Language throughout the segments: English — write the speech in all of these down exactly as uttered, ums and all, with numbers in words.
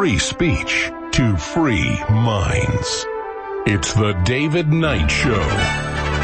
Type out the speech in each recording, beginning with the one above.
free speech to free minds. It's the David Knight Show.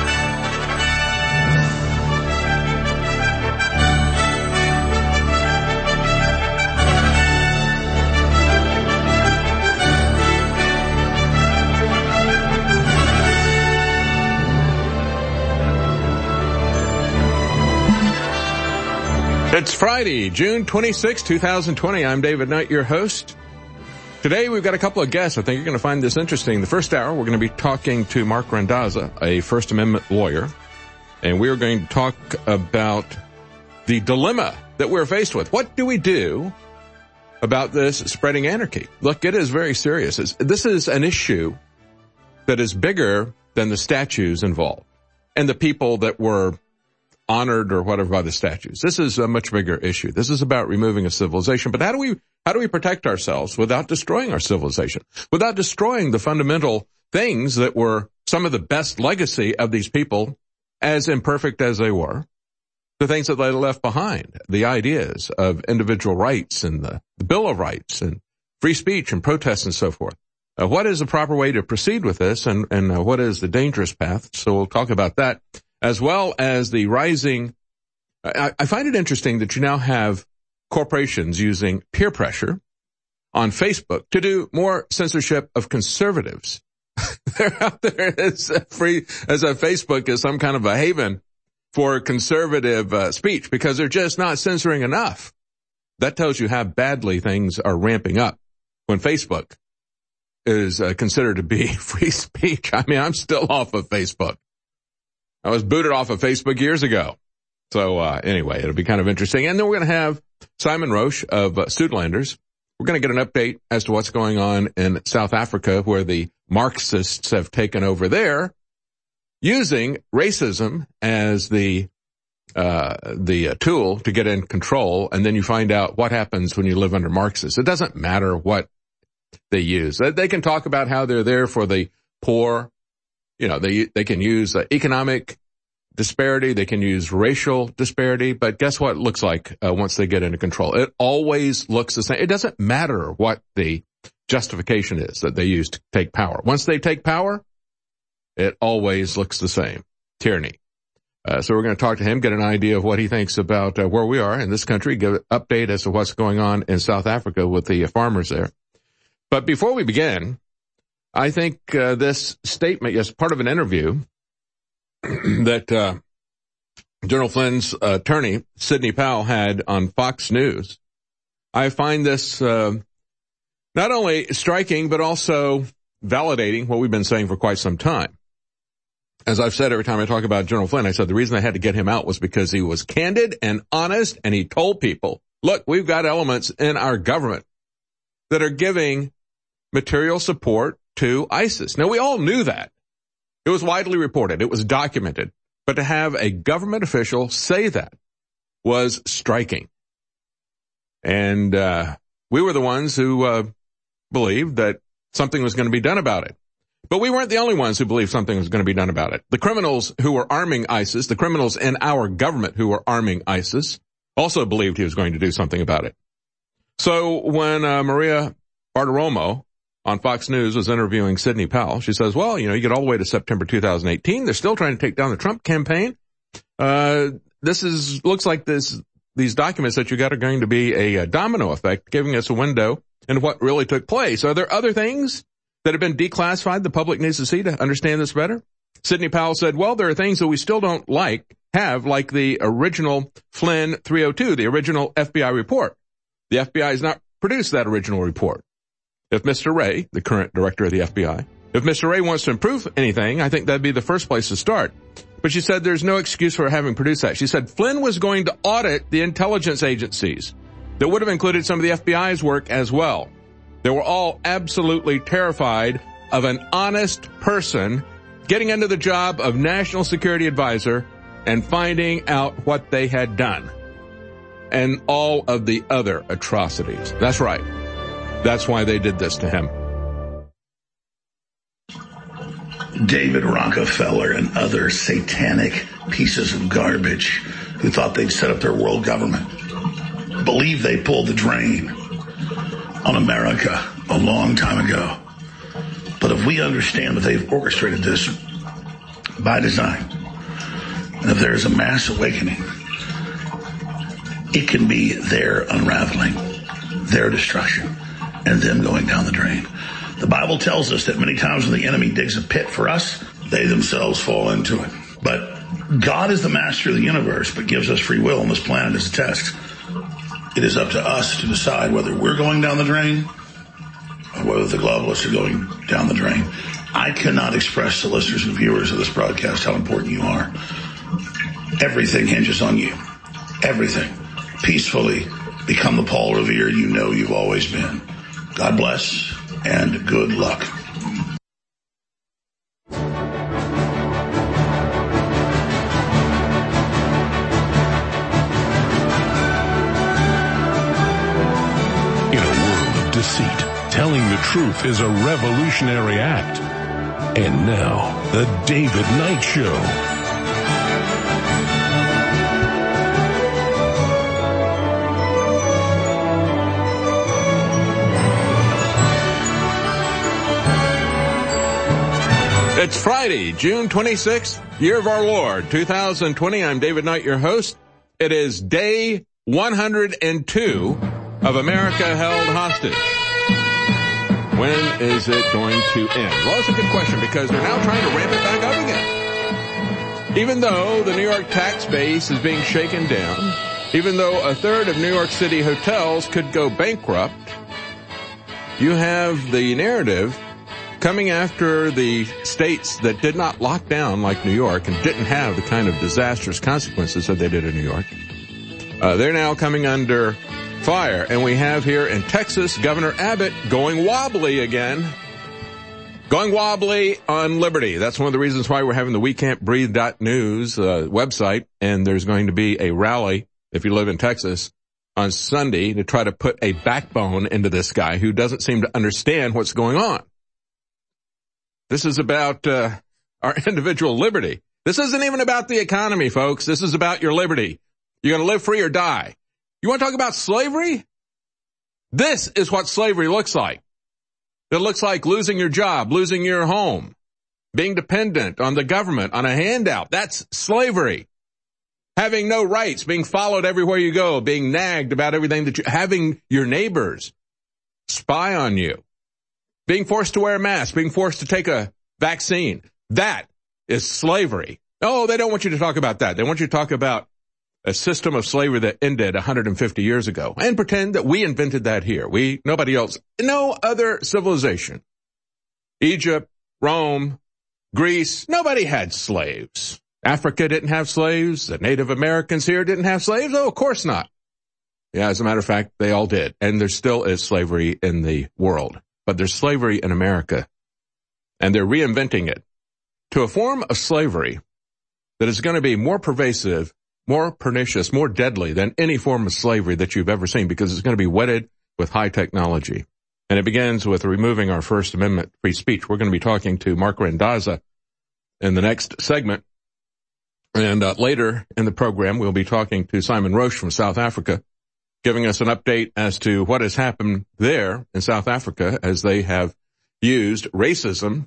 It's Friday, June twenty-sixth, twenty twenty. I'm David Knight, your host. Today we've got a couple of guests. I think you're going to find this interesting. The first hour, we're going to be talking to Mark Randazza, a First Amendment lawyer, and we are going to talk about the dilemma that we're faced with. What do we do about this spreading anarchy? Look, it is very serious. It's, this is an issue that is bigger than the statues involved and the people that were honored or whatever by the statues. This is a much bigger issue. This is about removing a civilization. But how do we, how do we protect ourselves without destroying our civilization, without destroying the fundamental things that were some of the best legacy of these people, as imperfect as they were, the things that they left behind, the ideas of individual rights and the, the Bill of Rights and free speech and protests and so forth. Uh, what is the proper way to proceed with this, and, and uh, what is the dangerous path? So we'll talk about that, as well as the rising. I, I find it interesting that you now have corporations using peer pressure on Facebook to do more censorship of conservatives. They're out there as a free, as a Facebook is some kind of a haven for conservative uh, speech because they're just not censoring enough. That tells you how badly things are ramping up when Facebook is uh, considered to be free speech. I mean, I'm still off of Facebook. I was booted off of Facebook years ago. So, uh, anyway, it'll be kind of interesting. And then we're going to have Simon Roche of uh, Suedlanders. We're going to get an update as to what's going on in South Africa, where the Marxists have taken over there, using racism as the, uh, the uh, tool to get in control. And then you find out what happens when you live under Marxists. It doesn't matter what they use. They can talk about how they're there for the poor. You know, they, they can use uh, economic disparity. They can use racial disparity. But guess what it looks like uh, once they get into control? It always looks the same. It doesn't matter what the justification is that they use to take power. Once they take power, it always looks the same. Tyranny. Uh, so we're going to talk to him, get an idea of what he thinks about uh, where we are in this country, give an update as to what's going on in South Africa with the uh, farmers there. But before we begin, I think uh, this statement is part of an interview that uh, General Flynn's uh, attorney, Sidney Powell, had on Fox News. I find this uh, not only striking, but also validating what we've been saying for quite some time. As I've said every time I talk about General Flynn, I said the reason I had to get him out was because he was candid and honest, and he told people, look, we've got elements in our government that are giving material support to ISIS. Now, we all knew that. It was widely reported. It was documented. But to have a government official say that was striking. And uh we were the ones who uh believed that something was going to be done about it. But we weren't the only ones who believed something was going to be done about it. The criminals who were arming ISIS, the criminals in our government who were arming ISIS, also believed he was going to do something about it. So when uh, Maria Bartiromo on Fox News was interviewing Sidney Powell, she says, well, you know, you get all the way to September two thousand eighteen. They're still trying to take down the Trump campaign. Uh, this is, looks like this, these documents that you got are going to be a, a domino effect, giving us a window into what really took place. Are there other things that have been declassified the public needs to see to understand this better? Sidney Powell said, well, there are things that we still don't like, have, like the original Flynn three oh two, the original F B I report. The F B I has not produced that original report. If Mister Wray, the current director of the F B I, if Mister Wray wants to improve anything, I think that'd be the first place to start. But she said there's no excuse for having produced that. She said Flynn was going to audit the intelligence agencies. That would have included some of the F B I's work as well. They were all absolutely terrified of an honest person getting into the job of National Security Advisor and finding out what they had done. And all of the other atrocities. That's right. That's why they did this to him. David Rockefeller and other satanic pieces of garbage who thought they'd set up their world government believe they pulled the drain. on America a long time ago. But if we understand that they've orchestrated this by design, and if there is a mass awakening, it can be their unraveling, their destruction, and them going down the drain. The Bible tells us that many times when the enemy digs a pit for us, they themselves fall into it. But God is the master of the universe, but gives us free will on this planet as a test. It is up to us to decide whether we're going down the drain or whether the globalists are going down the drain. I cannot express to listeners and viewers of this broadcast how important you are. Everything hinges on you. Everything. Peacefully become the Paul Revere you know you've always been. God bless and good luck. Deceit. Telling the truth is a revolutionary act. And now, the David Knight Show. It's Friday, June twenty-sixth, year of our Lord, two thousand twenty. I'm David Knight, your host. It is day one hundred two of America held hostage. When is it going to end? Well, it's a good question because they're now trying to ramp it back up again. Even though the New York tax base is being shaken down, even though a third of New York City hotels could go bankrupt, you have the narrative coming after the states that did not lock down like New York and didn't have the kind of disastrous consequences that they did in New York. Uh, they're now coming under fire. And we have here in Texas, Governor Abbott going wobbly again. Going wobbly on liberty. That's one of the reasons why we're having the we can't breathe dot news uh, website. And there's going to be a rally, if you live in Texas, on Sunday to try to put a backbone into this guy who doesn't seem to understand what's going on. This is about uh, our individual liberty. This isn't even about the economy, folks. This is about your liberty. You're going to live free or die. You want to talk about slavery? This is what slavery looks like. It looks like losing your job, losing your home, being dependent on the government, on a handout. That's slavery. Having no rights, being followed everywhere you go, being nagged about everything that you, having your neighbors spy on you, being forced to wear a mask, being forced to take a vaccine. That is slavery. Oh, they don't want you to talk about that. They want you to talk about a system of slavery that ended one hundred fifty years ago and pretend that we invented that here. We, nobody else, no other civilization. Egypt, Rome, Greece, nobody had slaves. Africa didn't have slaves. The Native Americans here didn't have slaves. Oh, of course not. Yeah, as a matter of fact, they all did. And there still is slavery in the world. But there's slavery in America. And they're reinventing it to a form of slavery that is going to be more pervasive, more pernicious, more deadly than any form of slavery that you've ever seen, because it's going to be wedded with high technology. And it begins with removing our First Amendment free speech. We're going to be talking to Mark Randazza in the next segment. And uh, later in the program, we'll be talking to Simon Roche from South Africa, giving us an update as to what has happened there in South Africa as they have used racism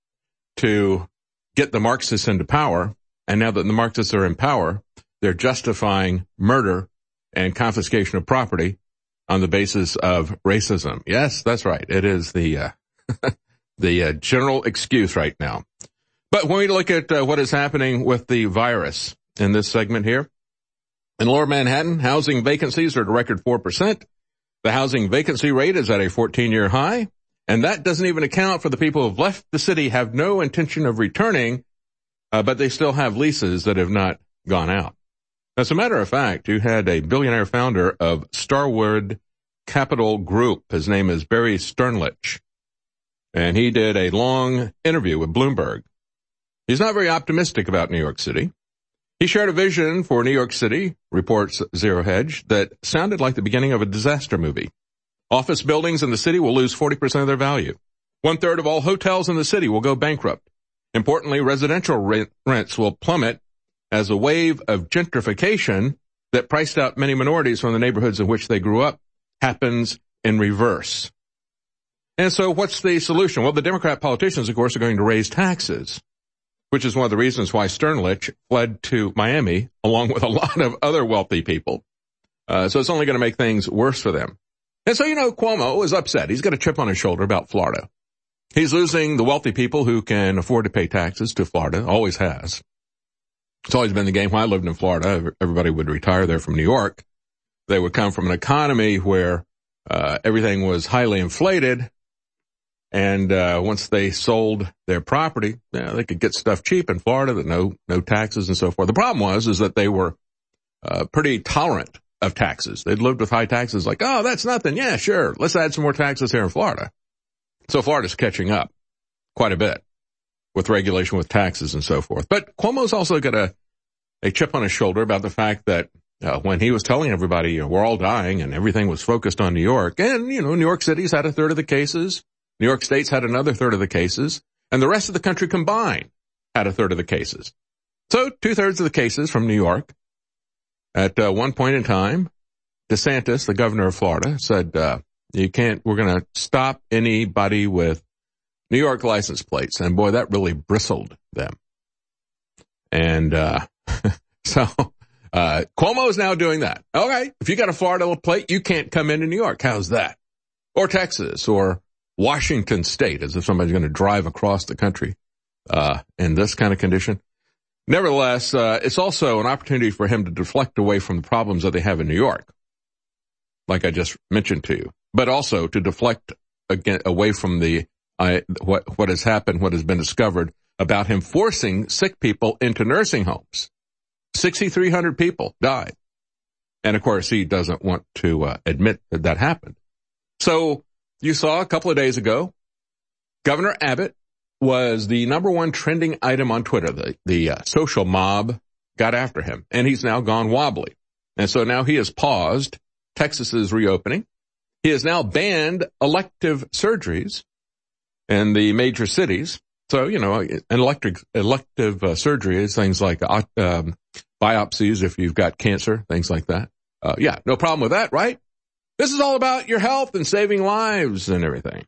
to get the Marxists into power. And now that the Marxists are in power, they're justifying murder and confiscation of property on the basis of racism. Yes, that's right. It is the uh, the uh, general excuse right now. But when we look at uh, what is happening with the virus in this segment here, in Lower Manhattan, housing vacancies are at a record four percent. The housing vacancy rate is at a fourteen-year high, and that doesn't even account for the people who have left the city, have no intention of returning, uh, but they still have leases that have not gone out. As a matter of fact, you had a billionaire founder of Starwood Capital Group. His name is Barry Sternlich, and he did a long interview with Bloomberg. He's not very optimistic about New York City. He shared a vision for New York City, reports Zero Hedge, that sounded like the beginning of a disaster movie. Office buildings in the city will lose forty percent of their value. One third of all hotels in the city will go bankrupt. Importantly, residential rent, rents will plummet as a wave of gentrification that priced out many minorities from the neighborhoods in which they grew up happens in reverse. And so what's the solution? Well, the Democrat politicians, of course, are going to raise taxes, which is one of the reasons why Sternlich fled to Miami along with a lot of other wealthy people. Uh, so it's only going to make things worse for them. And so, you know, Cuomo is upset. He's got a chip on his shoulder about Florida. He's losing the wealthy people who can afford to pay taxes to Florida, always has. It's always been the game. When I lived in Florida, everybody would retire there from New York. They would come from an economy where uh, everything was highly inflated. And uh once they sold their property, you know, they could get stuff cheap in Florida, that no no taxes and so forth. The problem was is that they were uh pretty tolerant of taxes. They'd lived with high taxes, like, oh, that's nothing. Yeah, sure. Let's add some more taxes here in Florida. So Florida's catching up quite a bit with regulation, with taxes and so forth. But Cuomo's also got a, a chip on his shoulder about the fact that uh, when he was telling everybody, you know, we're all dying and everything was focused on New York, and, you know, New York City's had a third of the cases. New York State's had another third of the cases, and the rest of the country combined had a third of the cases. So two-thirds of the cases from New York. At uh, one point in time, DeSantis, the governor of Florida, said, uh, you can't, we're going to stop anybody with New York license plates. And boy, that really bristled them. And uh so uh Cuomo is now doing that. Okay, if you got a Florida plate, you can't come into New York. How's that? Or Texas, or Washington State, as if somebody's going to drive across the country uh in this kind of condition. Nevertheless, uh it's also an opportunity for him to deflect away from the problems that they have in New York, like I just mentioned to you, but also to deflect again away from the uh, what what has happened, what has been discovered about him forcing sick people into nursing homes. six thousand three hundred people died, and of course he doesn't want to uh, admit that that happened. So you saw a couple of days ago, Governor Abbott was the number one trending item on Twitter. The, the uh, social mob got after him, and he's now gone wobbly. And so now he has paused Texas's reopening. He has now banned elective surgeries in the major cities. So, you know, an electric, elective uh, surgery is things like uh, um, biopsies if you've got cancer, things like that. Uh, yeah, no problem with that, right? This is all about your health and saving lives and everything.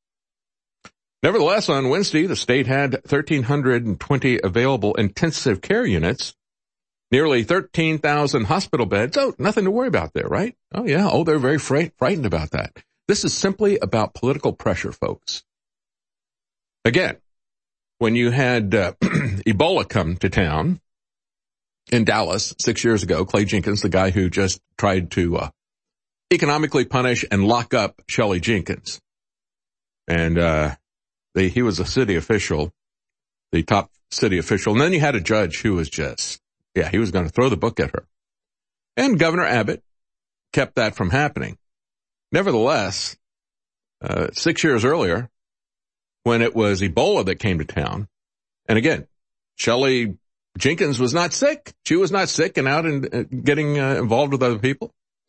Nevertheless, on Wednesday, the state had one thousand three hundred twenty available intensive care units, nearly thirteen thousand hospital beds. Oh, nothing to worry about there, right? Oh, yeah. Oh, they're very fright- frightened about that. This is simply about political pressure, folks. Again, when you had uh, Ebola come to town in Dallas six years ago, Clay Jenkins, the guy who just tried to uh, economically punish and lock up Shelley Jenkins. And uh they, he was a city official, the top city official. And then you had a judge who was just, yeah, he was going to throw the book at her. And Governor Abbott kept that from happening. Nevertheless, uh six years earlier, when it was Ebola that came to town, and again, Shelley Jenkins was not sick. She was not sick and out and uh, getting uh, involved with other people.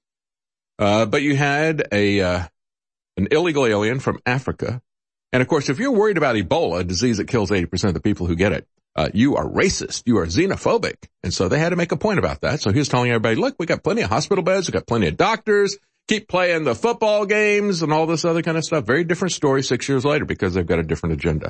Uh, but you had a, uh, an illegal alien from Africa. And of course, if you're worried about Ebola, a disease that kills eighty percent of the people who get it, uh, you are racist. You are xenophobic. And so they had to make a point about that. So he was telling everybody, look, we got plenty of hospital beds. We got plenty of doctors. Keep playing the football games and all this other kind of stuff. Very different story six years later because they've got a different agenda.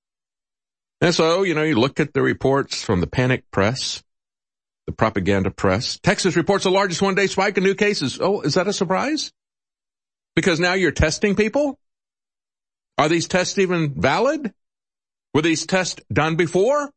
And so, you know, you look at the reports from the panic press, the propaganda press. Texas reports the largest one-day spike in new cases. Oh, is that a surprise? Because now you're testing people? Are these tests even valid? Were these tests done before?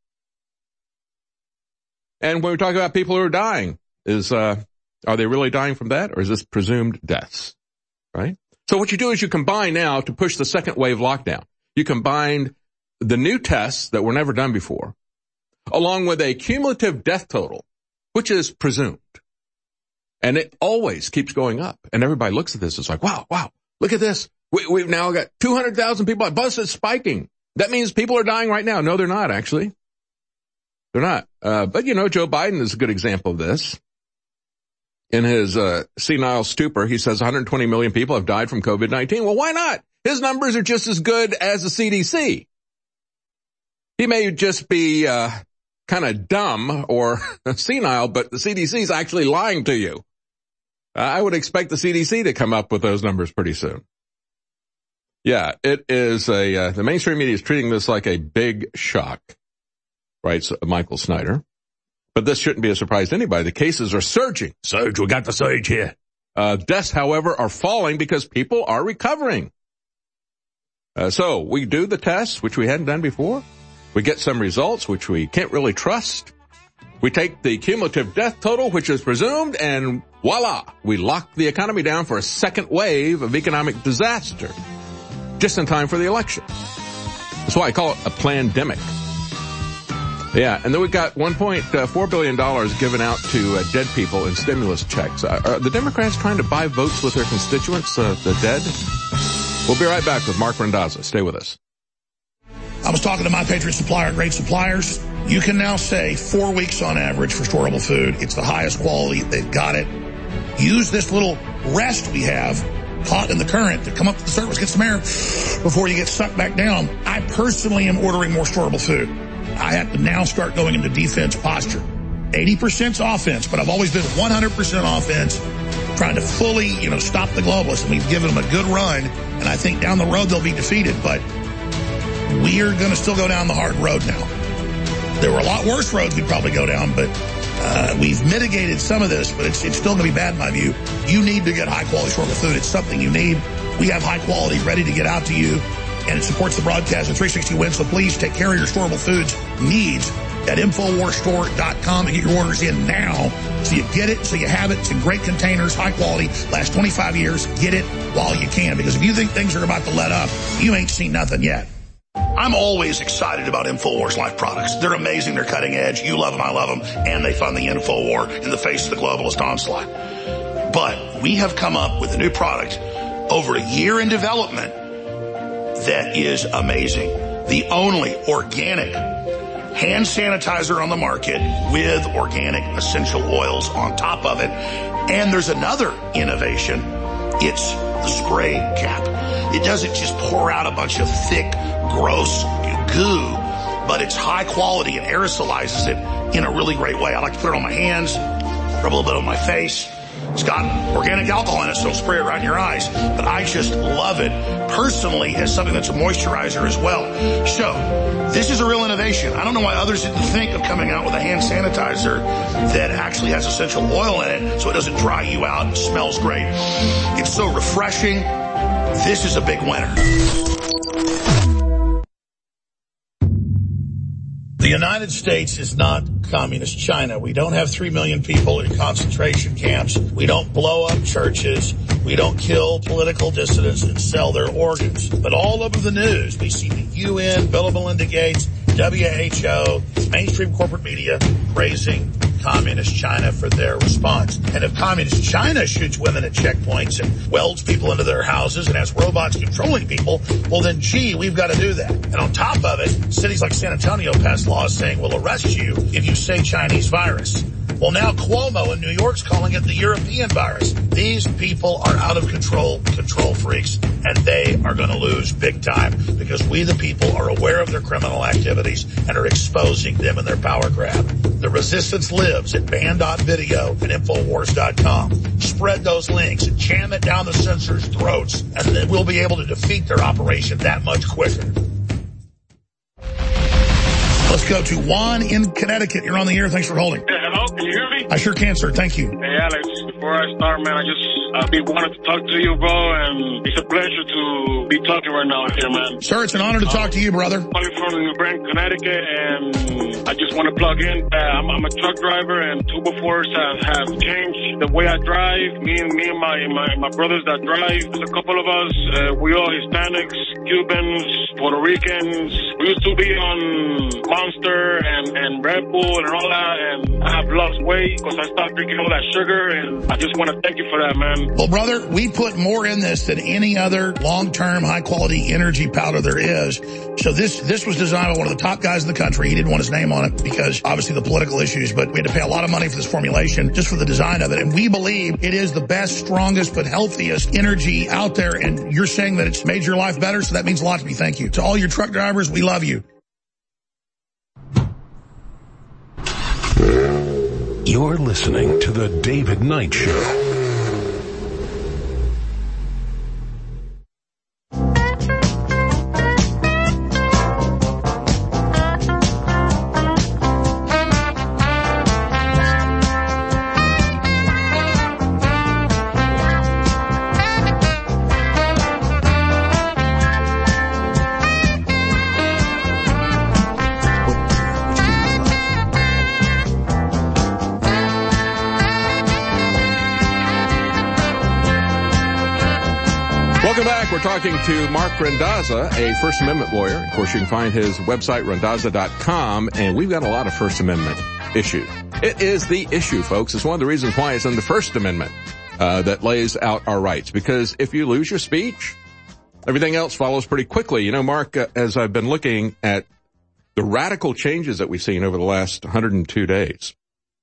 And when we talk about people who are dying, is uh are they really dying from that, or is this presumed deaths? Right? So what you do is you combine now to push the second wave lockdown. You combine the new tests that were never done before, along with a cumulative death total, which is presumed. And it always keeps going up. And everybody looks at this, it's like, wow, wow, look at this. We, we've now got two hundred thousand people. Bus is spiking. That means people are dying right now. No, they're not, actually. They're not. Uh, but, you know, Joe Biden is a good example of this. In his uh, senile stupor, he says one hundred twenty million people have died from COVID nineteen. Well, why not? His numbers are just as good as the C D C. He may just be uh, kind of dumb or senile, but the C D C is actually lying to you. I would expect the C D C to come up with those numbers pretty soon. Yeah, it is a, uh, the mainstream media is treating this like a big shock, writes Michael Snyder. But this shouldn't be a surprise to anybody. The cases are surging. Surge, we got the surge here. Uh, deaths, however, are falling because people are recovering. Uh, so we do the tests, which we hadn't done before. We get some results, which we can't really trust. We take the cumulative death total, which is presumed, and voila, we lock the economy down for a second wave of economic disaster, just in time for the election. That's why I call it a plandemic. Yeah, and then we've got one point four billion dollars given out to uh, dead people in stimulus checks. Uh, are the Democrats trying to buy votes with their constituents, uh, the dead? We'll be right back with Mark Randazza. Stay with us. I was talking to My Patriot Supplier, great suppliers. You can now say four weeks on average for storable food. It's the highest quality. They've got it. Use this little rest we have caught in the current to come up to the surface, get some air before you get sucked back down. I personally am ordering more storable food. I have to now start going into defense posture. eighty percent offense, but I've always been one hundred percent offense, trying to fully, you know, stop the globalists. And we've given them a good run, and I think down the road they'll be defeated. But we are going to still go down the hard road now. There were a lot worse roads we'd probably go down, but uh, we've mitigated some of this, but it's, it's still going to be bad in my view. You need to get high-quality storable food. It's something you need. We have high quality ready to get out to you, and it supports the broadcast at three sixty Wins, so please take care of your storable foods needs at infowars store dot com to get your orders in now so you get it, so you have it. It's in great containers, high quality, last twenty-five years. Get it while you can, because if you think things are about to let up, you ain't seen nothing yet. I'm always excited about InfoWars Life products. They're amazing. They're cutting edge. You love them. I love them. And they fund the InfoWar in the face of the globalist onslaught. But we have come up with a new product over a year in development that is amazing. The only organic hand sanitizer on the market with organic essential oils on top of it. And there's another innovation. It's the spray cap. It doesn't just pour out a bunch of thick, gross goo, but it's high quality and aerosolizes it in a really great way. I like to put it on my hands, rub a little bit on my face. It's got organic alcohol in it, so it'll spray it right in your eyes. But I just love it personally as something that's a moisturizer as well. So this is a real innovation. I don't know why others didn't think of coming out with a hand sanitizer that actually has essential oil in it so it doesn't dry you out and smells great. It's so refreshing. This is a big winner. The United States is not communist China. We don't have three million people in concentration camps. We don't blow up churches. We don't kill political dissidents and sell their organs. But all over the news, we see the U N, Bill and Melinda Gates, W H O, mainstream corporate media praising communist China for their response. And if communist China shoots women at checkpoints and welds people into their houses and has robots controlling people, well then, gee, we've got to do that. And on top of it, cities like San Antonio passed laws saying we'll arrest you if you say Chinese virus. Well, now Cuomo in New York's calling it the European virus. These people are out of control, control freaks, and they are going to lose big time because we, the people, are aware of their criminal activities and are exposing them in their power grab. The resistance lives at ban dot video and infowars dot com. Spread those links and jam it down the censors' throats, and then we'll be able to defeat their operation that much quicker. Let's go to Juan in Connecticut. You're on the air. Thanks for holding. Hey, hello, can you hear me? I sure can, sir. Thank you. Hey, Alex, before I start, man, I just uh, be wanted to talk to you, bro, and it's a pleasure to be talking right now here, man. Sir, it's an honor to talk to you, brother. I'm calling from New Brain, Connecticut, and I just want to plug in. Uh, I'm, I'm a truck driver, and two befores have, have changed the way I drive. Me and me and my, my, my brothers that drive, there's a couple of us, uh, we all Hispanics, Cubans, Puerto Ricans. We used to be on Monster and, and Red Bull and all that, and I have lost weight because I stopped drinking all that sugar, and I just want to thank you for that, man. Well, brother, we put more in this than any other long-term, high-quality energy powder there is. So this this was designed by one of the top guys in the country. He didn't want his name on it because, obviously, the political issues, but we had to pay a lot of money for this formulation just for the design of it. And we believe it is the best, strongest, but healthiest energy out there, and you're saying that it's made your life better, so that means a lot to me. Thank you. To all your truck drivers, we love you. You're listening to The David Knight Show. We're talking to Mark Randazza, a First Amendment lawyer. Of course, you can find his website, randazza dot com, and we've got a lot of First Amendment issues. It is the issue, folks. It's one of the reasons why it's in the First Amendment uh, that lays out our rights. Because if you lose your speech, everything else follows pretty quickly. You know, Mark, uh, as I've been looking at the radical changes that we've seen over the last one hundred two days,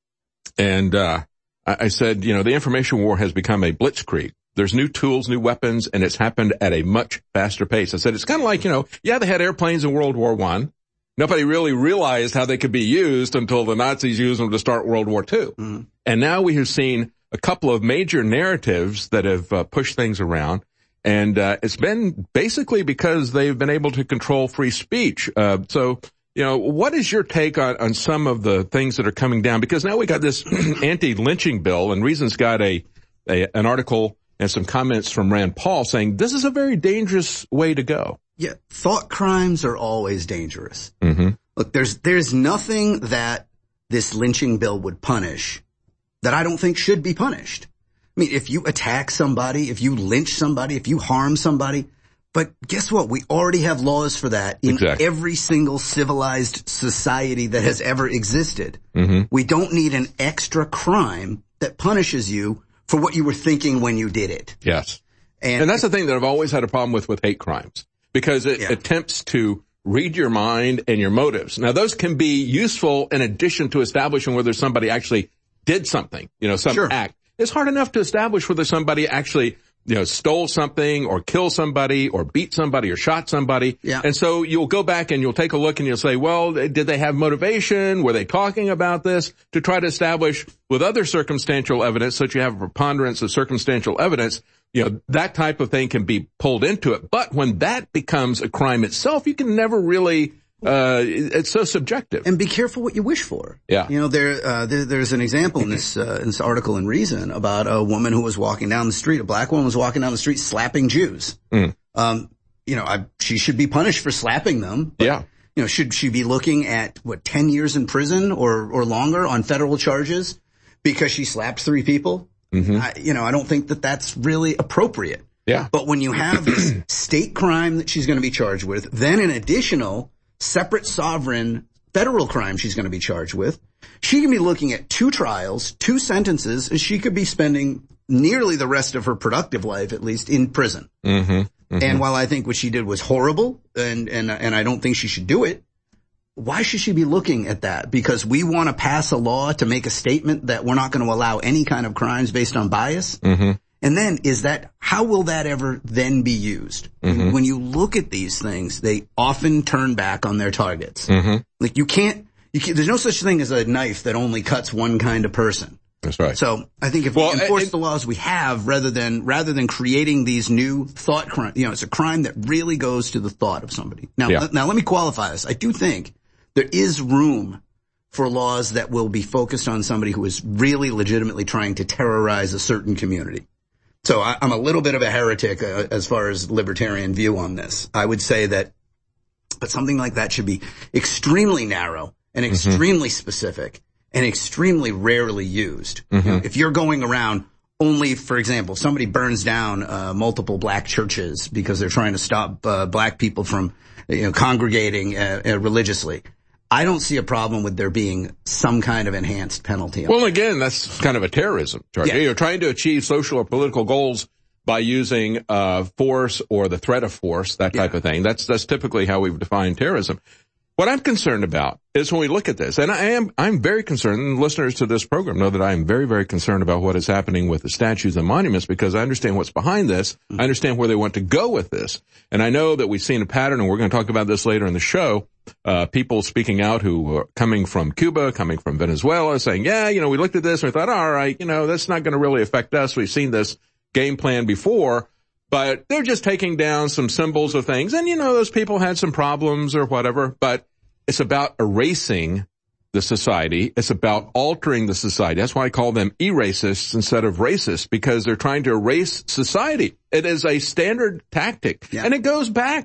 and uh I, I said, you know, the information war has become a blitzkrieg. There's new tools, new weapons, and it's happened at a much faster pace. I said, it's kind of like, you know, yeah, they had airplanes in World War One. Nobody really realized how they could be used until the Nazis used them to start World War Two. Mm. And now we have seen a couple of major narratives that have uh, pushed things around. And uh, it's been basically because they've been able to control free speech. Uh, so, you know, what is your take on, on some of the things that are coming down? Because now we got this anti-lynching bill, and Reason's got a, a an article and some comments from Rand Paul saying this is a very dangerous way to go. Yeah, thought crimes are always dangerous. Mm-hmm. Look, there's there's nothing that this lynching bill would punish that I don't think should be punished. I mean, if you attack somebody, if you lynch somebody, if you harm somebody, but guess what? We already have laws for that in exactly. every single civilized society that has ever existed. Mm-hmm. We don't need an extra crime that punishes you for what you were thinking when you did it. Yes. And, and that's the thing that I've always had a problem with with hate crimes, because it yeah. attempts to read your mind and your motives. Now, those can be useful in addition to establishing whether somebody actually did something, you know, some sure. act. It's hard enough to establish whether somebody actually, you know, stole something or killed somebody or beat somebody or shot somebody. Yeah. And so you'll go back and you'll take a look and you'll say, well, did they have motivation? Were they talking about this? To try to establish with other circumstantial evidence, such you have a preponderance of circumstantial evidence, you know, that type of thing can be pulled into it. But when that becomes a crime itself, you can never really, uh, it's so subjective. And be careful what you wish for. Yeah. You know, there, uh, there there's an example in this, uh, in this article in Reason about a woman who was walking down the street, a black woman was walking down the street slapping Jews. Mm. Um, you know, I, she should be punished for slapping them. But, yeah. You know, should she be looking at, what, ten years in prison or, or longer on federal charges because she slapped three people? Mm-hmm. I, you know, I don't think that that's really appropriate. Yeah. But when you have this state crime that she's going to be charged with, then an additional separate sovereign federal crime she's going to be charged with, she can be looking at two trials, two sentences, and she could be spending nearly the rest of her productive life, at least, in prison. Mm-hmm. Mm-hmm. And while I think what she did was horrible, and, and, and I don't think she should do it, why should she be looking at that? Because we want to pass a law to make a statement that we're not going to allow any kind of crimes based on bias? Mm-hmm. And then is that, how will that ever then be used? Mm-hmm. When you look at these things, they often turn back on their targets. Mm-hmm. Like you can't, you can't, there's no such thing as a knife that only cuts one kind of person. That's right. So I think if well, we enforce it, the laws we have rather than, rather than creating these new thought crime, you know, it's a crime that really goes to the thought of somebody. Now, yeah. now let me qualify this. I do think there is room for laws that will be focused on somebody who is really legitimately trying to terrorize a certain community. So I, I'm a little bit of a heretic uh, as far as libertarian view on this. I would say that, but something like that should be extremely narrow and extremely mm-hmm. specific and extremely rarely used. Mm-hmm. You know, if you're going around only, for example, if somebody burns down uh, multiple black churches because they're trying to stop uh, black people from, you know, congregating uh, uh, religiously, I don't see a problem with there being some kind of enhanced penalty. Well, again, that's kind of a terrorism charge. Yeah. You're trying to achieve social or political goals by using uh force or the threat of force, that type yeah. of thing. That's that's typically how we've defined terrorism. What I'm concerned about is when we look at this, and I am I'm very concerned, and listeners to this program know that I am very, very concerned about what is happening with the statues and monuments, because I understand what's behind this. Mm-hmm. I understand where they want to go with this. And I know that we've seen a pattern, and we're going to talk about this later in the show, uh people speaking out who are coming from Cuba, coming from Venezuela, saying, yeah, you know, we looked at this and we thought, all right, you know, that's not going to really affect us. We've seen this game plan before. But they're just taking down some symbols of things. And, you know, those people had some problems or whatever. But it's about erasing the society. It's about altering the society. That's why I call them eracists instead of racists, because they're trying to erase society. It is a standard tactic. Yeah. And it goes back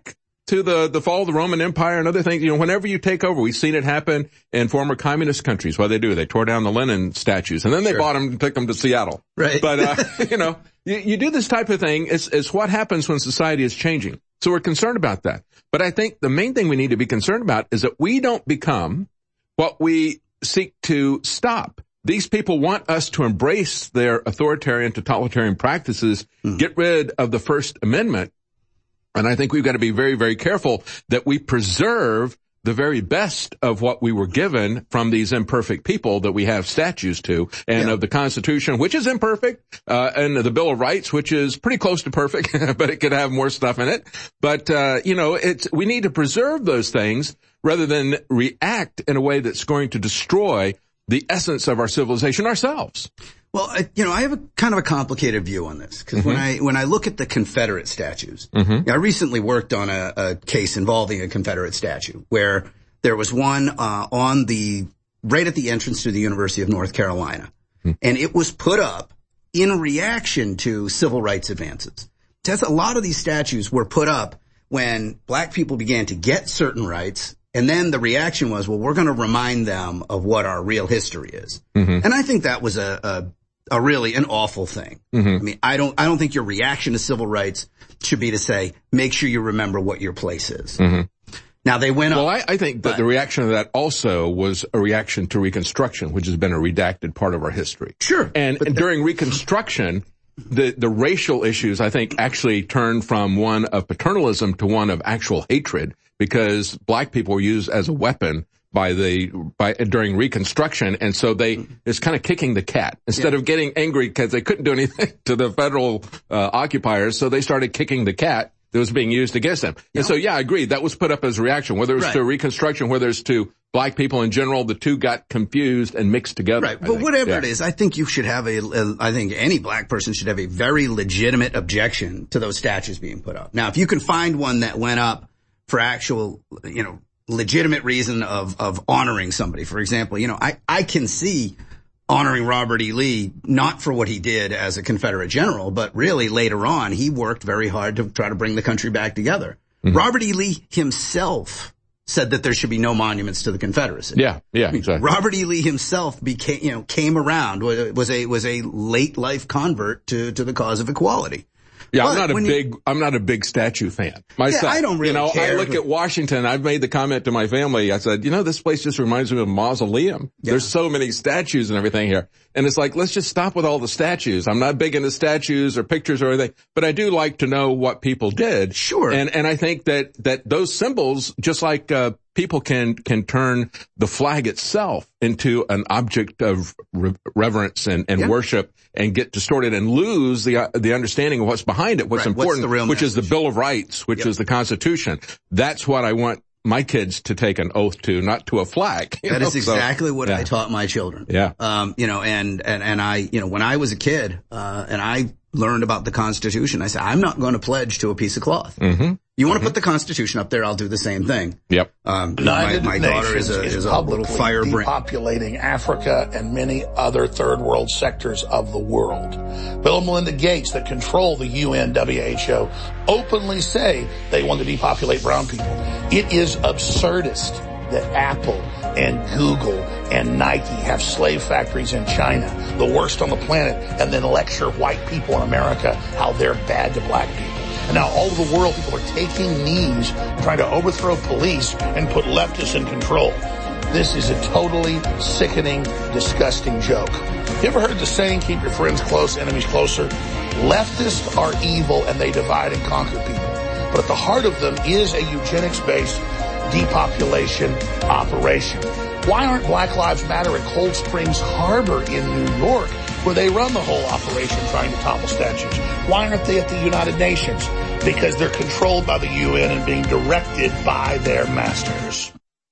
to the, the fall of the Roman Empire and other things. You know, whenever you take over, we've seen it happen in former communist countries. What they do, they tore down the Lenin statues, and then they sure. bought them and took them to Seattle. Right. But, uh, you know, you, you do this type of thing. It's, it's what happens when society is changing. So we're concerned about that. But I think the main thing we need to be concerned about is that we don't become what we seek to stop. These people want us to embrace their authoritarian, totalitarian practices, mm. get rid of the First Amendment. And I think we've got to be very, very careful that we preserve the very best of what we were given from these imperfect people that we have statues to, and yeah. of the Constitution, which is imperfect, uh, and the Bill of Rights, which is pretty close to perfect, but it could have more stuff in it. But, uh, you know, it's, we need to preserve those things rather than react in a way that's going to destroy the essence of our civilization ourselves. Well, I, you know, I have a kind of a complicated view on this, because mm-hmm. when I when I look at the Confederate statues, mm-hmm. you know, I recently worked on a, a case involving a Confederate statue where there was one uh, on the right at the entrance to the University of North Carolina, mm-hmm. and it was put up in reaction to civil rights advances. That's a lot of these statues were put up when black people began to get certain rights. And then the reaction was, well, we're going to remind them of what our real history is. Mm-hmm. And I think that was a, a, a really an awful thing. Mm-hmm. I mean, I don't, I don't think your reaction to civil rights should be to say, make sure you remember what your place is. Mm-hmm. Now they went well, up. Well, I, I think that the reaction to that also was a reaction to Reconstruction, which has been a redacted part of our history. Sure. And, and during Reconstruction, the, the racial issues, I think, actually turned from one of paternalism to one of actual hatred, because black people were used as a weapon by the, by, during Reconstruction. And so they, it's kind of kicking the cat instead yeah. of getting angry because they couldn't do anything to the federal, uh, occupiers. So they started kicking the cat that was being used against them. Yeah. And so, yeah, I agree. That was put up as a reaction, whether it was right. to Reconstruction, whether it's to black people in general, the two got confused and mixed together. Right. But whatever yeah. it is, I think you should have a, a, I think any black person should have a very legitimate objection to those statues being put up. Now, if you can find one that went up for actual, you know, legitimate reason of, of honoring somebody. For example, you know, I, I can see honoring Robert E. Lee, not for what he did as a Confederate general, but really later on, he worked very hard to try to bring the country back together. Mm-hmm. Robert E. Lee himself said that there should be no monuments to the Confederacy. Yeah, yeah, exactly. Robert E. Lee himself became, you know, came around, was a, was a late life convert to, to the cause of equality. Yeah, but I'm not a big, you, I'm not a big statue fan myself. Yeah, I don't really You know, care. I look at Washington, I've made the comment to my family, I said, you know, this place just reminds me of a mausoleum. Yeah. There's so many statues and everything here. And it's like, let's just stop with all the statues. I'm not big into statues or pictures or anything, but I do like to know what people did. Sure. And, and I think that, that those symbols, just like, uh, people can, can turn the flag itself into an object of re- reverence and, and yeah. worship and get distorted and lose the, uh, the understanding of what's behind it, what's right. important, what's the real which message? is the Bill of Rights, which yep. is the Constitution. That's what I want my kids to take an oath to, not to a flag. That know? is exactly so, what yeah. I taught my children. Yeah. Um, you know, and, and, and I, you know, when I was a kid, uh, and I learned about the Constitution, I said, I'm not going to pledge to a piece of cloth. Mm-hmm. You want to mm-hmm. put the Constitution up there, I'll do the same thing. Yep. Um, my, my daughter is a, is a little firebrand. Depopulating Africa and many other third world sectors of the world. Bill and Melinda Gates, that control the U N W H O, openly say they want to depopulate brown people. It is absurdist that Apple and Google and Nike have slave factories in China, the worst on the planet, and then lecture white people in America how they're bad to black people. And now all over the world, people are taking knees, trying to overthrow police and put leftists in control. This is a totally sickening, disgusting joke. You ever heard the saying, keep your friends close, enemies closer? Leftists are evil and they divide and conquer people. But at the heart of them is a eugenics-based depopulation operation. Why aren't Black Lives Matter at Cold Springs Harbor in New York, where they run the whole operation trying to topple statues? Why aren't they at the United Nations? Because they're controlled by the U N and being directed by their masters.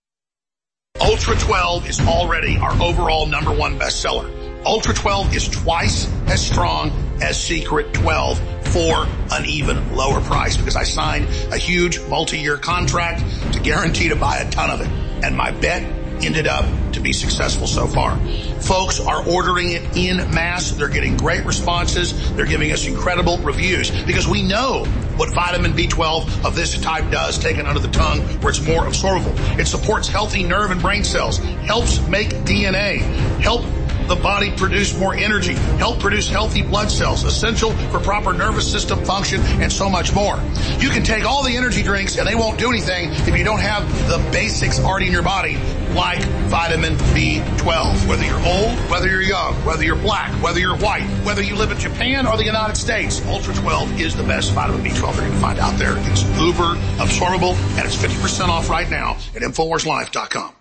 Ultra twelve is already our overall number one bestseller. Ultra twelve is twice as strong as Secret twelve for an even lower price, because I signed a huge multi-year contract to guarantee to buy a ton of it. And my bet ended up to be successful so far. Folks are ordering it in mass. They're getting great responses. They're giving us incredible reviews because we know what vitamin B twelve of this type does, taken under the tongue, where it's more absorbable. It supports healthy nerve and brain cells, helps make D N A, help the body produce more energy, help produce healthy blood cells, essential for proper nervous system function, and so much more. You can take all the energy drinks and they won't do anything if you don't have the basics already in your body, like vitamin B twelve. Whether you're old, whether you're young, whether you're black, whether you're white, whether you live in Japan or the United States, Ultra twelve is the best vitamin B twelve they're going to find out there. It's uber absorbable, and it's fifty percent off right now at Infowars Life dot com.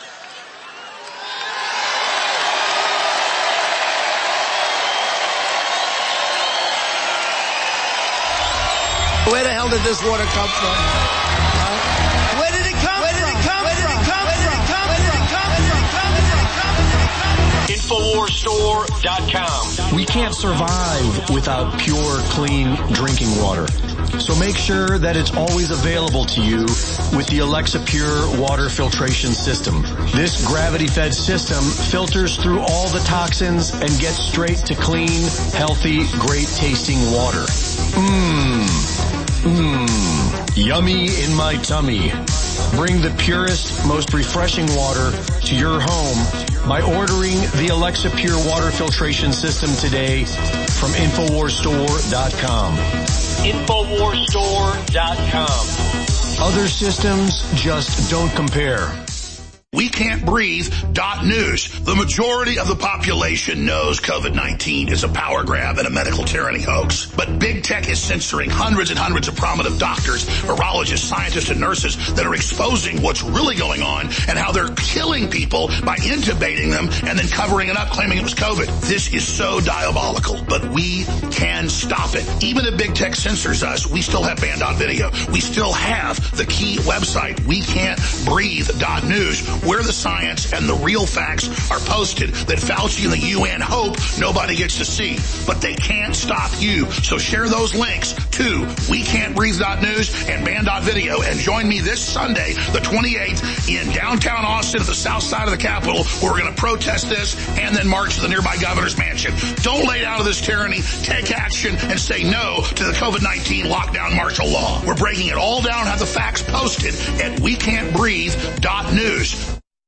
Where the hell did this water come from? Huh? Where did it come Where did it come Where did it come Where did it come Where did it come Where did it come Where did it come Infowars Store dot com. We can't survive without pure, clean drinking water. So make sure that it's always available to you with the Alexa Pure water filtration system. This gravity-fed system filters through all the toxins and gets straight to clean, healthy, great-tasting water. Mmm. Mmm, yummy in my tummy. Bring the purest, most refreshing water to your home by ordering the Alexa Pure water filtration system today from Infowars Store dot com. Infowars Store dot com. Other systems just don't compare. We can't breathe dot news. The majority of the population knows COVID nineteen is a power grab and a medical tyranny hoax. But big tech is censoring hundreds and hundreds of prominent doctors, virologists, scientists, and nurses that are exposing what's really going on and how they're killing people by intubating them and then covering it up, claiming it was COVID. This is so diabolical, but we can stop it. Even if big tech censors us, we still have banned on video. We still have the key website, we can't breathe dot news, where the science and the real facts are posted that Fauci and the U N hope nobody gets to see. But they can't stop you. So share those links to we can't breathe dot news and ban dot video and join me this Sunday, the twenty-eighth, in downtown Austin at the south side of the Capitol, where we're going to protest this and then march to the nearby governor's mansion. Don't lay down to this tyranny. Take action and say no to the COVID nineteen lockdown martial law. We're breaking it all down, have the facts posted at we can't breathe dot news.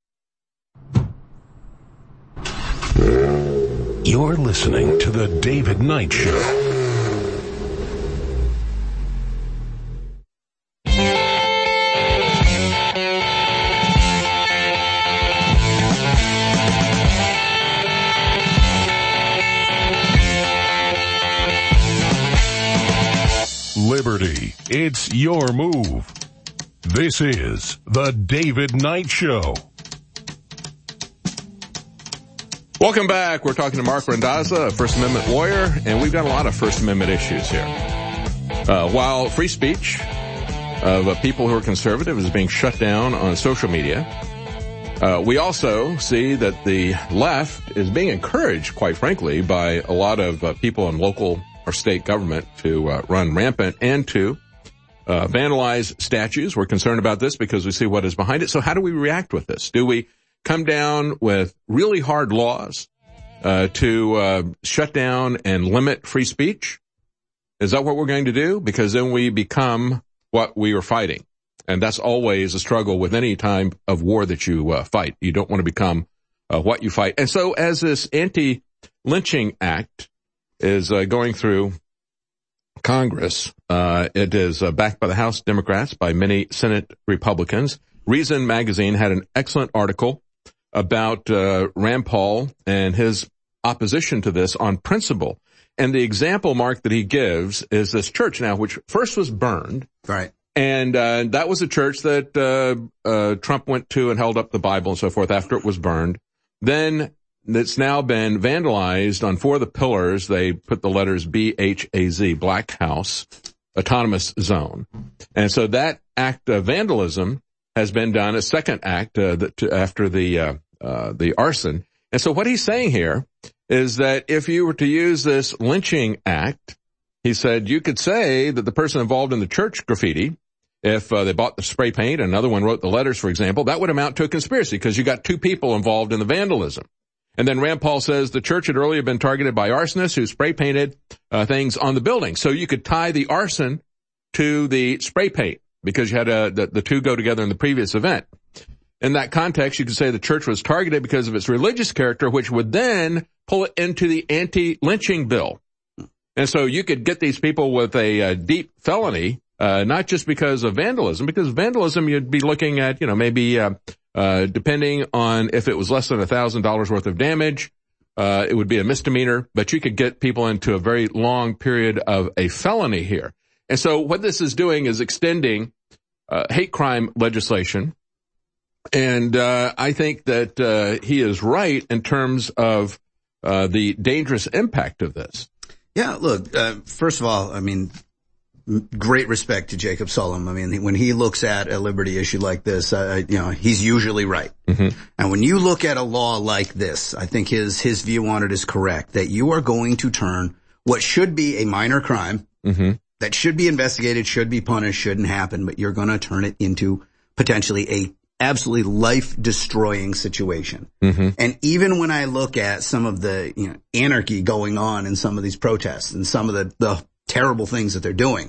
You're listening to The David Knight Show. Liberty, it's your move. This is The David Knight Show. Welcome back. We're talking to Mark Randazza, a First Amendment lawyer, and we've got a lot of First Amendment issues here. Uh, while free speech of uh, people who are conservative is being shut down on social media, uh, we also see that the left is being encouraged, quite frankly, by a lot of uh, people in local or state government to uh, run rampant and to uh, vandalize statues. We're concerned about this because we see what is behind it. So how do we react with this? Do we come down with really hard laws uh, to uh, shut down and limit free speech? Is that what we're going to do? Because then we become what we are fighting. And that's always a struggle with any time of war that you uh, fight. You don't want to become uh, what you fight. And so as this anti-lynching act is uh, going through Congress, uh, it is uh, backed by the House Democrats, by many Senate Republicans. Reason magazine had an excellent article about uh, Rand Paul and his opposition to this on principle. And the example, Mark, that he gives is this church now, which first was burned. Right. And uh, that was a church that uh, uh, Trump went to and held up the Bible and so forth after it was burned. Then it's now been vandalized. On four of the pillars, they put the letters B H A Z, Black House, Autonomous Zone. And so that act of vandalism has been done, a second act uh, that, to, after the uh, uh, the arson. And so what he's saying here is that if you were to use this lynching act, he said you could say that the person involved in the church graffiti If uh, they bought the spray paint and another one wrote the letters, for example, that would amount to a conspiracy because you got two people involved in the vandalism. And then Rand Paul says the church had earlier been targeted by arsonists who spray painted uh, things on the building. So you could tie the arson to the spray paint because you had uh, the, the two go together in the previous event. In that context, you could say the church was targeted because of its religious character, which would then pull it into the anti-lynching bill. And so you could get these people with a, a deep felony, uh, not just because of vandalism, because vandalism you'd be looking at, you know, maybe, uh, uh, depending on if it was less than a thousand dollars worth of damage, uh, it would be a misdemeanor, but you could get people into a very long period of a felony here. And so what this is doing is extending, uh, hate crime legislation. And, uh, I think that, uh, he is right in terms of, uh, the dangerous impact of this. Yeah, look, uh, first of all, I mean, great respect to Jacob Sullum. I mean, when he looks at a liberty issue like this, uh, you know, he's usually right. Mm-hmm. And when you look at a law like this, I think his, his view on it is correct, that you are going to turn what should be a minor crime, mm-hmm. that should be investigated, should be punished, shouldn't happen, but you're going to turn it into potentially a absolutely life-destroying situation. Mm-hmm. And even when I look at some of the, you know, anarchy going on in some of these protests and some of the, the terrible things that they're doing,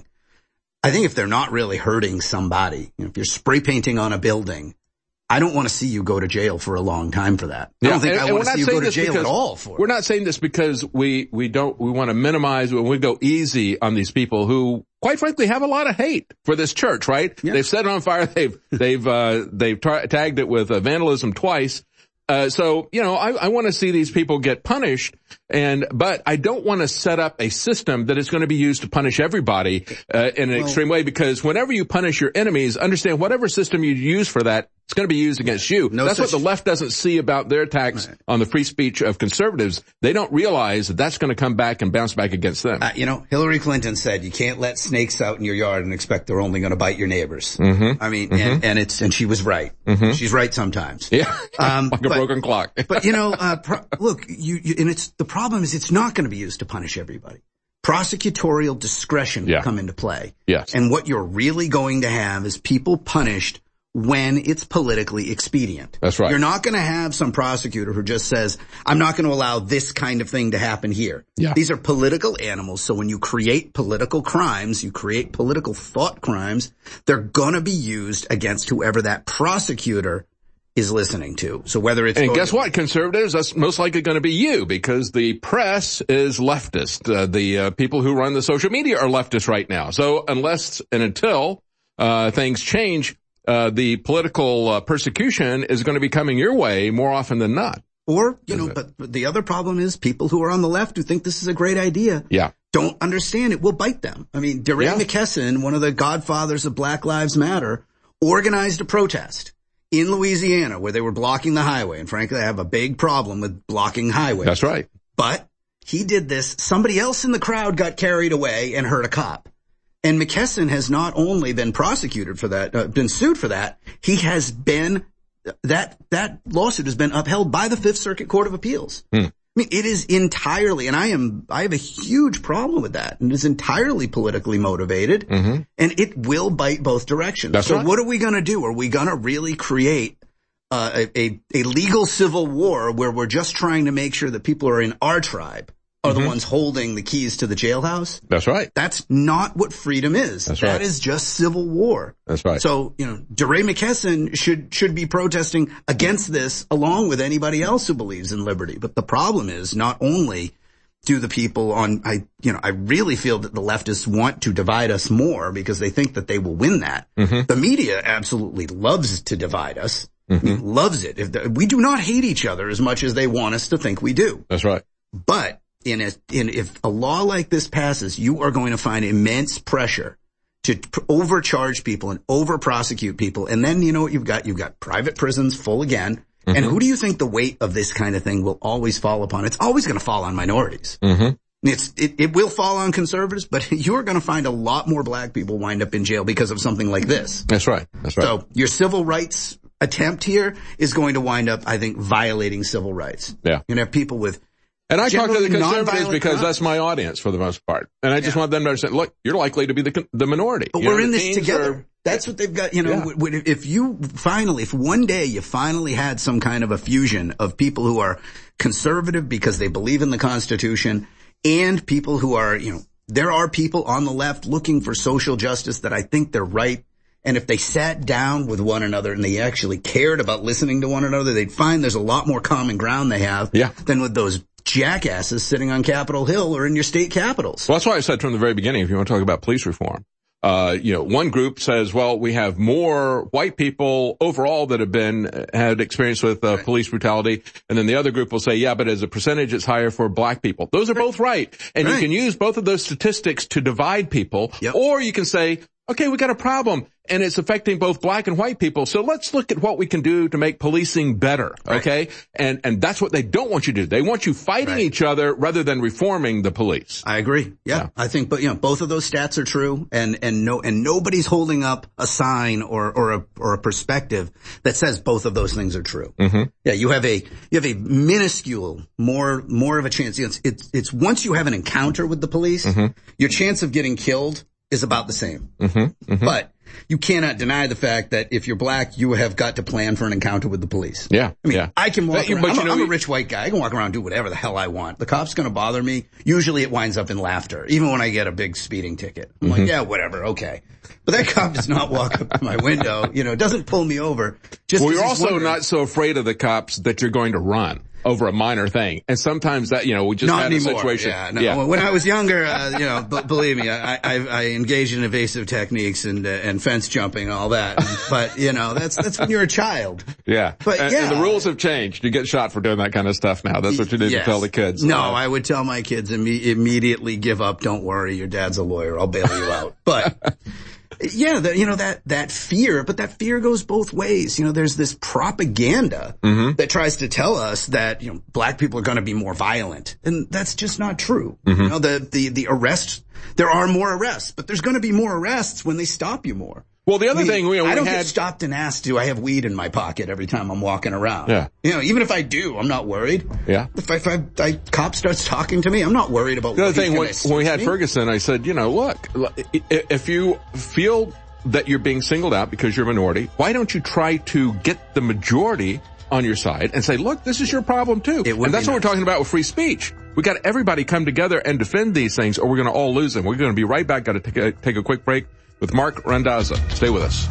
I think if they're not really hurting somebody, you know, if you're spray painting on a building, I don't want to see you go to jail for a long time for that. Yeah, I don't think and, I and want to see you go to jail because, at all for it. We're not saying this because we, we don't, we want to minimize, we go easy on these people who, quite frankly, have a lot of hate for this church, right? Yeah. They've set it on fire. They've, they've, uh, they've tar- tagged it with uh, vandalism twice. Uh, so, you know, I, I want to see these people get punished, and, but I don't want to set up a system that is going to be used to punish everybody, uh, in an well, extreme way, because whenever you punish your enemies, understand whatever system you use for that, it's going to be used against you. No that's such... what the left doesn't see about their attacks right. on the free speech of conservatives. They don't realize that that's going to come back and bounce back against them. Uh, you know, Hillary Clinton said you can't let snakes out in your yard and expect they're only going to bite your neighbors. Mm-hmm. I mean, mm-hmm. and, and it's, and she was right. Mm-hmm. She's right sometimes. Yeah. Um, like a but, broken clock. But you know, uh, pro- look, you, you, and it's, the problem is it's not going to be used to punish everybody. Prosecutorial discretion yeah. will come into play. Yes. And what you're really going to have is people punished when it's politically expedient. That's right. You're not going to have some prosecutor who just says, I'm not going to allow this kind of thing to happen here. Yeah. These are political animals. So when you create political crimes, you create political thought crimes, they're going to be used against whoever that prosecutor is listening to. So whether it's... And guess what, conservatives? That's most likely going to be you, because the press is leftist. Uh, the uh, people who run the social media are leftist right now. So unless and until uh things change, Uh, the political uh, persecution is going to be coming your way more often than not. Or, you know, but, but the other problem is people who are on the left who think this is a great idea. Yeah. Don't understand it will bite them. I mean, DeRay yeah. McKesson, one of the godfathers of Black Lives Matter, organized a protest in Louisiana where they were blocking the highway. And frankly, I have a big problem with blocking highways. That's right. But he did this. Somebody else in the crowd got carried away and hurt a cop. And McKesson has not only been prosecuted for that, uh, been sued for that, he has been, that, that lawsuit has been upheld by the Fifth Circuit Court of Appeals. Hmm. I mean, it is entirely, and I am, I have a huge problem with that, and it's entirely politically motivated, mm-hmm. and it will bite both directions. That's so right. What are we gonna do? Are we gonna really create uh, a, a, a legal civil war where we're just trying to make sure that people are in our tribe are the mm-hmm. ones holding the keys to the jailhouse? That's right. That's not what freedom is. That's that right. is just civil war. That's right. So, you know, DeRay McKesson should, should be protesting against this along with anybody else who believes in liberty. But the problem is not only do the people on, I, you know, I really feel that the leftists want to divide us more because they think that they will win that. Mm-hmm. The media absolutely loves to divide us. Mm-hmm. I mean, loves it. If the, we do not hate each other as much as they want us to think we do. That's right. But In a, in, if a law like this passes, you are going to find immense pressure to pr- overcharge people and over-prosecute people. And then, you know what you've got? You've got private prisons full again. Mm-hmm. And who do you think the weight of this kind of thing will always fall upon? It's always going to fall on minorities. Mm-hmm. It's, it, it will fall on conservatives, but you're going to find a lot more black people wind up in jail because of something like this. That's right. That's right. So your civil rights attempt here is going to wind up, I think, violating civil rights. Yeah. You're going to have people with And I talk to the conservatives because crime. that's my audience for the most part. And I just yeah. want them to understand, look, you're likely to be the the minority. But you we're know, in this teens together. Are, That's what they've got, you know, Yeah. w- w- if you finally, if one day you finally had some kind of a fusion of people who are conservative because they believe in the Constitution and people who are, you know, there are people on the left looking for social justice that I think they're right. And if they sat down with one another and they actually cared about listening to one another, they'd find there's a lot more common ground they have Yeah. than with those jackasses sitting on Capitol Hill or in your state capitals. Well, that's why I said from the very beginning, if you want to talk about police reform, uh, you know, one group says, well, we have more white people overall that have been, had experience with uh, right. police brutality. And then the other group will say, yeah, but as a percentage, it's higher for black people. Those are right. both right. And right. you can use both of those statistics to divide people. Yep. Or you can say, okay, we got a problem and it's affecting both black and white people. So let's look at what we can do to make policing better. Right. Okay. And, and that's what they don't want you to do. They want you fighting right. each other rather than reforming the police. I agree. Yeah. yeah. I think, but you know, both of those stats are true and, and no, and nobody's holding up a sign or, or a, or a perspective that says both of those things are true. Mm-hmm. Yeah. You have a, you have a minuscule, more, more of a chance. It's, it's, it's once you have an encounter with the police, mm-hmm. your chance of getting killed is about the same. Mm-hmm, mm-hmm. But you cannot deny the fact that if you're black, you have got to plan for an encounter with the police. Yeah. I mean, yeah. I can walk but, around. But, I'm, you a, know, I'm a rich white guy. I can walk around and do whatever the hell I want. The cop's going to bother me. Usually it winds up in laughter, even when I get a big speeding ticket. I'm mm-hmm. like, yeah, whatever. Okay. But that cop does not walk up to my window. You know, doesn't pull me over. Just well, you're also wondering. Not so afraid of the cops that you're going to run over a minor thing. And sometimes that, you know, we just Not had anymore. a situation. Yeah, no. Yeah. When I was younger, uh, you know, b- believe me, I, I, I engaged in evasive techniques and, uh, and fence jumping and all that. But, you know, that's, that's when you're a child. Yeah. But and, yeah. and the rules have changed. You get shot for doing that kind of stuff now. That's what you need yes. to tell the kids. No, uh, I would tell my kids imme- immediately give up. Don't worry. Your dad's a lawyer. I'll bail you out. But yeah, the, you know, that, that fear, but that fear goes both ways. You know, there's this propaganda mm-hmm. that tries to tell us that, you know, black people are going to be more violent. And that's just not true. Mm-hmm. You know, the, the, the arrests, there are more arrests, but there's going to be more arrests when they stop you more. Well, the other I mean, thing, you know, we I don't had... get stopped and asked, do I have weed in my pocket every time I'm walking around? Yeah. You know, even if I do, I'm not worried. Yeah. If, I, if I, I, cop starts talking to me, I'm not worried about the what other thing, when, when we had me. Ferguson, I said, you know, look, if you feel that you're being singled out because you're a minority, why don't you try to get the majority on your side and say, look, this is your problem too. And that's what we're talking about with free speech. We got everybody come together and defend these things or we're going to all lose them. We're going to be right back. Got to take a, take a quick break with Mark Randazza. Stay with us.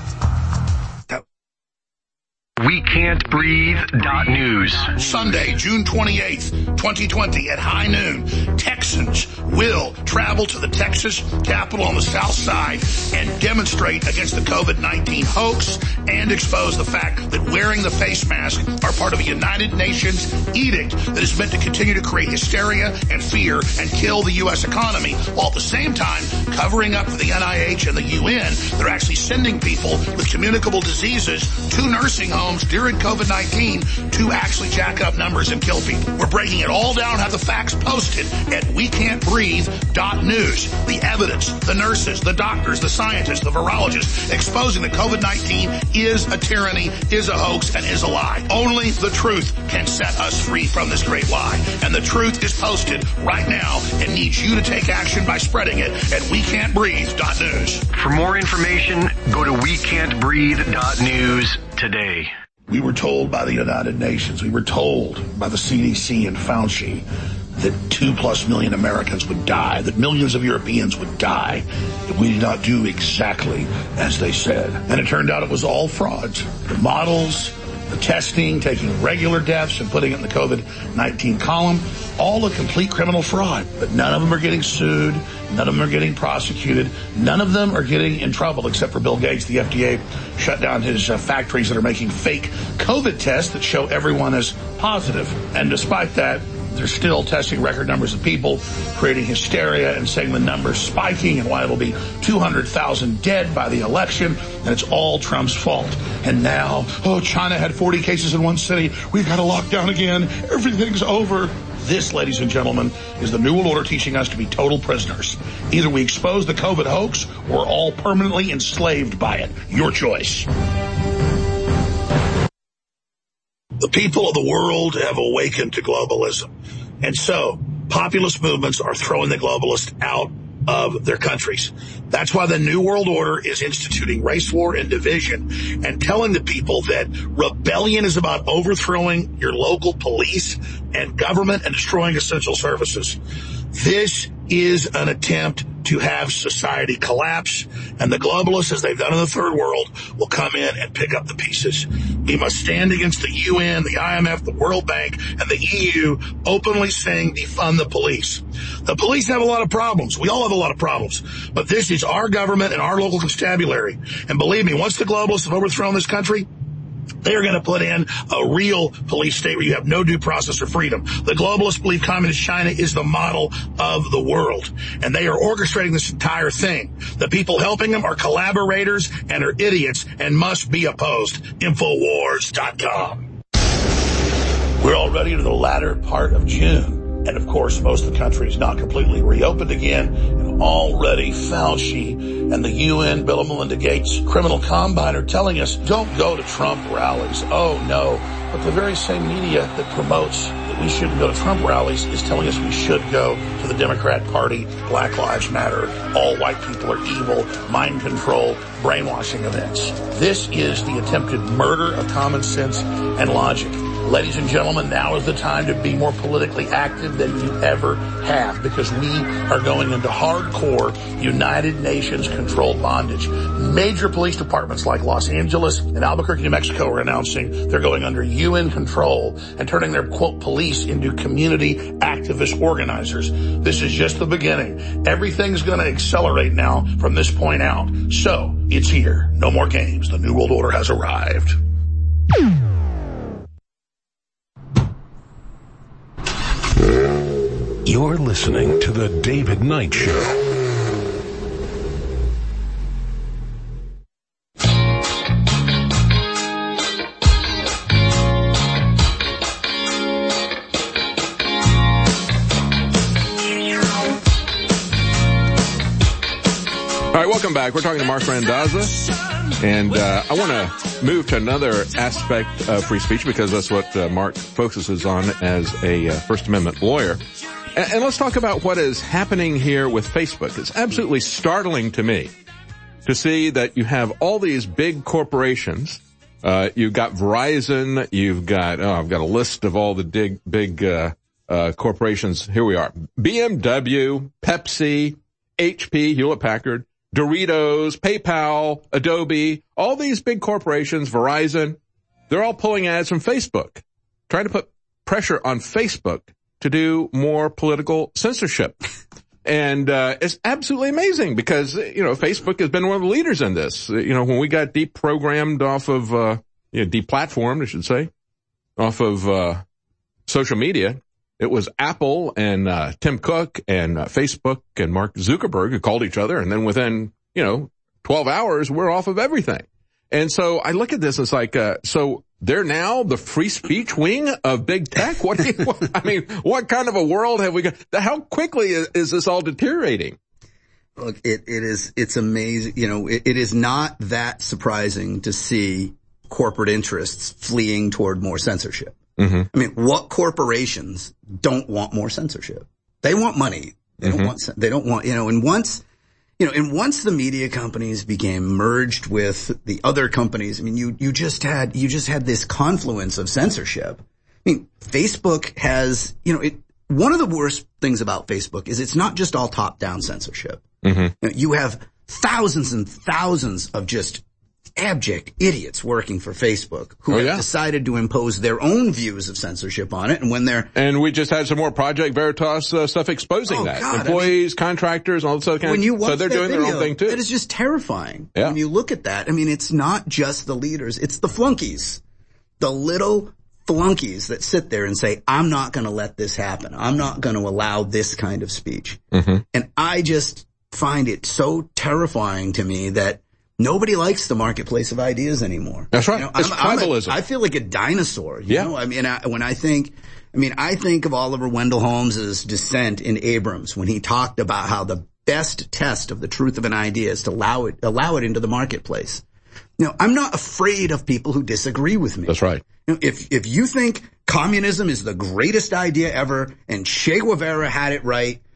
we can't breathe dot news. Sunday, June twenty-eighth, twenty twenty at high noon, Texans will travel to the Texas Capitol on the south side and demonstrate against the COVID nineteen hoax and expose the fact that wearing the face mask are part of a United Nations edict that is meant to continue to create hysteria and fear and kill the U S economy, while at the same time covering up for the N I H and the U N. They're actually sending people with communicable diseases to nursing homes during COVID nineteen to actually jack up numbers and kill people. We're breaking it all down, have the facts posted at we can't breathe dot news. The evidence, the nurses, the doctors, the scientists, the virologists exposing that COVID nineteen is a tyranny, is a hoax, and is a lie. Only the truth can set us free from this great lie. And the truth is posted right now and needs you to take action by spreading it at we can't breathe dot news. For more information, go to we can't breathe dot news today. We were told by the United Nations, we were told by the C D C and Fauci that two plus million Americans would die, that millions of Europeans would die if we did not do exactly as they said. And it turned out it was all frauds. The models, the testing, taking regular deaths and putting it in the COVID nineteen column, all a complete criminal fraud. But none of them are getting sued. None of them are getting prosecuted. None of them are getting in trouble except for Bill Gates. The F D A shut down his uh, factories that are making fake COVID tests that show everyone as positive. And despite that, they're still testing record numbers of people, creating hysteria and saying the numbers spiking and why it'll be two hundred thousand dead by the election, and it's all Trump's fault. And now, oh, China had forty cases in one city. We've got to lock down again. Everything's over. This, ladies and gentlemen, is the New World Order teaching us to be total prisoners. Either we expose the COVID hoax or we're all permanently enslaved by it. Your choice. The people of the world have awakened to globalism. And so populist movements are throwing the globalists out of their countries. That's why the New World Order is instituting race war and division and telling the people that rebellion is about overthrowing your local police and government and destroying essential services. This is an attempt to have society collapse, and the globalists, as they've done in the third world, will come in and pick up the pieces. We must stand against the U N, the I M F, the World Bank, and the E U openly saying defund the police. The police have a lot of problems. We all have a lot of problems. But this is our government and our local constabulary. And believe me, once the globalists have overthrown this country, they are going to put in a real police state where you have no due process or freedom. The globalists believe communist China is the model of the world, and they are orchestrating this entire thing. The people helping them are collaborators and are idiots and must be opposed. Infowars dot com. We're already to the latter part of June. And, of course, most of the country is not completely reopened again. And already Fauci and the U N, Bill and Melinda Gates Criminal Combine are telling us, don't go to Trump rallies. Oh, no. But the very same media that promotes that we shouldn't go to Trump rallies is telling us we should go to the Democrat Party, Black Lives Matter, all white people are evil, mind control, brainwashing events. This is the attempted murder of common sense and logic. Ladies and gentlemen, now is the time to be more politically active than you ever have, because we are going into hardcore United Nations controlled bondage. Major police departments like Los Angeles and Albuquerque, New Mexico are announcing they're going under U N control and turning their, quote, police into community activist organizers. This is just the beginning. Everything's going to accelerate now from this point out. So, it's here. No more games. The New World Order has arrived. You're listening to The David Knight Show. All right, welcome back. We're talking to Marc Randazza, and uh, I want to move to another aspect of free speech because that's what uh, Marc focuses on as a uh, First Amendment lawyer. And, and let's talk about what is happening here with Facebook. It's absolutely startling to me to see that you have all these big corporations. Uh, you've got Verizon, you've got, oh, I've got a list of all the big, big uh, uh, corporations. Here we are. B M W, Pepsi, H P, Hewlett-Packard, Doritos, PayPal, Adobe, all these big corporations, Verizon, they're all pulling ads from Facebook, trying to put pressure on Facebook to do more political censorship. And uh it's absolutely amazing because, you know, Facebook has been one of the leaders in this. You know, when we got deprogrammed off of, uh, you know, deplatformed, I should say, off of uh social media, it was Apple and uh Tim Cook and uh, Facebook and Mark Zuckerberg who called each other, and then within, you know, twelve hours, we're off of everything. And so I look at this, it's like, uh so they're now the free speech wing of big tech? What, do you, what I mean, what kind of a world have we got? How quickly is, is this all deteriorating? Look, it, it is, it's amazing. You know, it, it is not that surprising to see corporate interests fleeing toward more censorship. Mm-hmm. I mean, what corporations don't want more censorship? They want money. They mm-hmm. don't want, they don't want, you know, and once, you know, and once the media companies became merged with the other companies, I mean, you, you just had, you just had this confluence of censorship. I mean, Facebook has, you know, it, one of the worst things about Facebook is it's not just all top-down censorship. Mm-hmm. You know, you have thousands and thousands of just abject idiots working for Facebook who oh, have yeah. decided to impose their own views of censorship on it. And when they're and we just had some more Project Veritas uh, stuff exposing oh, that God, employees, I mean, contractors, all this other kind when of you watch so they're that doing video, their own thing too. It is just terrifying. Yeah. When you look at that, I mean, it's not just the leaders; it's the flunkies, the little flunkies that sit there and say, "I'm not going to let this happen. I'm not going to allow this kind of speech." Mm-hmm. And I just find it so terrifying to me that nobody likes the marketplace of ideas anymore. That's right. You know, it's I'm, tribalism. I'm a, I feel like a dinosaur. You yeah. know, I mean, I, when I think, I mean, I think of Oliver Wendell Holmes's dissent in Abrams when he talked about how the best test of the truth of an idea is to allow it, allow it into the marketplace. You know, I'm not afraid of people who disagree with me. That's right. You know, if, if you think communism is the greatest idea ever and Che Guevara had it right,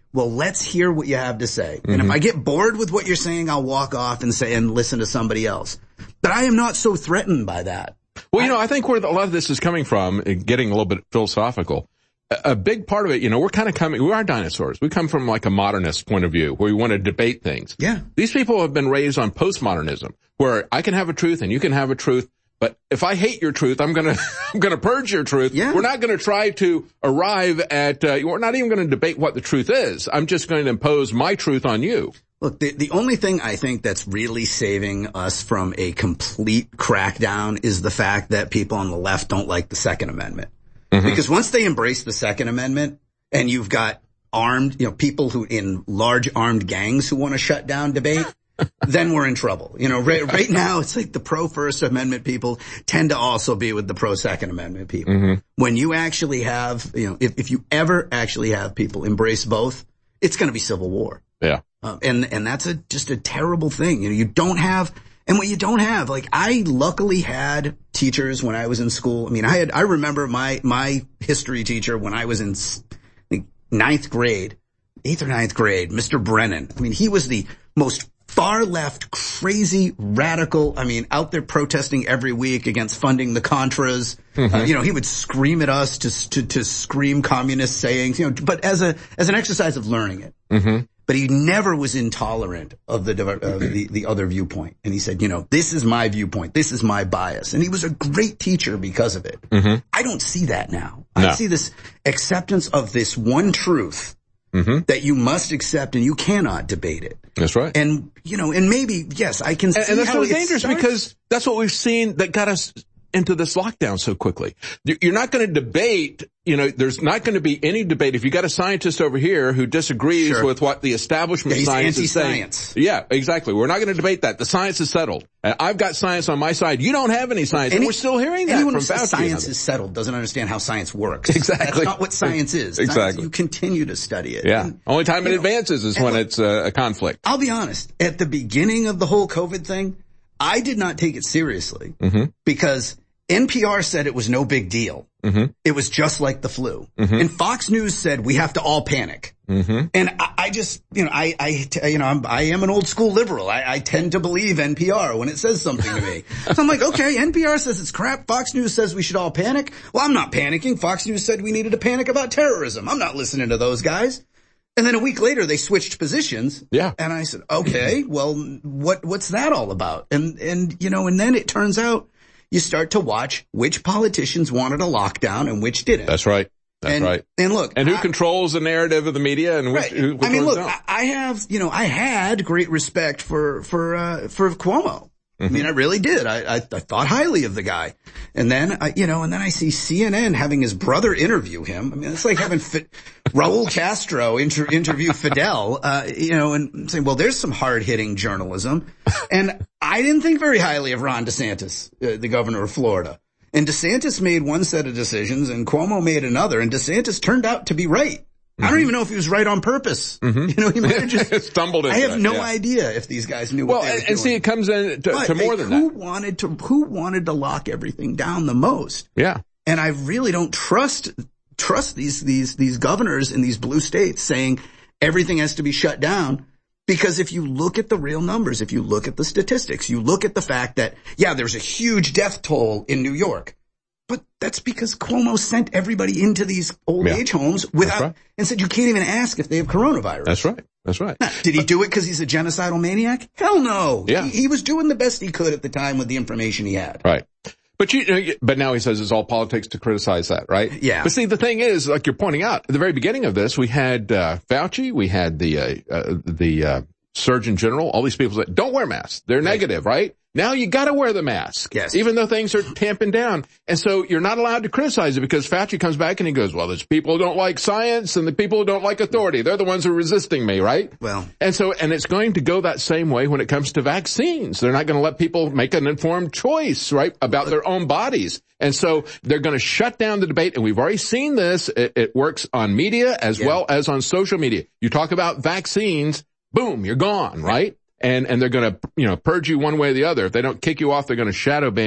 well, let's hear what you have to say. Mm-hmm. And if I get bored with what you're saying, I'll walk off and say, and listen to somebody else. But I am not so threatened by that. Well, you know, I think where a lot of this is coming from, getting a little bit philosophical, a big part of it, you know, we're kind of coming, we are dinosaurs. We come from like a modernist point of view where we want to debate things. Yeah. These people have been raised on postmodernism where I can have a truth and you can have a truth. But if I hate your truth, I'm gonna, I'm gonna purge your truth. Yeah. We're not gonna try to arrive at, uh, we're not even gonna debate what the truth is. I'm just going to impose my truth on you. Look, the, the only thing I think that's really saving us from a complete crackdown is the fact that people on the left don't like the Second Amendment. Mm-hmm. Because once they embrace the Second Amendment and you've got armed, you know, people who in large armed gangs who want to shut down debate, then we're in trouble. You know, right, right now it's like the pro-First Amendment people tend to also be with the pro-Second Amendment people. Mm-hmm. When you actually have, you know, if, if you ever actually have people embrace both, it's going to be civil war. Yeah. Um, and, and that's a, just a terrible thing. You know, you don't have, and what you don't have, like I luckily had teachers when I was in school. I mean, I had, I remember my, my history teacher when I was in like, ninth grade, eighth or ninth grade, Mister Brennan. I mean, he was the most far left, crazy, radical, I mean, out there protesting every week against funding the Contras. Mm-hmm. Uh, you know, he would scream at us to, to, to scream communist sayings, you know, but as a, as an exercise of learning it. Mm-hmm. But he never was intolerant of the, of the, the other viewpoint. And he said, you know, this is my viewpoint. This is my bias. And he was a great teacher because of it. Mm-hmm. I don't see that now. No. I see this acceptance of this one truth. Mm-hmm. That you must accept and you cannot debate it. That's right. And, you know, and maybe, yes, I can see And, and that's how so dangerous starts. Because that's what we've seen that got us into this lockdown so quickly. You're not going to debate, you know, there's not going to be any debate. If you got a scientist over here who disagrees sure. with what the establishment yeah, science is saying. Yeah, exactly. We're not going to debate that. The science is settled. And I've got science on my side. You don't have any science. Any, and we're still hearing that anyone from who says Fauci. Science is settled doesn't understand how science works. Exactly. That's not what science is. Exactly. Science, you continue to study it. Yeah. And, Only time it know, advances is when look, it's a, a conflict. I'll be honest. At the beginning of the whole COVID thing, I did not take it seriously mm-hmm. because N P R said it was no big deal. Mm-hmm. It was just like the flu. Mm-hmm. And Fox News said we have to all panic. Mm-hmm. And I, I just, you know, I, I, you know, I'm, I am an old school liberal. I, I tend to believe N P R when it says something to me. So I'm like, okay, N P R says it's crap. Fox News says we should all panic. Well, I'm not panicking. Fox News said we needed to panic about terrorism. I'm not listening to those guys. And then a week later, they switched positions. Yeah. And I said, okay, well, what, what's that all about? And, and, you know, and then it turns out, you start to watch which politicians wanted a lockdown and which didn't. That's right. That's and, right. And look. And who I, controls the narrative of the media and which, right. who, which I mean, look, don't. I, I have, you know, I had great respect for, for, uh, for Cuomo. Mm-hmm. I mean, I really did. I, I, I thought highly of the guy. And then, I, you know, and then I see C N N having his brother interview him. I mean, it's like having Fi- Raul Castro inter- interview Fidel, uh, you know, and saying, well, there's some hard-hitting journalism. And I didn't think very highly of Ron DeSantis, uh, the governor of Florida. And DeSantis made one set of decisions and Cuomo made another, and DeSantis turned out to be right. Mm-hmm. I don't even know if he was right on purpose. Mm-hmm. You know, he might have just stumbled into I have that, no yeah. idea if these guys knew well, what they were and, doing. and see, it comes in to, but, to more hey, than who that. wanted to, who wanted to lock everything down the most? Yeah. And I really don't trust, trust these, these, these governors in these blue states saying everything has to be shut down. Because if you look at the real numbers, if you look at the statistics, you look at the fact that, yeah, there's a huge death toll in New York. But that's because Cuomo sent everybody into these old yeah. age homes without, right. and said you can't even ask if they have coronavirus. That's right. That's right. Now, did he do it because he's a genocidal maniac? Hell no. Yeah. He, he was doing the best he could at the time with the information he had. Right. But you, but now he says it's all politics to criticize that, right? Yeah. But see, the thing is, like you're pointing out, at the very beginning of this, we had, uh, Fauci, we had the, uh, uh the, uh, Surgeon General, all these people said, don't wear masks. They're right. negative, right? Now you gotta wear the mask. Yes. Even though things are tamping down. And so you're not allowed to criticize it because Fauci comes back and he goes, well, there's people who don't like science and the people who don't like authority. They're the ones who are resisting me, right? Well. And so, and it's going to go that same way when it comes to vaccines. They're not going to let people make an informed choice, right, about their own bodies. And so they're going to shut down the debate. And we've already seen this. It, it works on media as yeah. well as on social media. You talk about vaccines, boom, you're gone, right? And, and they're going to, you know, purge you one way or the other. If they don't kick you off, they're going to shadow ban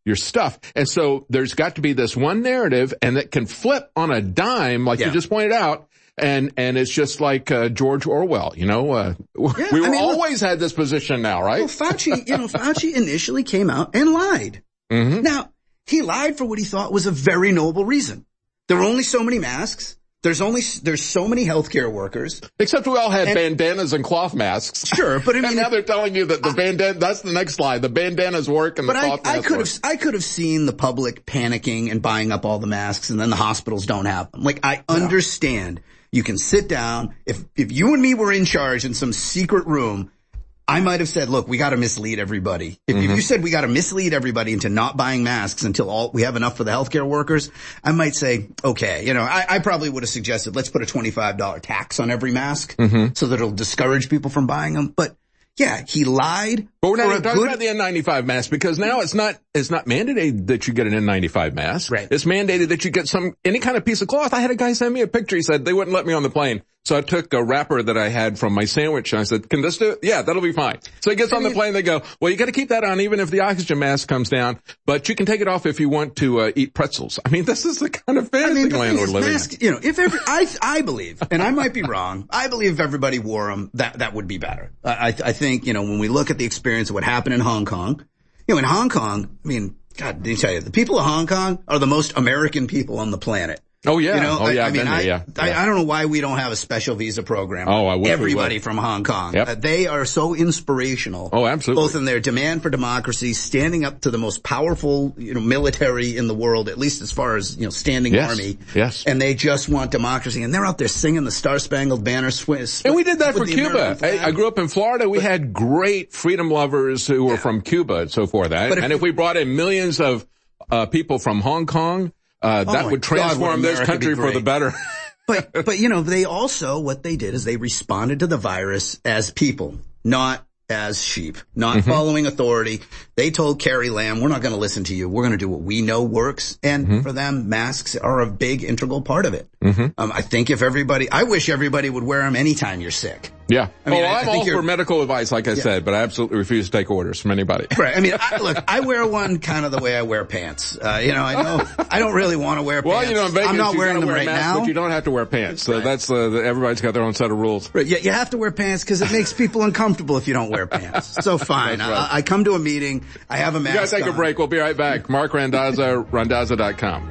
your stuff. And so there's got to be this one narrative, and that can flip on a dime, like yeah. you just pointed out. And, and it's just like, uh, George Orwell, you know, uh, yeah, we were I mean, always look, had this position now, right? Well, Fauci, you know, Fauci initially came out and lied. Mm-hmm. Now, he lied for what he thought was a very noble reason. There were only so many masks. There's only, there's so many healthcare workers. Except we all had and, bandanas and cloth masks. Sure, but I mean. And now they're telling you that the I, bandana, that's the next slide, the bandanas work and the cloth I, masks I could work. have, I could have seen the public panicking and buying up all the masks, and then the hospitals don't have them. Like, I yeah. understand. You can sit down. If, if you and me were in charge in some secret room, I might have said, look, we got to mislead everybody. If, mm-hmm. if you said we got to mislead everybody into not buying masks until all we have enough for the healthcare workers, I might say, okay, you know, I, I probably would have suggested let's put a twenty-five dollars tax on every mask mm-hmm. so that it'll discourage people from buying them. But yeah, he lied. But we're not even talking good... about the N ninety-five mask, because now it's not, it's not mandated that you get an N ninety-five mask. Right. It's mandated that you get some, any kind of piece of cloth. I had a guy send me a picture. He said they wouldn't let me on the plane. So I took a wrapper that I had from my sandwich and I said, can this do it? Yeah, that'll be fine. So he gets I on mean, the plane. They go, well, you got to keep that on even if the oxygen mask comes down, but you can take it off if you want to uh, eat pretzels. I mean, this is the kind of fantasy I mean, land we're living mask, in. You know, if every, I, I believe, and I might be wrong, I believe if everybody wore them, that, that would be better. I, I think, you know, when we look at the experience of what happened in Hong Kong, you know, in Hong Kong, I mean, God, did I tell you, the people of Hong Kong are the most American people on the planet. Oh yeah, you know, oh yeah, I, I mean, there, I, yeah, I, yeah. I don't know why we don't have a special visa program. Oh, I wish Everybody we would. from Hong Kong. Yep. Uh, they are so inspirational. Oh, absolutely. Both in their demand for democracy, standing up to the most powerful, you know, military in the world, at least as far as, you know, standing yes. army. Yes. And they just want democracy. And they're out there singing the Star Spangled Banner. Sw- sw- and we did that for Cuba. I, I grew up in Florida. We but, had great freedom lovers who were yeah. from Cuba and so forth. And, if, and if we brought in millions of uh people from Hong Kong, uh that oh would transform God, this country for the better. But, but, you know, they also, what they did is they responded to the virus as people, not as sheep, not mm-hmm. following authority. They told Carrie Lam, we're not going to listen to you. We're going to do what we know works. And mm-hmm. for them, masks are a big integral part of it. Mm-hmm. Um, I think if everybody, I wish everybody would wear them anytime you're sick. Yeah. I mean, oh, I, I'm I all for medical advice, like I yeah. said, but I absolutely refuse to take orders from anybody. Right. I mean, I, look, I wear one kind of the way I wear pants. Uh, you know, I know, I don't really want to wear well, pants. Well, you know, in Vegas, I'm not you wearing them wear right mask, now. But you don't have to wear pants. So right. that's, uh, the, everybody's got their own set of rules. Right. Yeah, you have to wear pants because it makes people uncomfortable if you don't wear pants. So fine. Right. I, I come to a meeting, I have a mask You gotta take on. a break. We'll be right back. Mark Randazza, Randazza dot com.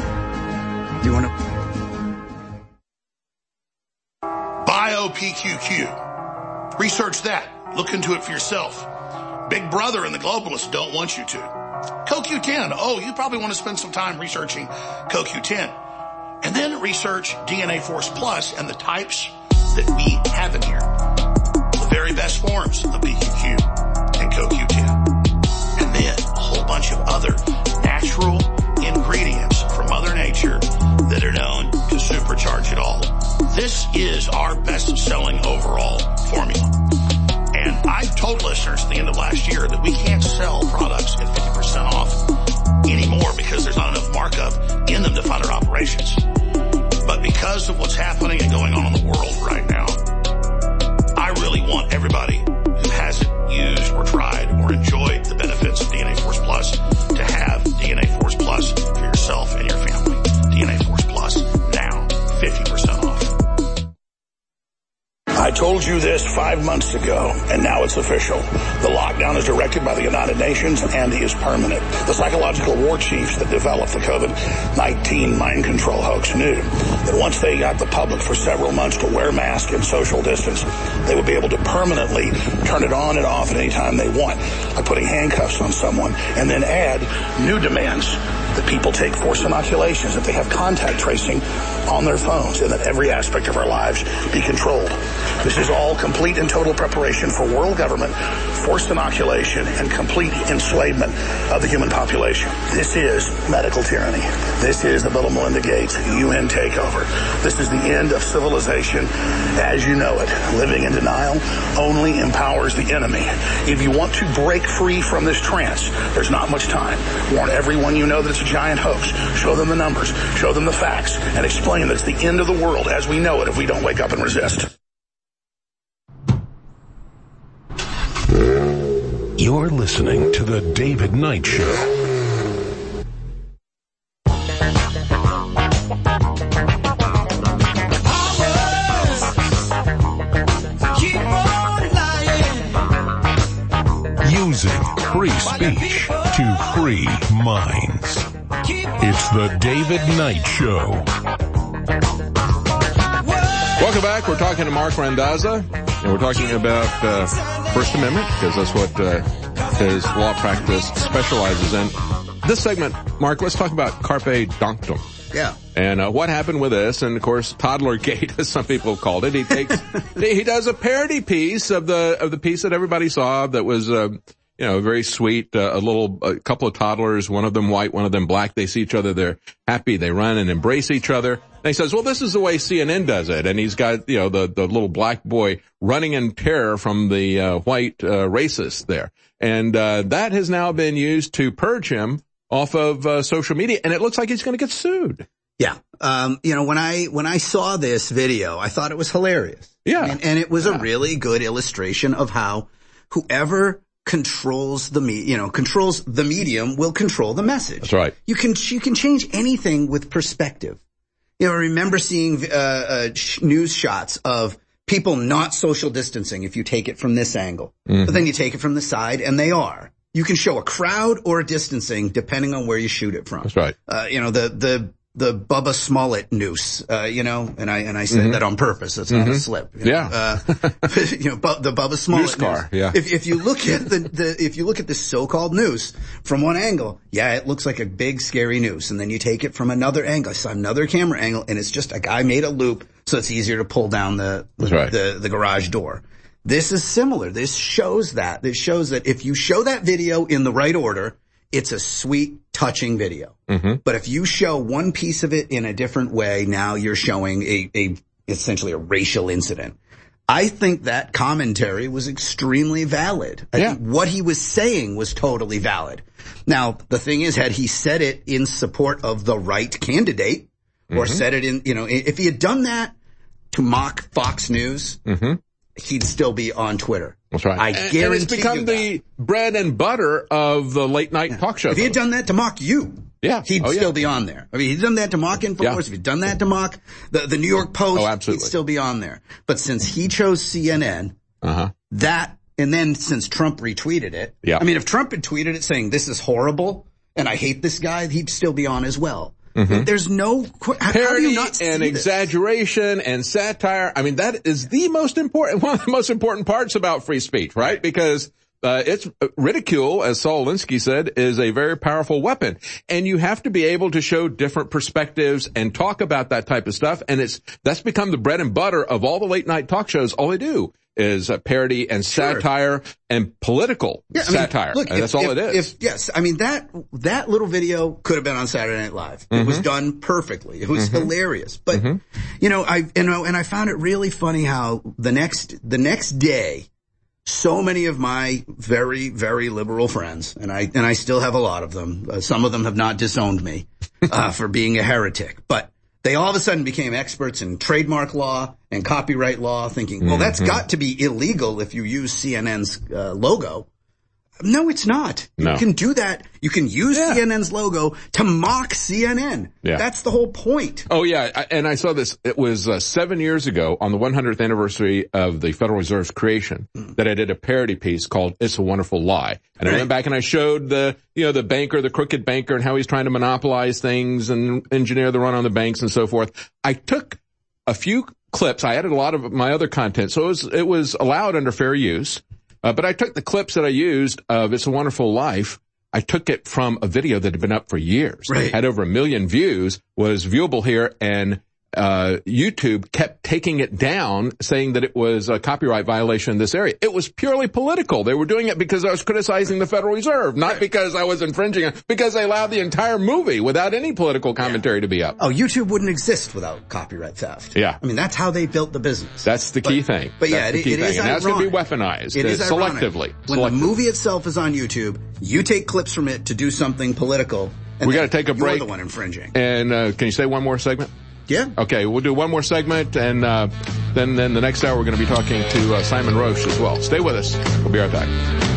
Do you want to? BioPQQ. Research that. Look into it for yourself. Big Brother and the globalists don't want you to. C O Q ten. Oh, you probably want to spend some time researching C O Q ten. And then research D N A Force Plus and the types that we have in here. The very best forms of B Q Q and C O Q ten. And then a whole bunch of other natural ingredients from Mother Nature that are known to supercharge it all. This is our best-selling overall formula. And I've told listeners at the end of last year that we can't sell products at fifty percent off anymore because there's not enough markup in them to fund our operations. But because of what's happening and going on in the world right now, I really want everybody who hasn't used or tried or enjoyed the benefits of D N A Force Plus to have D N A Force Plus for yourself and your family. D N A Force Plus, now fifty percent off. I told you this five months ago, and now it's official. The lockdown is directed by the United Nations and is permanent. The psychological war chiefs that developed the COVID nineteen mind control hoax knew that once they got the public for several months to wear masks and social distance, they would be able to permanently turn it on and off at any time they want, by putting handcuffs on someone, and then add new demands that people take forced inoculations, that they have contact tracing on their phones, and that every aspect of our lives be controlled. This is all complete and total preparation for world government, forced inoculation, and complete enslavement of the human population. This is medical tyranny. This is the Bill and Melinda Gates U N takeover. This is the end of civilization as you know it. Living in denial only empowers the enemy. If you want to break free from this trance, there's not much time. Warn everyone you know that it's a giant hoax. Show them the numbers, show them the facts, and explain that it's the end of the world as we know it if we don't wake up and resist. You're listening to The David Knight Show. free speech to free minds. It's the David Knight Show. Welcome back. We're talking to Mark Randazza, and we're talking about uh, First Amendment, because that's what uh, his law practice specializes in. This segment, Mark, let's talk about Carpe Donktum. Yeah. And uh, what happened with this, and of course, Toddlergate, as some people have called it. He takes, he does a parody piece of the of the piece that everybody saw that was, uh, you know, very sweet. Uh, a little, a couple of toddlers, one of them white, one of them black. They see each other, they're happy, they run and embrace each other. And he says, well, this is the way C N N does it. And he's got, you know, the the little black boy running in terror from the uh, white uh, racist there. And uh that has now been used to purge him off of uh, social media, and it looks like he's going to get sued. Yeah. Um, you know, when I, when I saw this video, I thought it was hilarious. Yeah. I mean, and it was yeah. a really good illustration of how whoever controls the me, you know, controls the medium will control the message. That's right. You can, you can change anything with perspective. You know, I remember seeing, uh, uh, sh- news shots of people not social distancing if you take it from this angle. Mm-hmm. But then you take it from the side and they are. You can show a crowd or a distancing depending on where you shoot it from. That's right. Uh, you know, the, the, the Bubba Smollett noose, uh, you know, and I, and I said mm-hmm. that on purpose. That's mm-hmm. not a slip. You know? Yeah. Uh, you know, bu- the Bubba Smollett noose car. Noose. Yeah. If, if you look at the, the, if you look at this so-called noose from one angle, yeah, it looks like a big scary noose. And then you take it from another angle. I saw another camera angle and it's just a guy made a loop so it's easier to pull down the, the, right. the, the garage door. This is similar. This shows that. This shows that if you show that video in the right order, it's a sweet, touching video. Mm-hmm. But if you show one piece of it in a different way, now you're showing a, a essentially a racial incident. I think that commentary was extremely valid. I yeah. think what he was saying was totally valid. Now, the thing is, had he said it in support of the right candidate, or mm-hmm. said it in, you know, if he had done that to mock Fox News, mm-hmm. he'd still be on Twitter. That's right. I and, guarantee and it's become you the that. bread and butter of the late night yeah. talk show. If he had done that to mock you, yeah. he'd oh, still yeah. be on there. I mean, he'd done that to mock InfoWars. Yeah. If he'd done that to mock the, the New York Post, oh, absolutely. he'd still be on there. But since he chose C N N, uh-huh. that, and then since Trump retweeted it, yeah. I mean, if Trump had tweeted it saying, this is horrible, and I hate this guy, he'd still be on as well. Mm-hmm. There's no how, parody how do you not see and this? Exaggeration and satire. I mean, that is the most important, one of the most important parts about free speech, right? right. Because uh, it's ridicule, as Saul Alinsky said, is a very powerful weapon, and you have to be able to show different perspectives and talk about that type of stuff. And it's that's become the bread and butter of all the late night talk shows. All they do is uh, parody and satire sure. and political yeah, I mean, satire. Look, and if, that's all if, it is. If, yes, I mean, that that little video could have been on Saturday Night Live. Mm-hmm. It was done perfectly. It was mm-hmm. hilarious. But, mm-hmm. you know, I, you know, and I found it really funny how the next, the next day, so many of my very, very liberal friends, and I, and I still have a lot of them, uh, some of them have not disowned me, uh, for being a heretic, but they all of a sudden became experts in trademark law and copyright law, thinking, well, that's mm-hmm. got to be illegal if you use C N N's uh, logo. No, it's not. No. You can do that. You can use yeah. C N N's logo to mock C N N. Yeah. That's the whole point. Oh, yeah. I, and I saw this. It was uh, seven years ago on the one hundredth anniversary of the Federal Reserve's creation mm. that I did a parody piece called It's a Wonderful Lie. And right. I went back and I showed the, you know, the banker, the crooked banker, and how he's trying to monopolize things and engineer the run on the banks and so forth. I took a few clips. I added a lot of my other content. So it was, it was allowed under fair use. Uh, but I took the clips that I used of It's a Wonderful Life. I took it from a video that had been up for years. Right. Had over a million views, was viewable here, and uh YouTube kept taking it down, saying that it was a copyright violation in this area. It was purely political. They were doing it because I was criticizing the Federal Reserve, not right. because I was infringing it, because they allowed the entire movie without any political commentary yeah. to be up. Oh, YouTube wouldn't exist without copyright theft. Yeah. I mean, that's how they built the business. That's the key but, thing. But yeah, that's it, the key it thing. is And that's going to be weaponized it is uh, selectively. When selectively. the movie itself is on YouTube, you take clips from it to do something political, and we got to take a break. You're the one infringing. And uh can you say one more segment? Yeah. Okay, we'll do one more segment, and uh then then the next hour we're going to be talking to uh, Simon Roche as well. Stay with us. We'll be right back.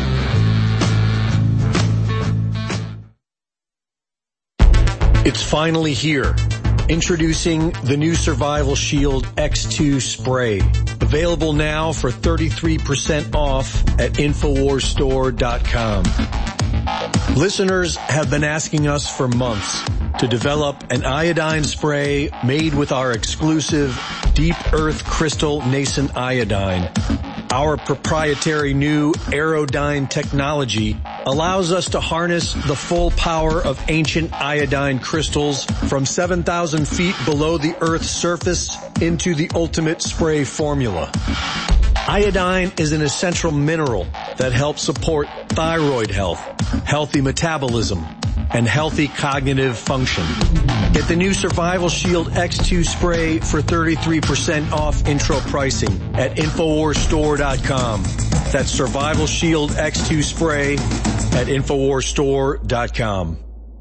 It's finally here. Introducing the new Survival Shield X two spray. Available now for thirty-three percent off at Infowars Store dot com. Listeners have been asking us for months to develop an iodine spray made with our exclusive Deep Earth Crystal Nascent Iodine. Our proprietary new Aerodyne technology allows us to harness the full power of ancient iodine crystals from seven thousand feet below the Earth's surface into the ultimate spray formula. Iodine is an essential mineral that helps support thyroid health, healthy metabolism, and healthy cognitive function. Get the new Survival Shield X two spray for thirty-three percent off intro pricing at Infowars Store dot com. That's Survival Shield X two spray at Infowars Store dot com.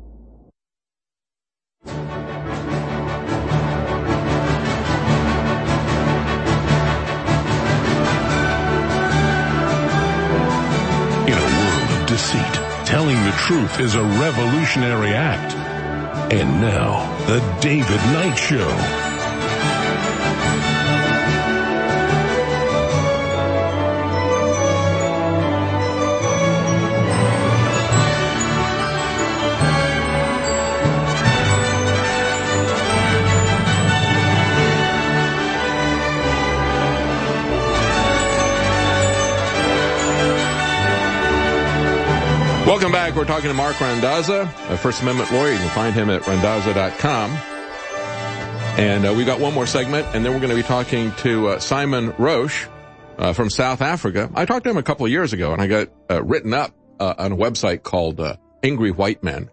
Deceit. Telling the truth is a revolutionary act. And now, the David Knight Show. Welcome back. We're talking to Mark Randazza, a First Amendment lawyer. You can find him at randazza dot com. And uh, we've got one more segment, and then we're going to be talking to uh, Simon Roche uh, from South Africa. I talked to him a couple of years ago, and I got uh, written up uh, on a website called uh, Angry White Men.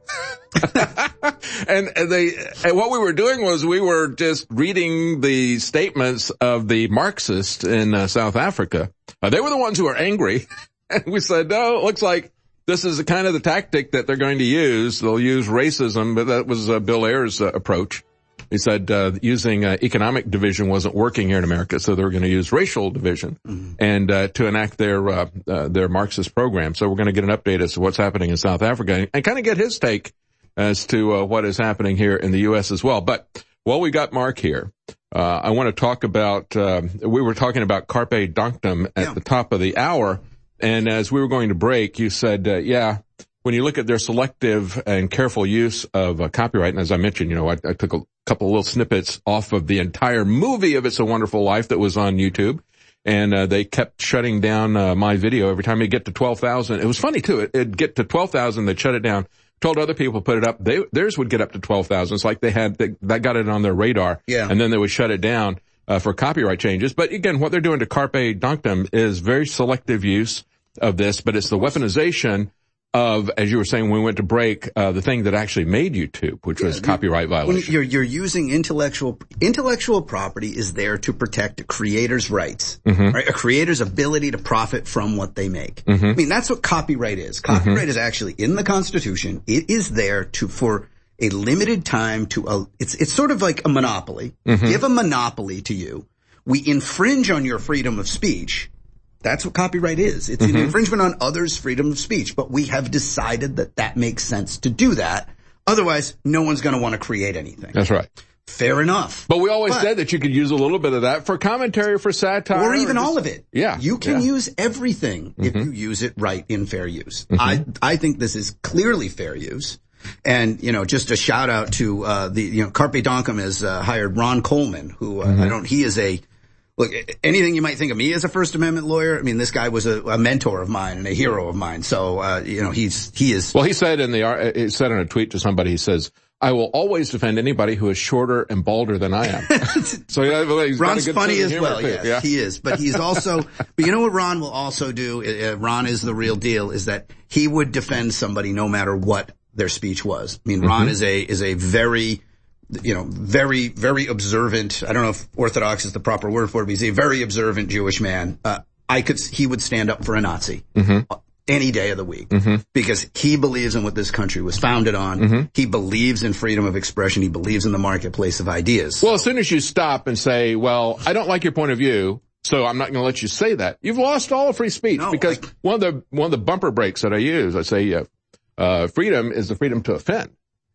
and, and they, and what we were doing was we were just reading the statements of the Marxists in uh, South Africa. Uh, they were the ones who were angry. And we said, no, it looks like this is the kind of the tactic that they're going to use. They'll use racism, but that was uh, Bill Ayers' uh, approach. He said uh, using uh, economic division wasn't working here in America, so they were going to use racial division mm-hmm. and uh, to enact their uh, uh, their Marxist program. So we're going to get an update as to what's happening in South Africa and, and kind of get his take as to uh, what is happening here in the U S as well. But while we got Mark here, uh, I want to talk about. Uh, we were talking about carpe diem at yeah. the top of the hour. And as we were going to break, you said, uh, yeah, when you look at their selective and careful use of uh, copyright, and as I mentioned, you know, I, I took a couple of little snippets off of the entire movie of It's a Wonderful Life that was on YouTube, and uh, they kept shutting down uh, my video every time you get to twelve thousand. It was funny, too. It, it'd get to twelve thousand, they'd shut it down. Told other people to put it up. They, theirs would get up to twelve thousand. It's like they had, they, that got it on their radar, yeah. and then they would shut it down uh, for copyright changes. But again, what they're doing to carpe diem is very selective use of this, but it's the weaponization of, as you were saying when we went to break, uh, the thing that actually made YouTube, which was yeah, copyright violation. You're, you're using intellectual, intellectual property is there to protect a creator's rights, mm-hmm. right? A creator's ability to profit from what they make. Mm-hmm. I mean, that's what copyright is. Copyright mm-hmm. is actually in the Constitution. It is there to, for a limited time to, uh, it's, it's sort of like a monopoly. Mm-hmm. Give a monopoly to you. We infringe on your freedom of speech. That's what copyright is. It's mm-hmm. an infringement on others' freedom of speech, but we have decided that that makes sense to do that. Otherwise, no one's going to want to create anything. That's right. Fair enough. But we always but, said that you could use a little bit of that for commentary, for satire. Or even or just, all of it. Yeah. You can yeah. use everything mm-hmm. if you use it right in fair use. Mm-hmm. I, I think this is clearly fair use. And, you know, just a shout out to, uh, the, you know, Carpe Diem has, uh, hired Ron Coleman, who, uh, mm-hmm. I don't, he is a, Look, anything you might think of me as a First Amendment lawyer, I mean, this guy was a, a mentor of mine and a hero of mine. So, uh, you know, he's, he is. Well, he said in the, he said in a tweet to somebody, he says, I will always defend anybody who is shorter and balder than I am. So he's Ron's got a good funny as well. Too. Yes, yeah. he is. But he's also, but you know what Ron will also do? Uh, Ron is the real deal, is that he would defend somebody no matter what their speech was. I mean, mm-hmm. Ron is a, is a very, you know, very, very observant. I don't know if orthodox is the proper word for it, but he's a very observant Jewish man. Uh, I could, he would stand up for a Nazi mm-hmm. any day of the week mm-hmm. because he believes in what this country was founded on. Mm-hmm. He believes in freedom of expression. He believes in the marketplace of ideas. Well, as soon as you stop and say, well, I don't like your point of view, so I'm not going to let you say that, you've lost all free speech no, because I, one of the, one of the bumper breaks that I use, I say, uh, uh, freedom is the freedom to offend.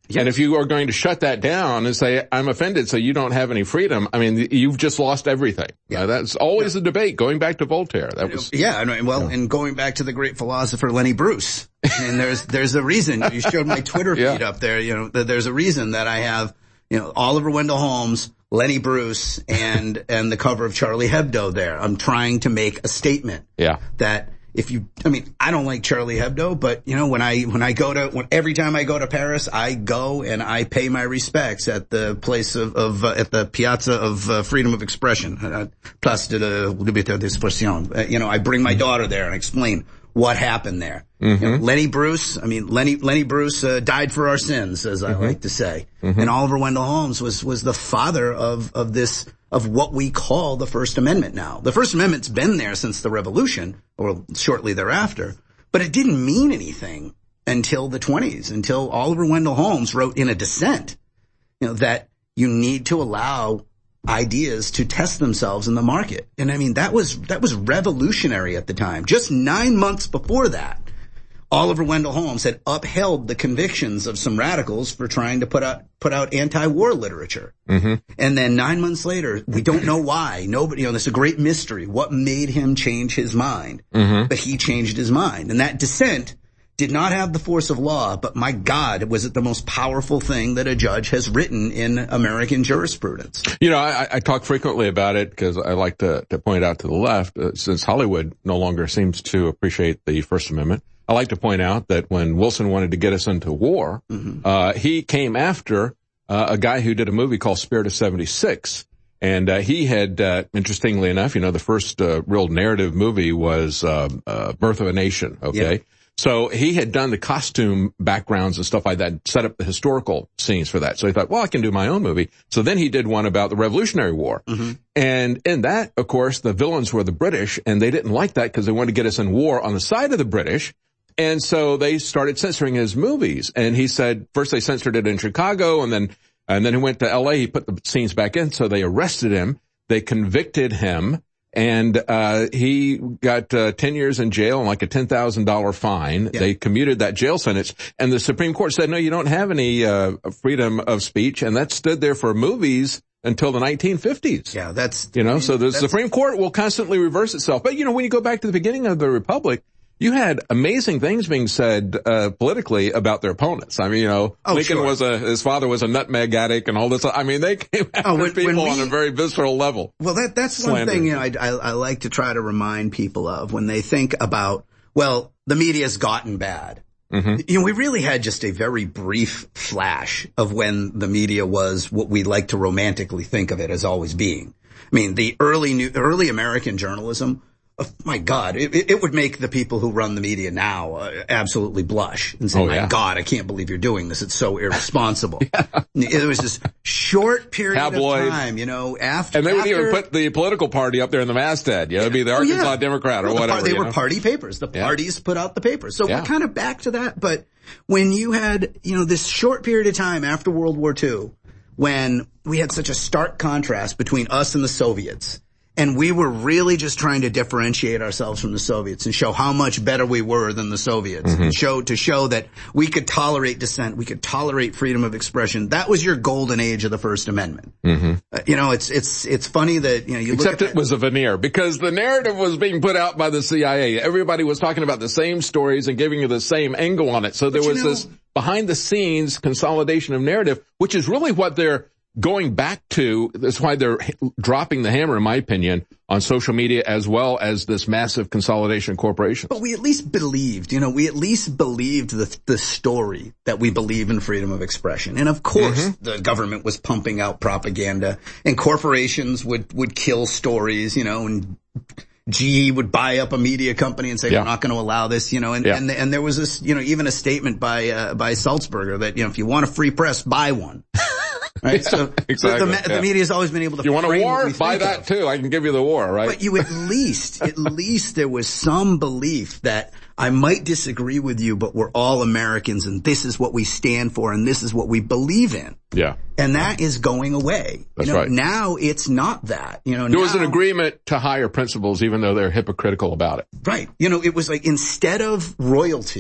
Yes. And if you are going to shut that down and say, I'm offended, so you don't have any freedom, I mean, you've just lost everything. Yeah. Uh, that's always yeah. a debate, going back to Voltaire. That was Yeah, well, yeah. and going back to the great philosopher Lenny Bruce. And there's there's a reason. You showed my Twitter feed yeah. up there. You know, there's a reason that I have, you know, Oliver Wendell Holmes, Lenny Bruce, and and the cover of Charlie Hebdo there. I'm trying to make a statement. Yeah. That if you, I mean, I don't like Charlie Hebdo, but you know, when I, when I go to, when, every time I go to Paris, I go and I pay my respects at the place of, of, uh, at the Piazza of uh, Freedom of Expression, uh, Place de la Liberté d'Expression. Uh, you know, I bring my daughter there and explain what happened there. Mm-hmm. You know, Lenny Bruce, I mean, Lenny, Lenny Bruce, uh, died for our sins, as I mm-hmm. like to say. Mm-hmm. And Oliver Wendell Holmes was, was the father of, of this, of what we call the First Amendment now. The First Amendment's been there since the Revolution, or shortly thereafter, but it didn't mean anything until the twenties, until Oliver Wendell Holmes wrote in a dissent, you know, that you need to allow ideas to test themselves in the market. And I mean, that was, that was revolutionary at the time. Just nine months before that, Oliver Wendell Holmes had upheld the convictions of some radicals for trying to put out, put out anti-war literature. Mm-hmm. And then nine months later, we don't know why. Nobody, you know, there's a great mystery. What made him change his mind? Mm-hmm. But he changed his mind. And that dissent did not have the force of law, but my God, was it the most powerful thing that a judge has written in American jurisprudence. You know, I, I talk frequently about it because I like to, to point out to the left, uh, since Hollywood no longer seems to appreciate the First Amendment, I like to point out that when Wilson wanted to get us into war, mm-hmm. uh, he came after uh, a guy who did a movie called Spirit of seventy-six. And uh, he had, uh, interestingly enough, you know, the first uh, real narrative movie was uh, uh, Birth of a Nation, okay? Yeah. So he had done the costume backgrounds and stuff like that, set up the historical scenes for that. So he thought, well, I can do my own movie. So then he did one about the Revolutionary War. Mm-hmm. And in that, of course, the villains were the British, and they didn't like that because they wanted to get us in war on the side of the British. And so they started censoring his movies. And he said, first they censored it in Chicago, and then, and then he went to L A, he put the scenes back in, so they arrested him, they convicted him, and, uh, he got, uh, ten years in jail and like a ten thousand dollars fine. Yeah. They commuted that jail sentence, and the Supreme Court said, no, you don't have any, uh, freedom of speech, and that stood there for movies until the nineteen fifties. Yeah, that's, you know, so the Supreme Court will constantly reverse itself. But, you know, when you go back to the beginning of the Republic, you had amazing things being said, uh, politically about their opponents. I mean, you know, oh, Lincoln sure. was a, his father was a nutmeg addict and all this. I mean, they came after oh, when, people when we, on a very visceral level. Well, that, that's Slander. One thing, you know, I, I, I like to try to remind people of when they think about, well, the media's gotten bad. Mm-hmm. You know, we really had just a very brief flash of when the media was what we like to romantically think of it as always being. I mean, the early new, early American journalism, oh, my God, it, it would make the people who run the media now uh, absolutely blush and say, oh, yeah. my God, I can't believe you're doing this. It's so irresponsible. yeah. It was this short period Tabloid. Of time, you know, after. And they after, would even put the political party up there in the masthead. You know, it'd be the Arkansas oh, yeah. Democrat or well, whatever. The, they were know? Party papers. The yeah. parties put out the papers. So yeah. we're kind of back to that. But when you had, you know, this short period of time after World War Two, when we had such a stark contrast between us and the Soviets, and we were really just trying to differentiate ourselves from the Soviets and show how much better we were than the Soviets. Mm-hmm. And show, to show that we could tolerate dissent, we could tolerate freedom of expression. That was your golden age of the First Amendment. Mm-hmm. Uh, you know, it's, it's, it's funny that, you know, you Except look at it that. was a veneer because the narrative was being put out by the C I A. Everybody was talking about the same stories and giving you the same angle on it. So there was you know, this behind the scenes consolidation of narrative, which is really what they're going back to. That's why they're dropping the hammer, in my opinion, on social media as well as this massive consolidation of corporations. But we at least believed, you know, we at least believed the the story that we believe in freedom of expression. And of course, mm-hmm. the government was pumping out propaganda, and corporations would would kill stories, you know, and G E would buy up a media company and say, yeah. we're not going to allow this, you know, and, yeah. and, and there was this, you know, even a statement by, uh, by Sulzberger that, you know, if you want a free press, buy one. Right? Yeah, so exactly, the, the, yeah. the media has always been able to. You want a war? Buy that of. too. I can give you the war, right? But you at least, at least there was some belief that I might disagree with you, but we're all Americans and this is what we stand for and this is what we believe in. Yeah. And that is going away. That's you know, right. Now it's not that. You know, there now, was an agreement to higher principles, even though they're hypocritical about it. Right. You know, it was like instead of royalty,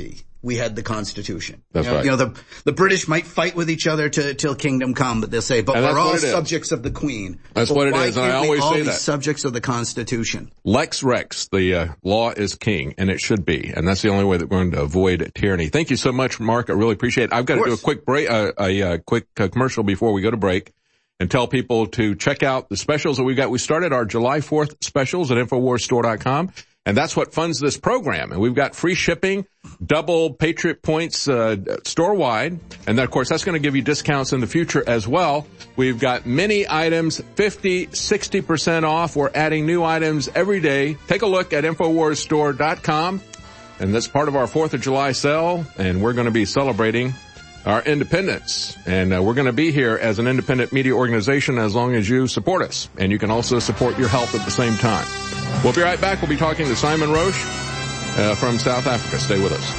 we had the Constitution. That's you know, right. You know, the, the British might fight with each other to, till kingdom come, but they'll say, but And we're all what it is. subjects of the Queen. That's Well, what it why is, and I can't we always all say be that. subjects of the Constitution? Lex Rex, the uh, law is king, and it should be, and that's the only way that we're going to avoid tyranny. Thank you so much, Mark. I really appreciate it. I've got to do a quick break, uh, a, a quick uh, commercial before we go to break, and tell people to check out the specials that we got. We started our July fourth specials at Infowars Store dot com, and that's what funds this program. And we've got free shipping, double Patriot points uh, store-wide, and then, of course, that's going to give you discounts in the future as well. We've got many items, fifty, sixty percent off. We're adding new items every day. Take a look at Infowars Store dot com, and that's part of our fourth of July sale, and we're going to be celebrating our independence. And uh, we're going to be here as an independent media organization as long as you support us. And you can also support your health at the same time. We'll be right back. We'll be talking to Simon Roche uh, from South Africa. Stay with us.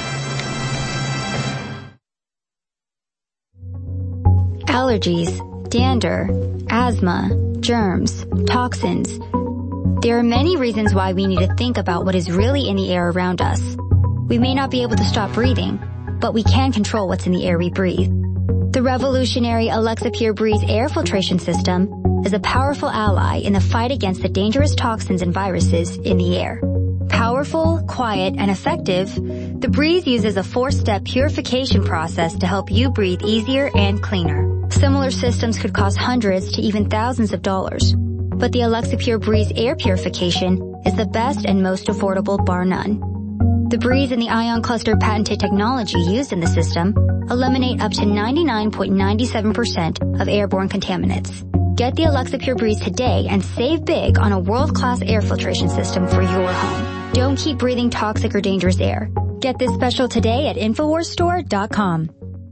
Allergies, dander, asthma, germs, toxins. There are many reasons why we need to think about what is really in the air around us. We may not be able to stop breathing, but we can control what's in the air we breathe. The revolutionary Alexa Pure Breeze air filtration system is a powerful ally in the fight against the dangerous toxins and viruses in the air. Powerful, quiet, and effective, the Breeze uses a four-step purification process to help you breathe easier and cleaner. Similar systems could cost hundreds to even thousands of dollars, but the Alexa Pure Breeze air purification is the best and most affordable, bar none. The Breeze and the Ion Cluster patented technology used in the system eliminate up to ninety-nine point nine seven percent of airborne contaminants. Get the Alexa Pure Breeze today and save big on a world-class air filtration system for your home. Don't keep breathing toxic or dangerous air. Get this special today at Infowars Store dot com.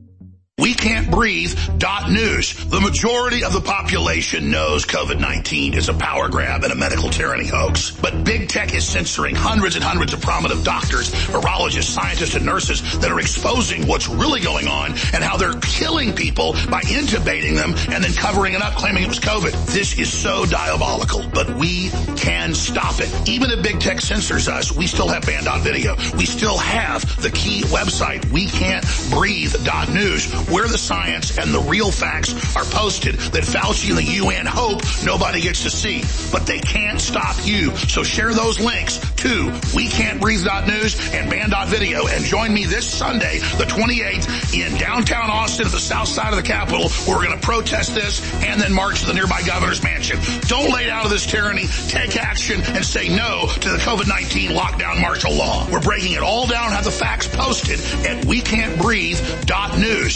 We can't breathe dot news. The majority of the population knows COVID nineteen is a power grab and a medical tyranny hoax. But big tech is censoring hundreds and hundreds of prominent doctors, virologists, scientists, and nurses that are exposing what's really going on and how they're killing people by intubating them and then covering it up, claiming it was COVID. This is so diabolical, but we can stop it. Even if big tech censors us, we still have Banned Video. We still have the key website, we can't breathe dot news, where the science and the real facts are posted that Fauci and the U N hope nobody gets to see. But they can't stop you. So share those links to we can't breathe dot news and Banned Video and join me this Sunday, the twenty-eighth, in downtown Austin at the south side of the Capitol, where we're going to protest this and then march to the nearby governor's mansion. Don't lay down to this tyranny. Take action and say no to the COVID nineteen lockdown martial law. We're breaking it all down, have the facts posted at we can't breathe dot news.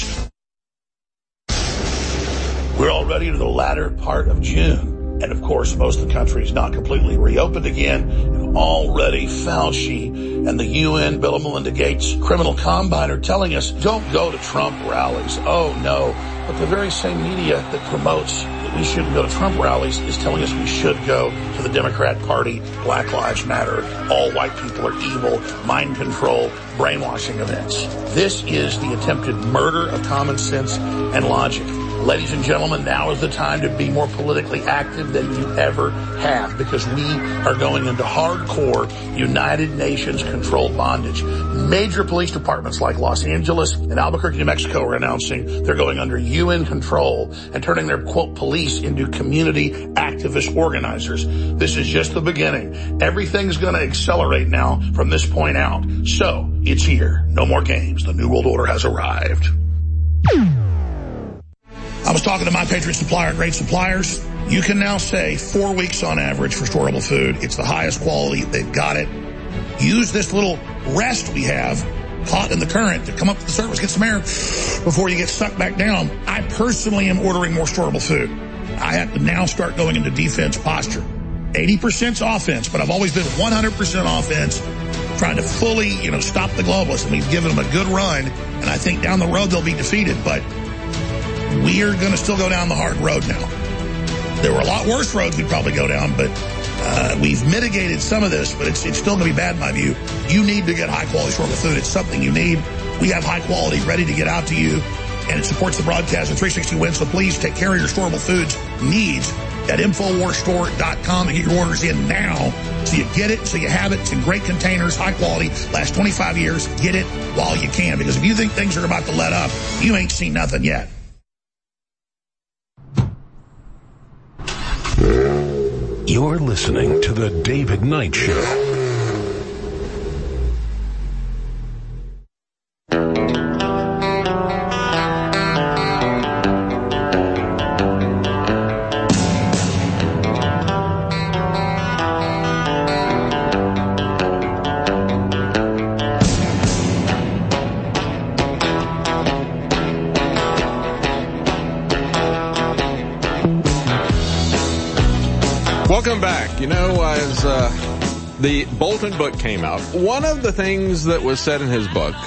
We're already to the latter part of June. And of course, most of the country is not completely reopened again. And already Fauci and the U N, Bill and Melinda Gates criminal combine are telling us, don't go to Trump rallies. Oh no. But the very same media that promotes that we shouldn't go to Trump rallies is telling us we should go to the Democrat Party, Black Lives Matter, all white people are evil, mind control, brainwashing events. This is the attempted murder of common sense and logic. Ladies and gentlemen, now is the time to be more politically active than you ever have, because we are going into hardcore United Nations controlled bondage. Major police departments like Los Angeles and Albuquerque, New Mexico are announcing they're going under U N control and turning their, quote, police into community activist organizers. This is just the beginning. Everything's going to accelerate now from this point out. So, it's here. No more games. The New World Order has arrived. I was talking to My Patriot Supplier, great suppliers. You can now say four weeks on average for storable food. It's the highest quality. They've got it. Use this little rest we have caught in the current to come up to the surface, get some air before you get sucked back down. I personally am ordering more storable food. I have to now start going into defense posture. eighty percent offense, but I've always been one hundred percent offense, trying to fully, you know, stop the globalists. And we've given them a good run, and I think down the road they'll be defeated, but we are going to still go down the hard road now. There were a lot worse roads we'd probably go down, but uh, we've mitigated some of this, but it's, it's still going to be bad in my view. You need to get high-quality storable food. It's something you need. We have high quality ready to get out to you, and it supports the broadcast of three sixty Wins, so please take care of your storable foods needs at Infowars Store dot com and get your orders in now. So you get it, so you have it. It's in great containers, high quality, last twenty-five years. Get it while you can, because if you think things are about to let up, you ain't seen nothing yet. You're listening to The David Knight Show. Welcome back. You know, as uh, the Bolton book came out, one of the things that was said in his book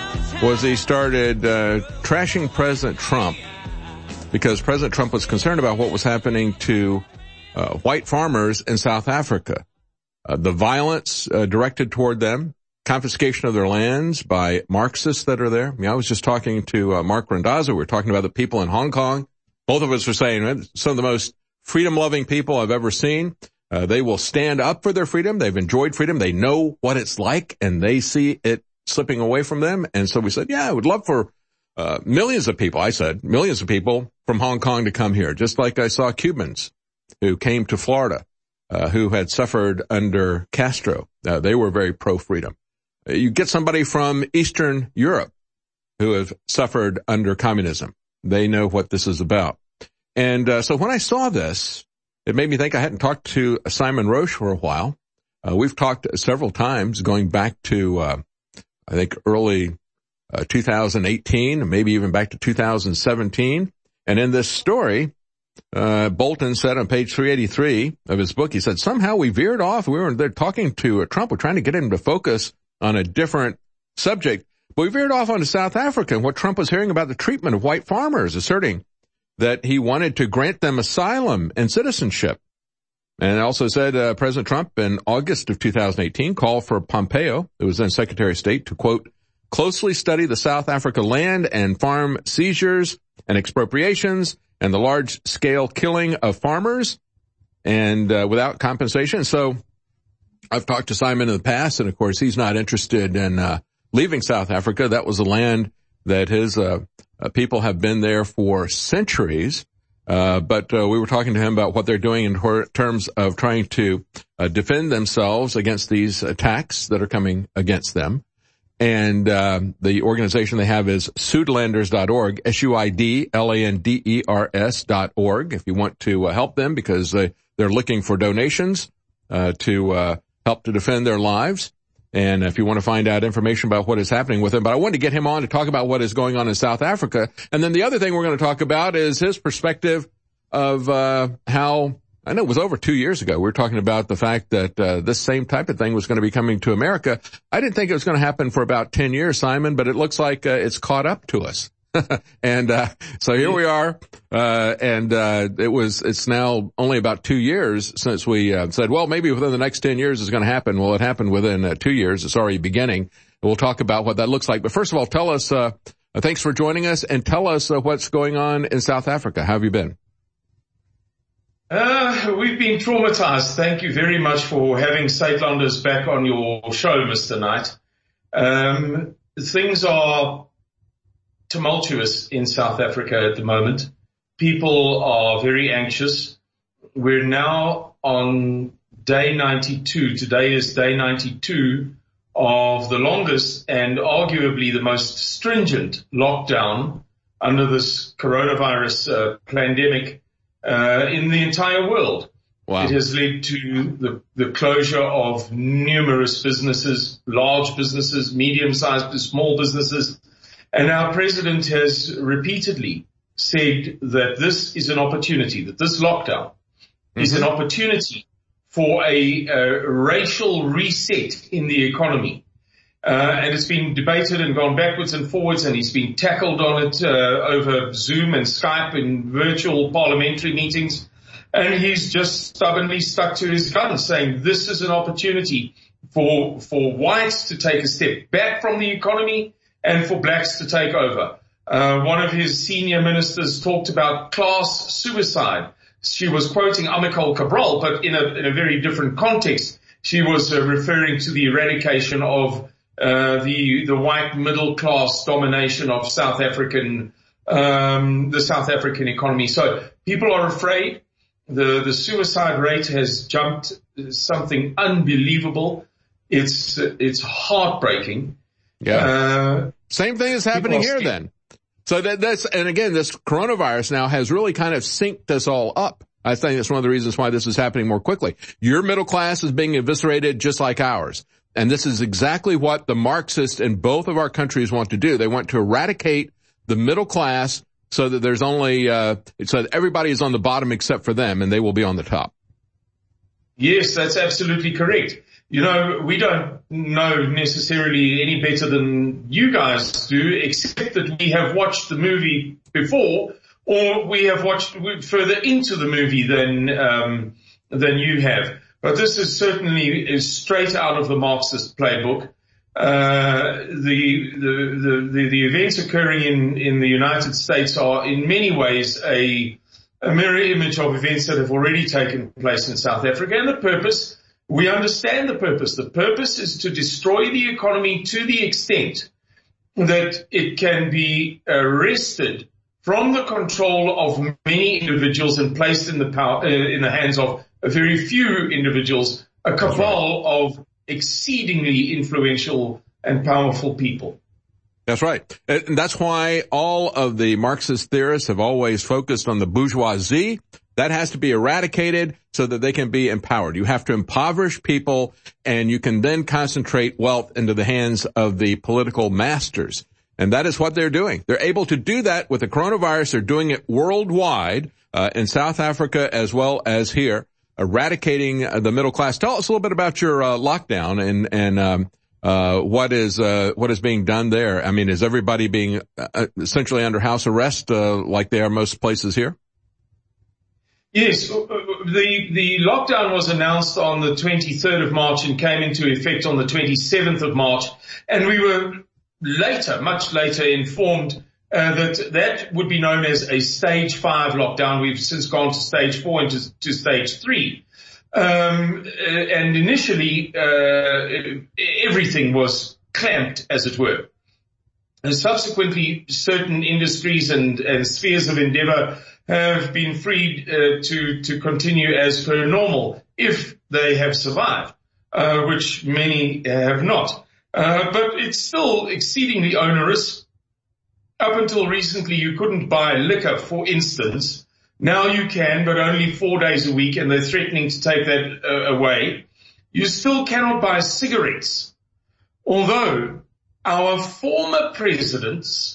was he started uh, trashing President Trump because President Trump was concerned about what was happening to uh, white farmers in South Africa. Uh, the violence uh, directed toward them, confiscation of their lands by Marxists that are there. I mean, I was just talking to uh, Mark Randazza. We were talking about the people in Hong Kong. Both of us were saying some of the most freedom-loving people I've ever seen. Uh, they will stand up for their freedom. They've enjoyed freedom. They know what it's like, and they see it slipping away from them. And so we said, yeah, I would love for uh, millions of people, I said, millions of people from Hong Kong to come here, just like I saw Cubans who came to Florida, uh, who had suffered under Castro. Uh, they were very pro-freedom. Uh, you get somebody from Eastern Europe who have suffered under communism. They know what this is about. And uh, so when I saw this, it made me think I hadn't talked to Simon Roche for a while. Uh, we've talked several times going back to, uh, I think, early uh, two thousand eighteen, maybe even back to two thousand seventeen. And in this story, uh, Bolton said on page three eighty-three of his book, he said, somehow we veered off. We were there talking to uh, Trump. We're trying to get him to focus on a different subject. But we veered off onto South Africa and what Trump was hearing about the treatment of white farmers, asserting that he wanted to grant them asylum and citizenship. And it also said uh, President Trump in August of two thousand eighteen called for Pompeo, who was then Secretary of State, to, quote, closely study the South Africa land and farm seizures and expropriations and the large-scale killing of farmers and uh, without compensation. So I've talked to Simon in the past, and of course he's not interested in uh, leaving South Africa. That was a land that his uh, uh, people have been there for centuries. Uh, but uh, we were talking to him about what they're doing in ter- terms of trying to uh, defend themselves against these attacks that are coming against them. And uh, the organization they have is Suidlanders dot org, S U I D L A N D E R S dot org, if you want to uh, help them, because they, they're looking for donations uh, to uh, help to defend their lives. And if you want to find out information about what is happening with him. But I wanted to get him on to talk about what is going on in South Africa. And then the other thing we're going to talk about is his perspective of uh how, I know it was over two years ago, we were talking about the fact that uh this same type of thing was going to be coming to America. I didn't think it was going to happen for about ten years, Simon, but it looks like uh, it's caught up to us. and uh so here we are, uh and uh it was it's now only about two years since we uh, said, well, maybe within the next ten years it's going to happen. Well, it happened within uh, two years. It's already beginning. We'll talk about what that looks like. But first of all, tell us, uh thanks for joining us, and tell us uh, what's going on in South Africa. How have you been? Uh, we've been traumatized. Thank you very much for having Suidlanders back on your show, Mister Knight. Um, things are tumultuous in South Africa at the moment. People are very anxious. We're now on day ninety-two. Today is day ninety-two of the longest and arguably the most stringent lockdown under this coronavirus uh, pandemic uh, in the entire world. Wow. It has led to the, the closure of numerous businesses, large businesses, medium-sized, small businesses. And our president has repeatedly said that this is an opportunity, that this lockdown mm-hmm. is an opportunity for a, a racial reset in the economy. Uh, and it's been debated and gone backwards and forwards, and he's been tackled on it uh, over Zoom and Skype and virtual parliamentary meetings. And he's just stubbornly stuck to his guns, saying this is an opportunity for for whites to take a step back from the economy and for blacks to take over. Uh, one of his senior ministers talked about class suicide, she was quoting Amilcar Cabral, but in a, in a very different context. She was uh, referring to the eradication of uh, the the white middle class domination of South African um, the South African economy. So people are afraid. The the suicide rate has jumped something unbelievable. It's it's heartbreaking. Yeah. Uh, Same thing is happening here then. So that, that's, and again, this coronavirus now has really kind of synced us all up. I think that's one of the reasons why this is happening more quickly. Your middle class is being eviscerated just like ours. And this is exactly what the Marxists in both of our countries want to do. They want to eradicate the middle class so that there's only, uh, so that everybody is on the bottom except for them and they will be on the top. Yes, that's absolutely correct. You know, we don't know necessarily any better than you guys do, except that we have watched the movie before, or we have watched further into the movie than um, than you have. But this is certainly is straight out of the Marxist playbook. Uh, the, the the the events occurring in in the United States are in many ways a a mirror image of events that have already taken place in South Africa, and the purpose. We understand the purpose. The purpose is to destroy the economy to the extent that it can be wrested from the control of many individuals and placed in the power, uh, in the hands of a very few individuals, a cabal of exceedingly influential and powerful people. That's right. And that's why all of the Marxist theorists have always focused on the bourgeoisie. That has to be eradicated so that they can be empowered. You have to impoverish people, and you can then concentrate wealth into the hands of the political masters. And that is what they're doing. They're able to do that with the coronavirus. They're doing it worldwide, uh, in South Africa as well as here, eradicating uh, the middle class. Tell us a little bit about your uh, lockdown and, and um, uh, what is uh, what is being done there. I mean, is everybody being uh, essentially under house arrest uh, like they are most places here? Yes, the the lockdown was announced on the twenty-third of March and came into effect on the twenty-seventh of March, and we were later, much later, informed uh, that that would be known as a stage five lockdown. We've since gone to stage four and to, to stage three. Um, and initially, uh, everything was clamped, as it were. And subsequently, certain industries and, and spheres of endeavor have been freed uh, to to continue as per normal if they have survived, uh, which many have not. Uh, but it's still exceedingly onerous. Up until recently, you couldn't buy liquor, for instance. Now you can, but only four days a week, and they're threatening to take that uh, away. You still cannot buy cigarettes, although our former presidents'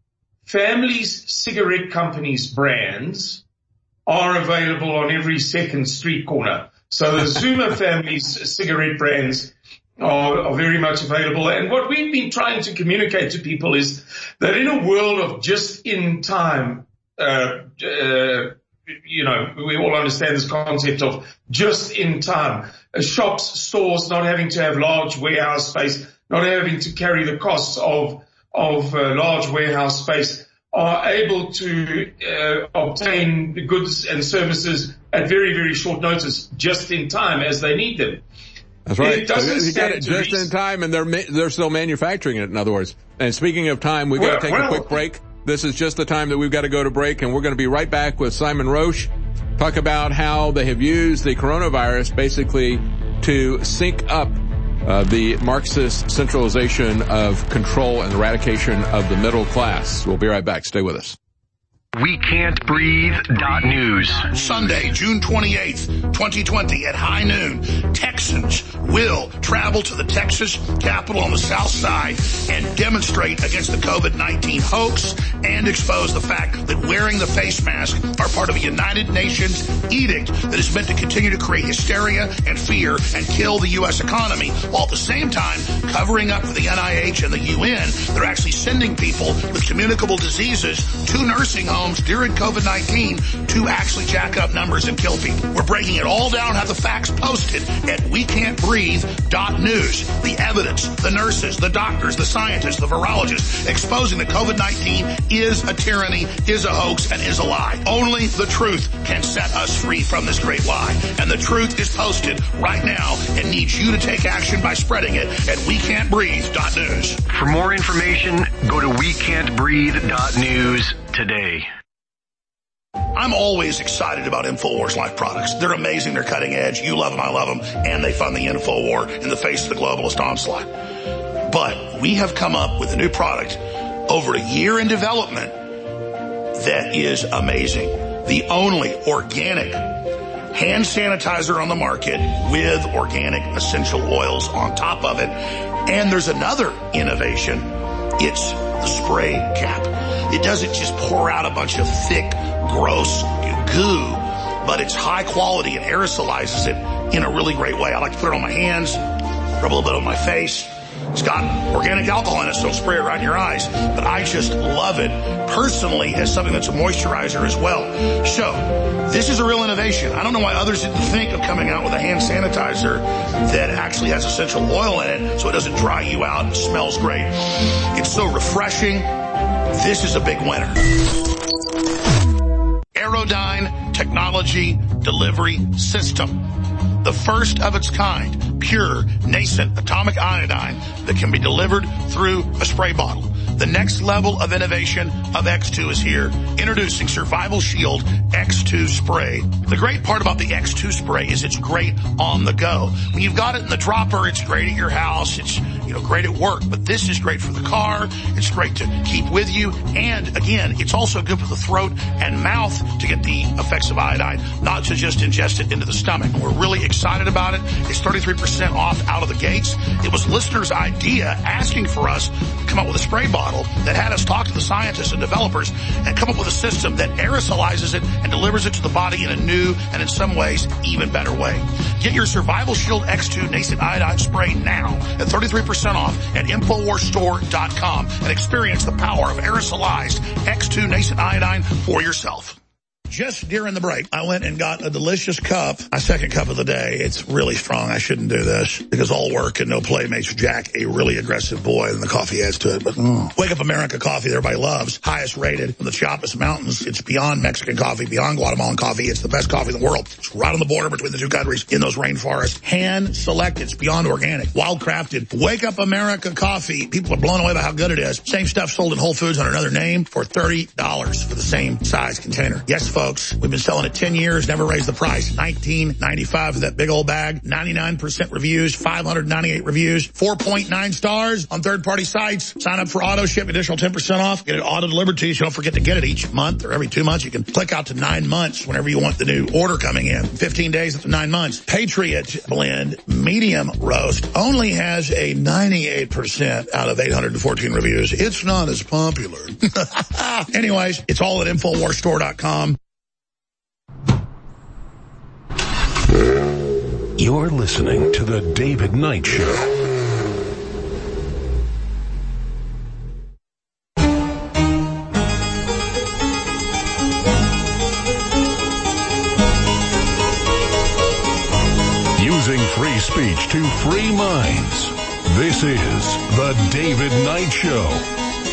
families' cigarette companies' brands are available on every second street corner. So the Zuma family's cigarette brands are, are very much available. And what we've been trying to communicate to people is that in a world of just-in-time, uh, uh, you know, we all understand this concept of just-in-time. Uh, shops, stores not having to have large warehouse space, not having to carry the costs of of uh, large warehouse space, are able to uh, obtain the goods and services at very, very short notice, just in time as they need them. That's right. It doesn't so you got it just in time, and they're they're still manufacturing it, in other words. And speaking of time, we've got to take well, a quick break. This is just the time that we've got to go to break, and we're going to be right back with Simon Roche, talk about how they have used the coronavirus basically to sync up Uh, the Marxist centralization of control and eradication of the middle class. We'll be right back. Stay with us. We can't breathe dot news. Sunday, June twenty-eighth, twenty twenty at high noon, Texans will travel to the Texas Capitol on the south side and demonstrate against the COVID nineteen hoax and expose the fact that wearing the face mask are part of a United Nations edict that is meant to continue to create hysteria and fear and kill the U S economy, while at the same time covering up for the N I H and the U N. They're actually sending people with communicable diseases to nursing homes homes during COVID nineteen to actually jack up numbers and kill people. We're breaking it all down, have the facts posted at we can't breathe dot news. The evidence, the nurses, the doctors, the scientists, the virologists exposing that COVID nineteen is a tyranny, is a hoax, and is a lie. Only the truth can set us free from this great lie. And the truth is posted right now and needs you to take action by spreading it at we can't breathe dot news. For more information, go to we can't breathe dot news today. I'm always excited about InfoWars Life products. They're amazing. They're cutting edge. You love them. I love them. And they fund the InfoWar in the face of the globalist onslaught. But we have come up with a new product over a year in development that is amazing. The only organic hand sanitizer on the market with organic essential oils on top of it. And there's another innovation. It's the spray cap. It doesn't just pour out a bunch of thick, gross goo, but it's high quality and aerosolizes it in a really great way. I like to put it on my hands, rub a little bit on my face. It's got organic alcohol in it, so don't spray it right in your eyes. But I just love it personally as something that's a moisturizer as well. So this is a real innovation. I don't know why others didn't think of coming out with a hand sanitizer that actually has essential oil in it so it doesn't dry you out and smells great. It's so refreshing. This is a big winner. Aerodyne Technology Delivery System. The first of its kind, pure, nascent atomic iodine that can be delivered through a spray bottle. The next level of innovation of X two is here. Introducing Survival Shield X two Spray. The great part about the X two Spray is it's great on the go. When you've got it in the dropper, it's great at your house. It's, you know, great at work. But this is great for the car. It's great to keep with you. And again, it's also good for the throat and mouth to get the effects of iodine, not to just ingest it into the stomach. We're really excited about it. It's thirty-three percent off out of the gates. It was listeners' idea asking for us to come up with a spray bottle that had us talk to the scientists and developers and come up with a system that aerosolizes it and delivers it to the body in a new and in some ways even better way. Get your Survival Shield X two Nascent Iodine Spray now at thirty-three percent off at infowars store dot com and experience the power of aerosolized X two Nascent Iodine for yourself. Just during the break, I went and got a delicious cup, my second cup of the day. It's really strong. I shouldn't do this because all work and no play makes Jack a really aggressive boy, and the coffee adds to it. But mm. Wake Up America coffee that everybody loves, highest rated from the Chiapas Mountains. It's beyond Mexican coffee, beyond Guatemalan coffee. It's the best coffee in the world. It's right on the border between the two countries in those rainforests. Hand selected. It's beyond organic, wild crafted. Wake Up America coffee. People are blown away by how good it is. Same stuff sold in Whole Foods under another name for thirty dollars for the same size container. Yes, folks, we've been selling it ten years, never raised the price. nineteen ninety-five for that big old bag. ninety-nine percent reviews, five hundred ninety-eight reviews, four point nine stars on third-party sites. Sign up for auto ship, additional ten percent off. Get it auto delivered to you, so don't forget to get it each month or every two months. You can click out to nine months whenever you want the new order coming in. fifteen days up to nine months. Patriot Blend Medium Roast only has a ninety-eight percent out of eight hundred fourteen reviews. It's not as popular. Anyways, it's all at infowars store dot com. You're listening to The David Knight Show. Using free speech to free minds. This is The David Knight Show.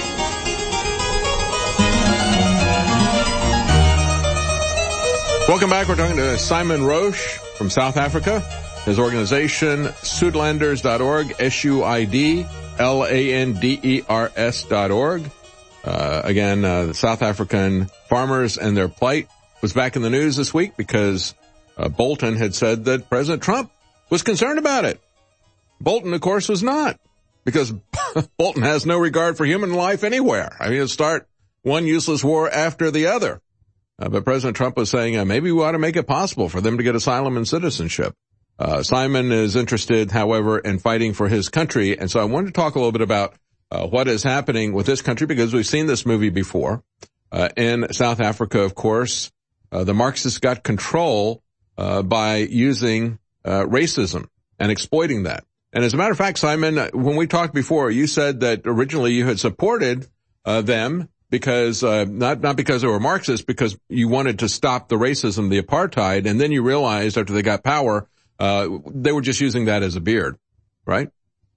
Welcome back. We're talking to Simon Roche from South Africa. His organization, Suidlanders dot org, S U I D L A N D E R S dot org. Uh, again, uh, the South African farmers and their plight was back in the news this week because uh, Bolton had said that President Trump was concerned about it. Bolton, of course, was not, because Bolton has no regard for human life anywhere. I mean, he'll start one useless war after the other. Uh, but President Trump was saying uh, maybe we ought to make it possible for them to get asylum and citizenship. Uh, Simon is interested, however, in fighting for his country. And so I wanted to talk a little bit about uh, what is happening with this country, because we've seen this movie before. Uh, in South Africa, of course, uh, the Marxists got control uh, by using uh, racism and exploiting that. And as a matter of fact, Simon, when we talked before, you said that originally you had supported uh, them because, uh, not, not because they were Marxists, because you wanted to stop the racism, the apartheid, and then you realized after they got power, uh, they were just using that as a beard, right?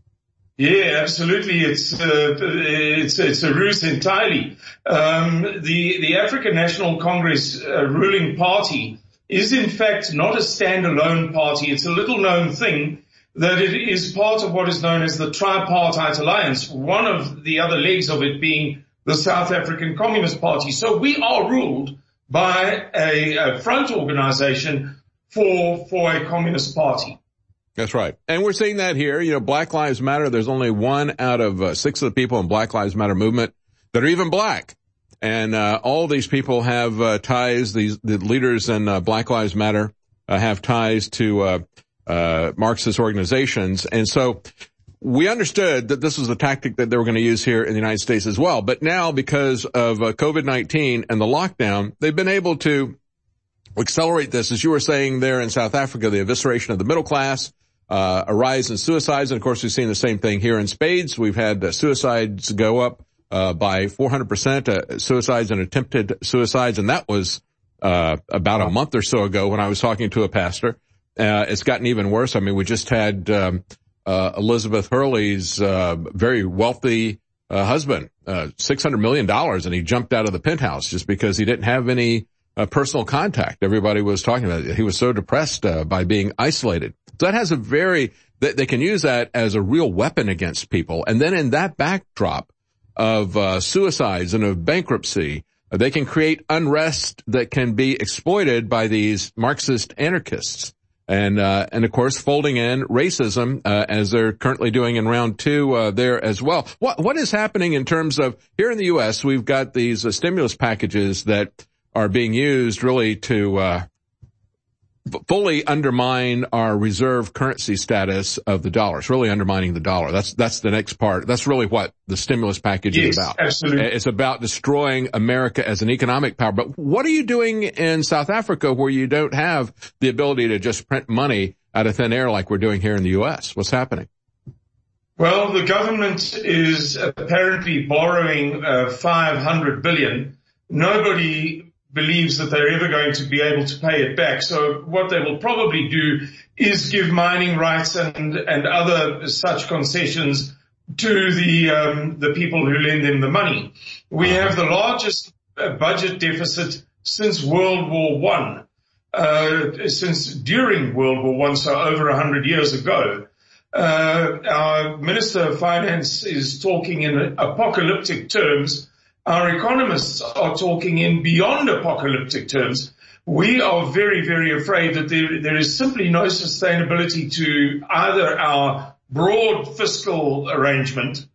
Yeah, absolutely. It's, uh, it's, it's a ruse entirely. Um, the, the African National Congress uh, ruling party is in fact not a standalone party. It's a little known thing that it is part of what is known as the Tripartite Alliance, one of the other legs of it being the South African Communist Party. So we are ruled by a, a front organization for, for a communist party. That's right. And we're seeing that here. You know, Black Lives Matter, there's only one out of uh, six of the people in Black Lives Matter movement that are even black. And uh, all these people have uh, ties, these the leaders in uh, Black Lives Matter uh, have ties to uh, uh Marxist organizations. And so we understood that this was a tactic that they were going to use here in the United States as well. But now, because of uh, COVID nineteen and the lockdown, they've been able to accelerate this, as you were saying there in South Africa, the evisceration of the middle class, uh a rise in suicides. And of course, we've seen the same thing here in spades. We've had uh, suicides go up uh by four hundred percent, uh, suicides and attempted suicides. And that was uh about a month or so ago when I was talking to a pastor. Uh it's gotten even worse. I mean, we just had um uh Elizabeth Hurley's uh very wealthy uh husband, uh six hundred million dollars, and he jumped out of the penthouse just because he didn't have any uh, personal contact. Everybody was talking about it. He was so depressed uh, by being isolated. So that has a very, they, they can use that as a real weapon against people. And then in that backdrop of uh, suicides and of bankruptcy, uh, they can create unrest that can be exploited by these Marxist anarchists. And, uh, and of course, folding in racism, uh, as they're currently doing in round two, uh, there as well. What, what is happening in terms of, here in the U S, we've got these uh, stimulus packages that are being used really to, uh, fully undermine our reserve currency status of the dollar. It's really undermining the dollar. That's, that's the next part. That's really what the stimulus package yes, is about. Absolutely. It's about destroying America as an economic power. But what are you doing in South Africa where you don't have the ability to just print money out of thin air like we're doing here in the U S? What's happening? Well, the government is apparently borrowing uh, five hundred billion dollars. Nobody believes that they're ever going to be able to pay it back. So what they will probably do is give mining rights and, and other such concessions to the, um, the people who lend them the money. We have the largest uh, budget deficit since World War One, uh, since during World War One, so over a hundred years ago. Uh, our Minister of Finance is talking in apocalyptic terms. Our economists are talking in beyond apocalyptic terms. We are very, very afraid that there, there is simply no sustainability to either our broad fiscal arrangement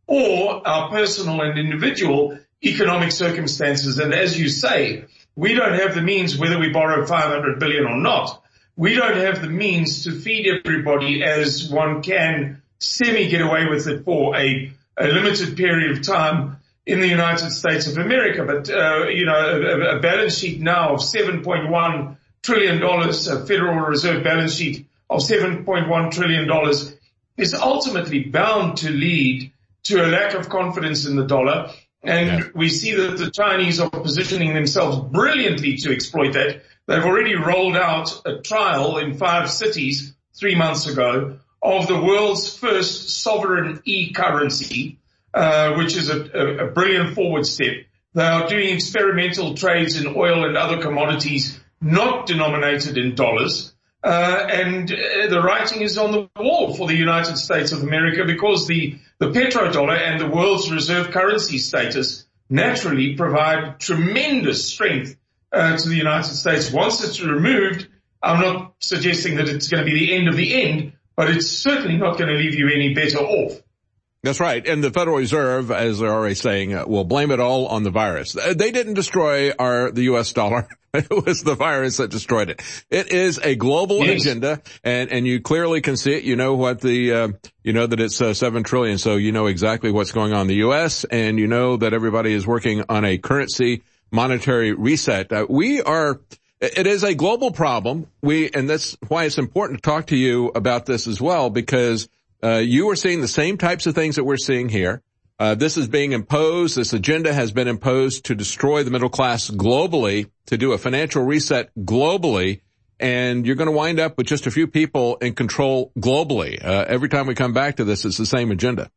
or our personal and individual economic circumstances. And as you say, we don't have the means, whether we borrow five hundred billion dollars or not, we don't have the means to feed everybody as one can semi get away with it for a, a limited period of time in the United States of America. But, uh, you know, a, a balance sheet now of seven point one trillion dollars, a Federal Reserve balance sheet of seven point one trillion dollars is ultimately bound to lead to a lack of confidence in the dollar. And yeah. we see that the Chinese are positioning themselves brilliantly to exploit that. They've already rolled out a trial in five cities three months ago of the world's first sovereign e-currency, Uh, which is a, a, a brilliant forward step. They are doing experimental trades in oil and other commodities not denominated in dollars. Uh, and uh, the writing is on the wall for the United States of America because the, the petrodollar and the world's reserve currency status naturally provide tremendous strength uh, to the United States. Once it's removed, I'm not suggesting that it's going to be the end of the end, but it's certainly not going to leave you any better off. That's right. And the Federal Reserve, as they're already saying, uh, will blame it all on the virus. They didn't destroy our, the U S dollar. It was the virus that destroyed it. It is a global yes. agenda, and, and you clearly can see it. You know what the, uh, you know that it's uh, seven trillion, so you know exactly what's going on in the U S, and you know that everybody is working on a currency monetary reset. Uh, we are, it is a global problem. We, and that's why it's important to talk to you about this as well, because Uh, you are seeing the same types of things that we're seeing here. Uh, this is being imposed. This agenda has been imposed to destroy the middle class globally, to do a financial reset globally, and you're going to wind up with just a few people in control globally. Uh, every time we come back to this, it's the same agenda.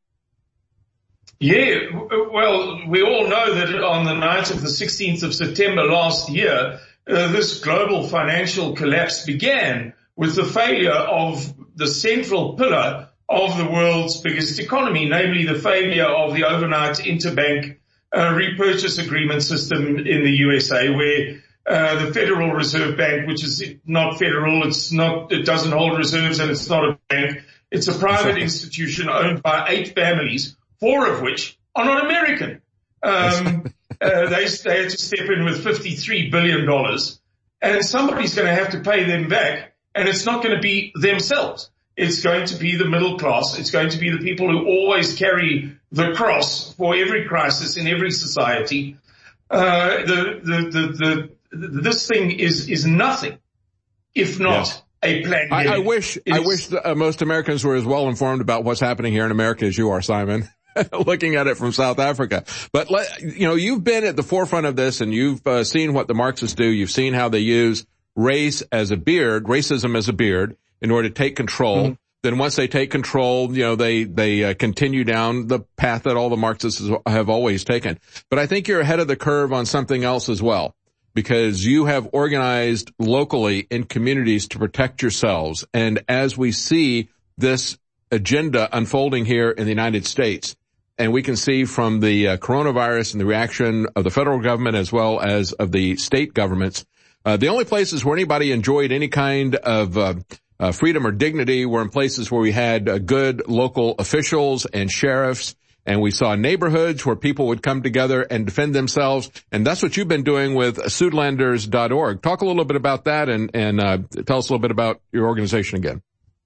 Yeah, well, we all know that on the night of the sixteenth of September last year, uh, this global financial collapse began with the failure of the central pillar of the world's biggest economy, namely the failure of the overnight interbank uh, repurchase agreement system in the U S A, where uh, the Federal Reserve Bank, which is not federal, it's not, it doesn't hold reserves, and it's not a bank. It's a private institution owned by eight families, four of which are not American. Um, uh, they, they had to step in with fifty-three billion dollars, and somebody's going to have to pay them back, and it's not going to be themselves. It's going to be the middle class. It's going to be the people who always carry the cross for every crisis in every society. Uh, the, the, the, the, this thing is, is nothing if not yes. a plan. I, I wish, it's, I wish that, uh, most Americans were as well informed about what's happening here in America as you are, Simon, looking at it from South Africa. But let, you know, you've been at the forefront of this, and you've uh, seen what the Marxists do. You've seen how they use race as a beard, racism as a beard, in order to take control. Mm-hmm. Then once they take control, you know, they, they uh, continue down the path that all the Marxists have always taken. But I think you're ahead of the curve on something else as well, because you have organized locally in communities to protect yourselves. And as we see this agenda unfolding here in the United States, and we can see from the uh, coronavirus and the reaction of the federal government as well as of the state governments, uh, the only places where anybody enjoyed any kind of uh, Uh, freedom or dignity were in places where we had uh, good local officials and sheriffs, and we saw neighborhoods where people would come together and defend themselves. And that's what you've been doing with Soodlanders dot org. Talk a little bit about that, and, and uh, tell us a little bit about your organization again.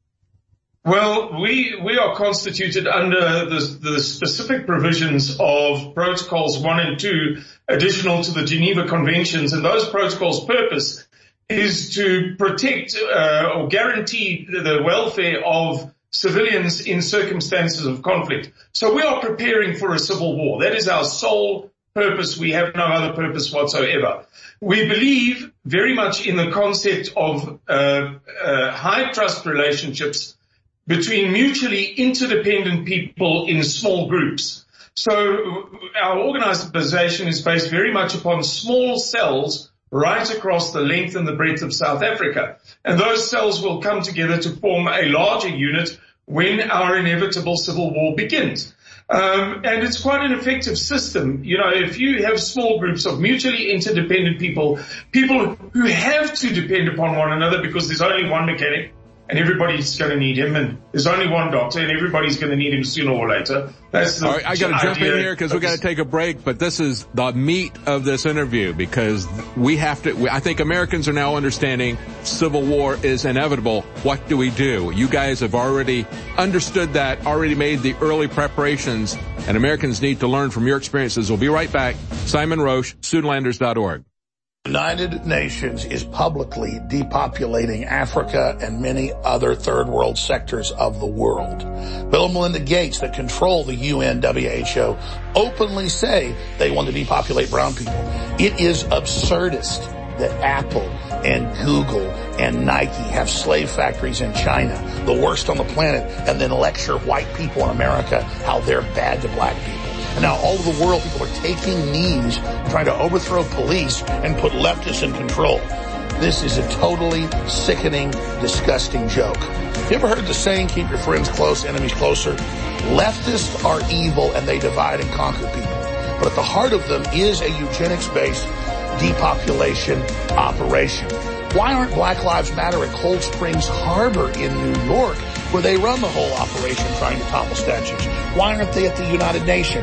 Well, we we are constituted under the, the specific provisions of Protocols one and two, additional to the Geneva Conventions, and those protocols' purpose is to protect uh, or guarantee the welfare of civilians in circumstances of conflict. So we are preparing for a civil war. That is our sole purpose. We have no other purpose whatsoever. We believe very much in the concept of uh, uh, high trust relationships between mutually interdependent people in small groups. So our organization is based very much upon small cells right across the length and the breadth of South Africa. And those cells will come together to form a larger unit when our inevitable civil war begins. Um, and it's quite an effective system. You know, if you have small groups of mutually interdependent people, people who have to depend upon one another because there's only one mechanic and everybody's going to need him, and there's only one doctor and everybody's going to need him sooner or later. That's the All right, I got to jump in here because we got to take a break, but this is the meat of this interview because we have to, we, I think Americans are now understanding civil war is inevitable. What do we do? You guys have already understood that, already made the early preparations, and Americans need to learn from your experiences. We'll be right back. Simon Roche, Soodlanders dot org. The United Nations is publicly depopulating Africa and many other third world sectors of the world. Bill and Melinda Gates, that control the U N W H O, openly say they want to depopulate brown people. It is absurdist that Apple and Google and Nike have slave factories in China, the worst on the planet, and then lecture white people in America how they're bad to black people. And now all over the world, people are taking knees, trying to overthrow police and put leftists in control. This is a totally sickening, disgusting joke. You ever heard the saying, keep your friends close, enemies closer? Leftists are evil and they divide and conquer people. But at the heart of them is a eugenics-based depopulation operation. Why aren't Black Lives Matter at Cold Springs Harbor in New York, where they run the whole operation trying to topple statues? Why aren't they at the United Nations?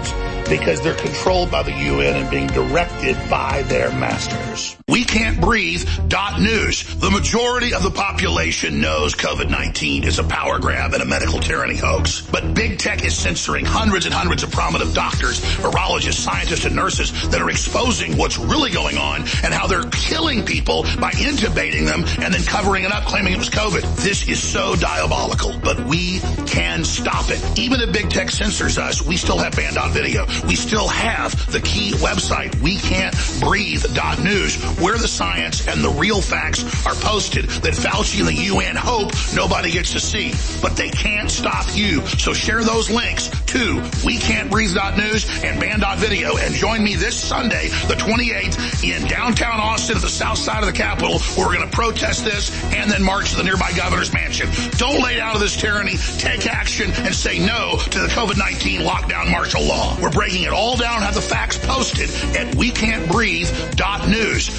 because they're controlled by the U N and being directed by their masters. We can't breathe dot news. The majority of the population knows COVID nineteen is a power grab and a medical tyranny hoax. But big tech is censoring hundreds and hundreds of prominent doctors, virologists, scientists, and nurses that are exposing what's really going on and how they're killing people by intubating them and then covering it up, claiming it was COVID. This is so diabolical, but we can stop it. Even if big tech censors us, we still have Banned on Video. We still have the key website, we can't breathe dot news, where the science and the real facts are posted that Fauci and the U N hope nobody gets to see. But they can't stop you. So share those links to we can't breathe dot news and Banned on Video and join me this Sunday, the twenty-eighth, in downtown Austin at the south side of the Capitol, where we're going to protest this and then march to the nearby governor's mansion. Don't lay down to this tyranny. Take action and say no to the COVID nineteen lockdown martial law. We're breaking it all down, have the facts posted at we can't breathe dot news.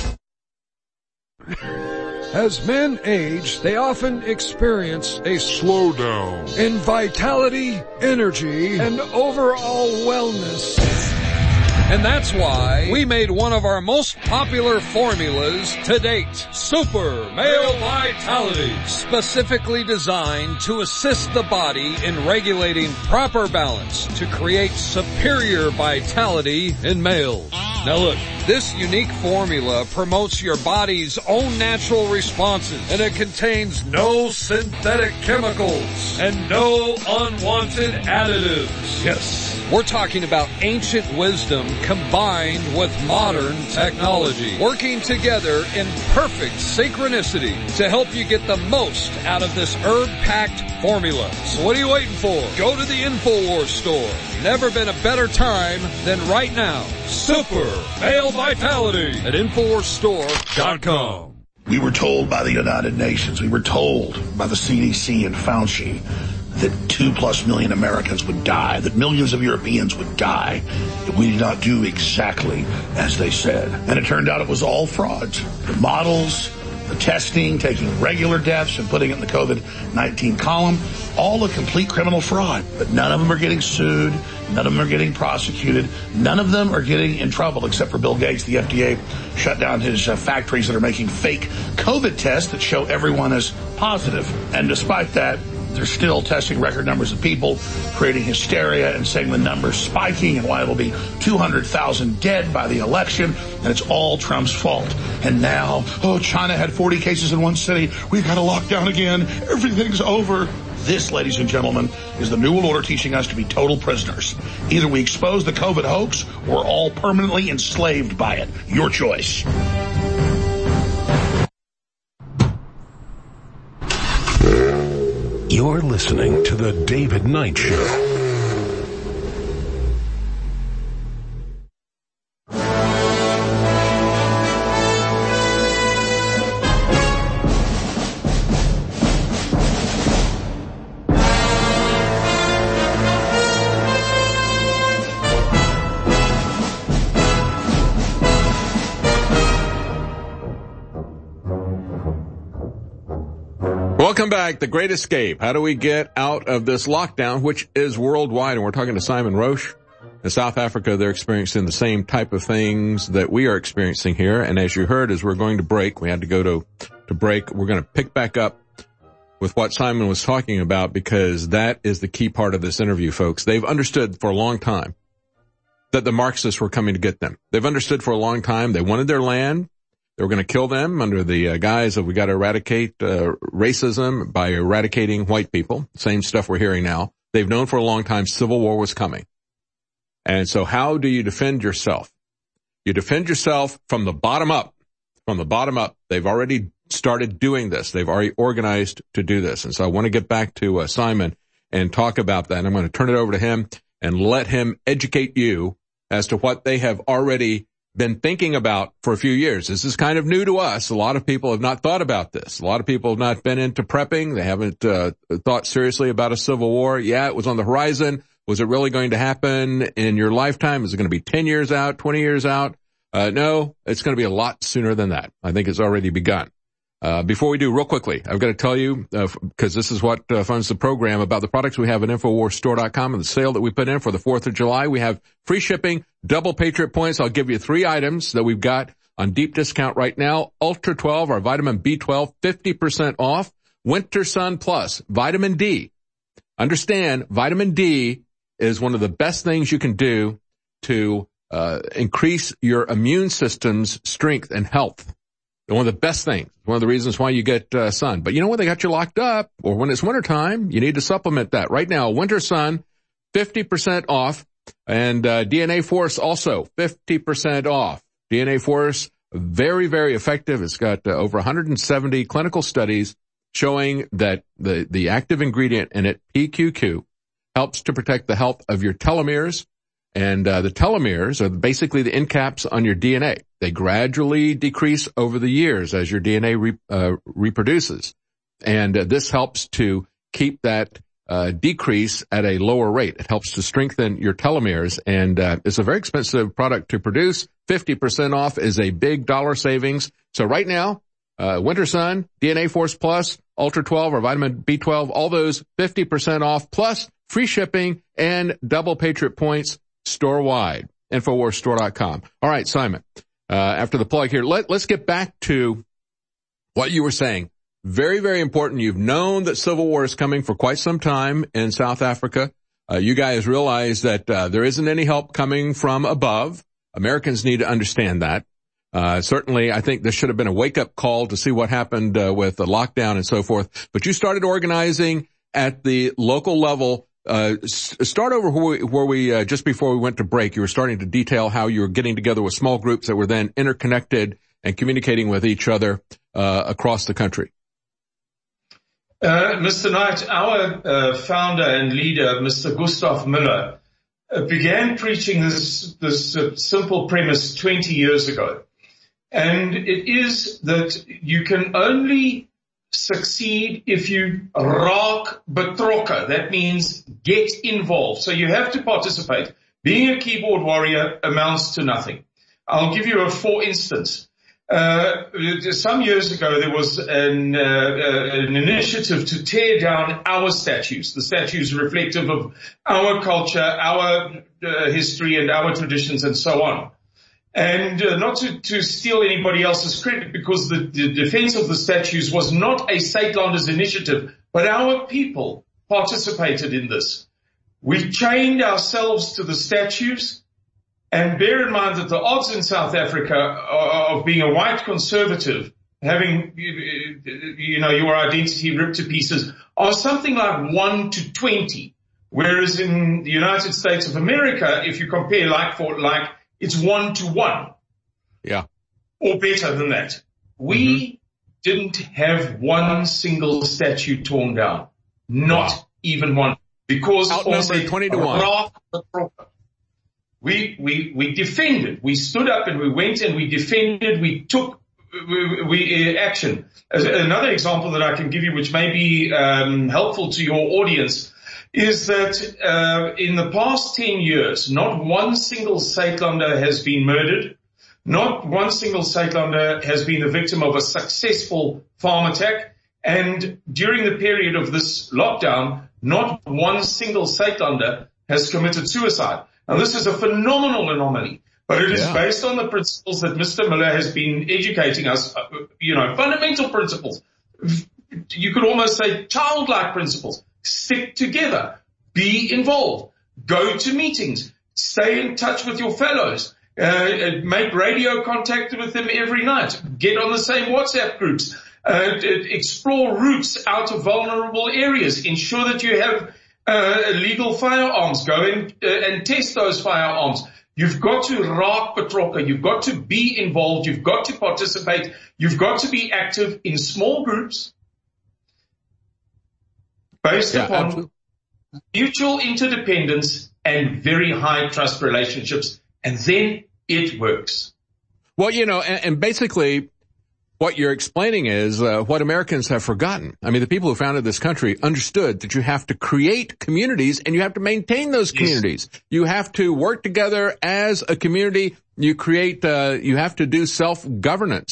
As men age, they often experience a slowdown in vitality, energy, and overall wellness. And that's why we made one of our most popular formulas to date, Super Male Vitality, specifically designed to assist the body in regulating proper balance to create superior vitality in males. Now look, this unique formula promotes your body's own natural responses, and it contains no synthetic chemicals and no unwanted additives. Yes, we're talking about ancient wisdom combined with modern technology, working together in perfect synchronicity to help you get the most out of this herb-packed formula. So what are you waiting for? Go to the InfoWars store. Never been a better time than right now. Super Male Vitality at Infowars Store dot com. We were told by the United Nations, we were told by the C D C and Fauci that two plus million Americans would die, that millions of Europeans would die if we did not do exactly as they said. And it turned out it was all frauds. The models, the testing, taking regular deaths and putting it in the COVID nineteen column, all a complete criminal fraud. But none of them are getting sued. None of them are getting prosecuted. None of them are getting in trouble except for Bill Gates. The F D A shut down his uh, factories that are making fake COVID tests that show everyone is positive. And despite that, they're still testing record numbers of people, creating hysteria and saying the number's spiking and why it'll be two hundred thousand dead by the election, and it's all Trump's fault. And now, oh, China had forty cases in one city. We've got to lock down again. Everything's over. This, ladies and gentlemen, is the New World Order teaching us to be total prisoners. Either we expose the COVID hoax or we're all permanently enslaved by it. Your choice. You're listening to The David Knight Show. Welcome back. The Great Escape. How do we get out of this lockdown, which is worldwide? And we're talking to Simon Roche. In South Africa, they're experiencing the same type of things that we are experiencing here. And as you heard, as we're going to break, we had to go to, to break. We're going to pick back up with what Simon was talking about, because that is the key part of this interview, folks. They've understood for a long time that the Marxists were coming to get them. They've understood for a long time they wanted their land. They were going to kill them under the uh, guise of we got to eradicate uh, racism by eradicating white people. Same stuff we're hearing now. They've known for a long time civil war was coming. And so how do you defend yourself? You defend yourself from the bottom up. From the bottom up. They've already started doing this. They've already organized to do this. And so I want to get back to uh, Simon and talk about that. And I'm going to turn it over to him and let him educate you as to what they have already been thinking about for a few years. This is kind of new to us. A lot of people have not thought about this. A lot of people have not been into prepping. They haven't uh, thought seriously about a civil war. Yeah, it was on the horizon. Was it really going to happen in your lifetime? Is it going to be ten years out, twenty years out? Uh, no, it's going to be a lot sooner than that. I think it's already begun. Uh, before we do, real quickly, I've got to tell you, because uh, this is what uh, funds the program, about the products we have at Infowars Store dot com and the sale that we put in for the fourth of July. We have free shipping, double Patriot points. I'll give you three items that we've got on deep discount right now. Ultra twelve, our vitamin B twelve, fifty percent off. Winter Sun Plus, vitamin D. Understand, vitamin D is one of the best things you can do to uh, increase your immune system's strength and health. One of the best things, one of the reasons why you get uh, sun. But you know when they got you locked up, or when it's wintertime, you need to supplement that. Right now, Winter Sun, fifty percent off, and uh, D N A Force also fifty percent off. D N A Force, very, very effective. It's got uh, over one hundred seventy clinical studies showing that the, the active ingredient in it, P Q Q, helps to protect the health of your telomeres. And uh, the telomeres are basically the end caps on your D N A. They gradually decrease over the years as your D N A re, uh, reproduces. And uh, this helps to keep that uh, decrease at a lower rate. It helps to strengthen your telomeres. And uh, it's a very expensive product to produce. fifty percent off is a big dollar savings. So right now, uh, Winter Sun, D N A Force Plus, Ultra twelve, or vitamin B twelve, all those fifty percent off, plus free shipping and double Patriot points store-wide. Infowars Store dot com. All right, Simon, uh, after the plug here, let, let's get back to what you were saying. Very, very important. You've known that civil war is coming for quite some time in South Africa. Uh, you guys realize that uh, there isn't any help coming from above. Americans need to understand that. Uh, certainly, I think this should have been a wake-up call to see what happened uh, with the lockdown and so forth. But you started organizing at the local level. Uh, start over where we, where we uh, just before we went to break, you were starting to detail how you were getting together with small groups that were then interconnected and communicating with each other uh, across the country. Uh, Mister Knight, our uh, founder and leader, Mister Gustav Miller, uh, began preaching this, this uh, simple premise twenty years ago. And it is that you can only succeed if you raak betrokken. That means get involved. So you have to participate. Being a keyboard warrior amounts to nothing. I'll give you a for instance. Uh, some years ago there was an, uh, an initiative to tear down our statues, the statues reflective of our culture, our uh, history and our traditions and so on. And uh, not to, to steal anybody else's credit, because the, the defense of the statues was not a Suidlanders initiative, but our people participated in this. We chained ourselves to the statues, and bear in mind that the odds in South Africa of being a white conservative, having, you know, your identity ripped to pieces, are something like one to twenty. Whereas in the United States of America, if you compare like for like, it's one to one. Yeah. Or better than that. We mm-hmm. didn't have one single statue torn down. Not wow. even one. Because outnumbered twenty to one. We, we, we defended. We stood up and we went and we defended. We took, we, we uh, action. As another example that I can give you, which may be, um, helpful to your audience, is that, uh, in the past ten years, not one single Suidlander has been murdered. Not one single Suidlander has been the victim of a successful farm attack. And during the period of this lockdown, not one single Suidlander has committed suicide. Now, this is a phenomenal anomaly, but it is yeah. based on the principles that Mister Miller has been educating us, uh, you know, fundamental principles. You could almost say childlike principles. Stick together. Be involved. Go to meetings. Stay in touch with your fellows. Uh, make radio contact with them every night. Get on the same WhatsApp groups. Uh, explore routes out of vulnerable areas. Ensure that you have uh, legal firearms. Go and, uh, and test those firearms. You've got to raak betrokken. You've got to be involved. You've got to participate. You've got to be active in small groups based yeah, upon absolutely. mutual interdependence and very high trust relationships. And then it works. Well, you know, and, and basically what you're explaining is uh, what Americans have forgotten. I mean, the people who founded this country understood that you have to create communities and you have to maintain those communities. Yes. You have to work together as a community. You create, uh, you have to do self-governance.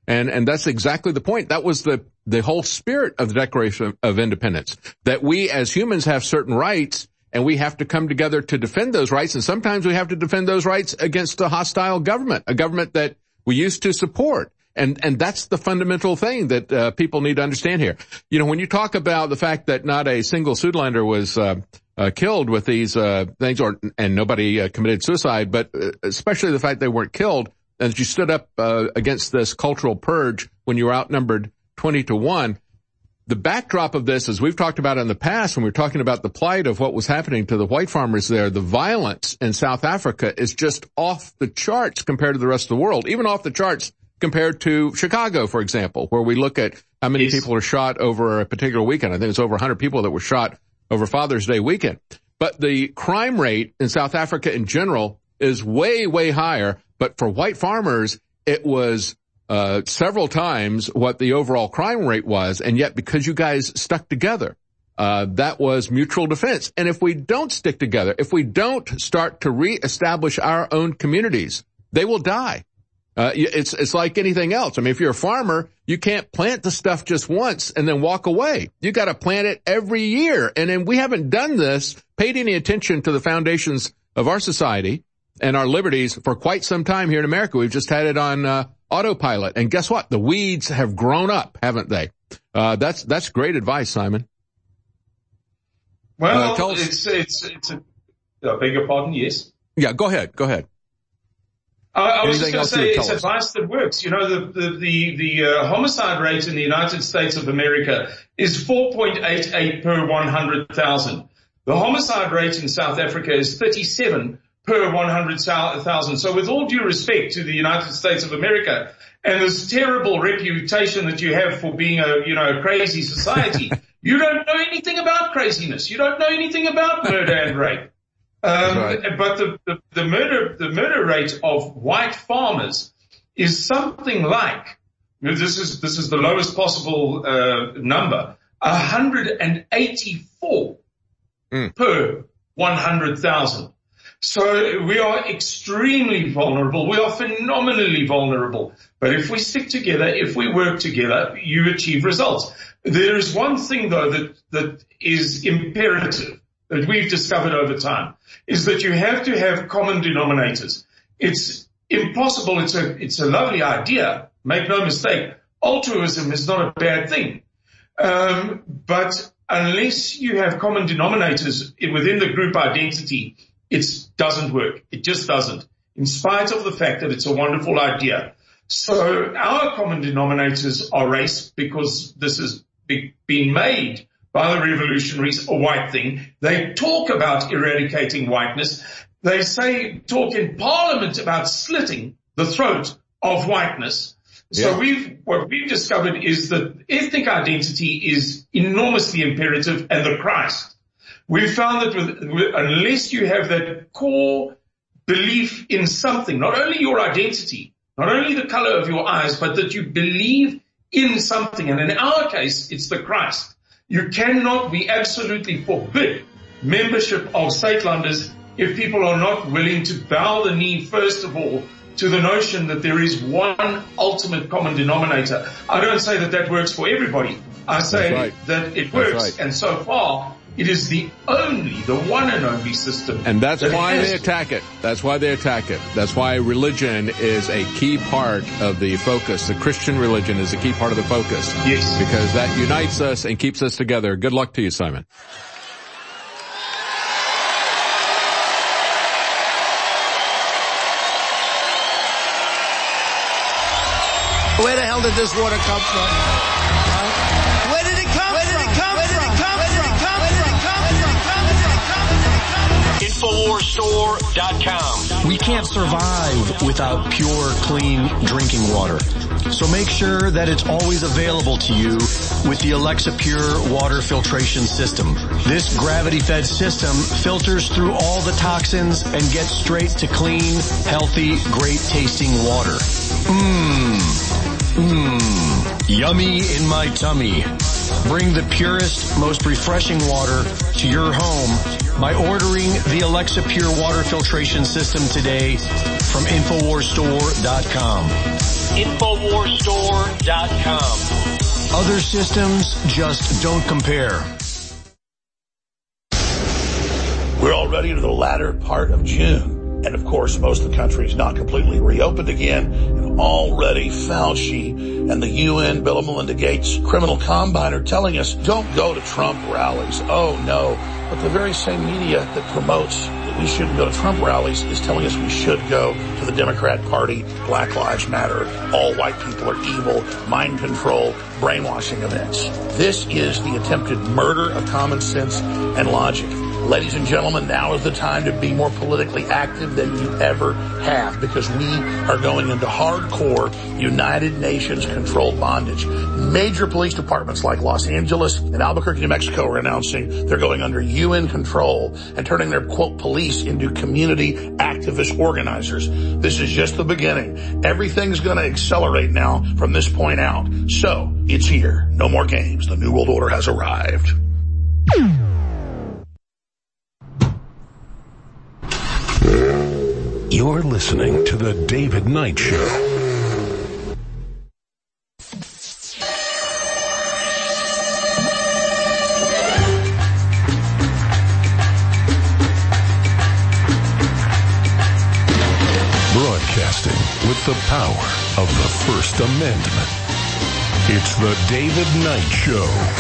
And, and that's exactly the point. That was the, the whole spirit of the Declaration of Independence, that we as humans have certain rights and we have to come together to defend those rights. And sometimes we have to defend those rights against a hostile government, a government that we used to support. And, and that's the fundamental thing that, uh, people need to understand here. You know, when you talk about the fact that not a single Suedlander was, uh, uh, killed with these, uh, things or, and nobody uh, committed suicide, but uh, especially the fact they weren't killed, and that you stood up, uh, against this cultural purge when you were outnumbered twenty to one. The backdrop of this, as we've talked about in the past when we were talking about the plight of what was happening to the white farmers there, the violence in South Africa is just off the charts compared to the rest of the world, even off the charts compared to Chicago, for example, where we look at how many yes. people are shot over a particular weekend. I think it's over one hundred people that were shot over Father's Day weekend. But the crime rate in South Africa in general is way, way higher. But for white farmers, it was uh several times what the overall crime rate was. And yet, because you guys stuck together, uh that was mutual defense. And if we don't stick together, if we don't start to reestablish our own communities, they will die. Uh, it's, it's like anything else. I mean, if you're a farmer, you can't plant the stuff just once and then walk away. You got to plant it every year. And then we haven't done this, paid any attention to the foundations of our society and our liberties for quite some time here in America. We've just had it on, uh, autopilot. And guess what? The weeds have grown up, haven't they? Uh, that's, that's great advice, Simon. Well, uh, tell us- it's, it's, it's a, I beg your pardon, yes. Yeah, go ahead, go ahead. I, I was just going to say it's advice that works. You know, the the the, the uh, homicide rate in the United States of America is four point eight eight per one hundred thousand. The homicide rate in South Africa is thirty-seven per one hundred thousand. So with all due respect to the United States of America and this terrible reputation that you have for being a, you know, a crazy society, you don't know anything about craziness. You don't know anything about murder and rape. Um, right. But the, the, the murder, the murder rate of white farmers is something like, you know, this is, this is the lowest possible, uh, number, one hundred eighty-four mm. per one hundred thousand. So we are extremely vulnerable. We are phenomenally vulnerable. But if we stick together, if we work together, you achieve results. There is one thing though that, that is imperative that we've discovered over time, is that you have to have common denominators. It's impossible. It's a, it's a lovely idea. Make no mistake. Altruism is not a bad thing. Um, but unless you have common denominators within the group identity, it doesn't work. It just doesn't, in spite of the fact that it's a wonderful idea. So our common denominators are race, because this has been made by the revolutionaries a white thing. They talk about eradicating whiteness. They say, talk in Parliament about slitting the throat of whiteness. So yeah. we've, what we've discovered is that ethnic identity is enormously imperative, and the Christ. We've found that with, with, unless you have that core belief in something, not only your identity, not only the color of your eyes, but that you believe in something. And in our case, it's the Christ. You cannot, we absolutely forbid membership of Statelanders if people are not willing to bow the knee, first of all, to the notion that there is one ultimate common denominator. I don't say that that works for everybody. I say right. that it works. Right. And so far, it is the only, the one and only system. And that's that why they attack it. That's why they attack it. That's why religion is a key part of the focus. The Christian religion is a key part of the focus. Yes. Because that unites us and keeps us together. Good luck to you, Simon. Where the hell did this water come from? Huh? Where did it come Where did it come Where did it come Infowars Store dot com. We can't survive without pure, clean drinking water. So make sure that it's always available to you with the Alexa Pure water filtration system. This gravity-fed system filters through all the toxins and gets straight to clean, healthy, great-tasting water. Mmm. Mmm, yummy in my tummy. Bring the purest, most refreshing water to your home by ordering the Alexa Pure water filtration system today from Infowars Store dot com. Infowars Store dot com. Other systems just don't compare. We're already to the latter part of June. And of course, most of the country is not completely reopened again. And already Fauci and the U N, Bill and Melinda Gates Criminal Combine are telling us, don't go to Trump rallies. Oh no. But the very same media that promotes that we shouldn't go to Trump rallies is telling us we should go to the Democrat Party, Black Lives Matter, all white people are evil, mind control, brainwashing events. This is the attempted murder of common sense and logic. Ladies and gentlemen, now is the time to be more politically active than you ever have, because we are going into hardcore United Nations controlled bondage. Major police departments like Los Angeles and Albuquerque, New Mexico are announcing they're going under U N control and turning their, quote, police into community activist organizers. This is just the beginning. Everything's going to accelerate now from this point out. So, it's here. No more games. The New World Order has arrived. You're listening to The David Knight Show. Broadcasting with the power of the First Amendment. It's The David Knight Show.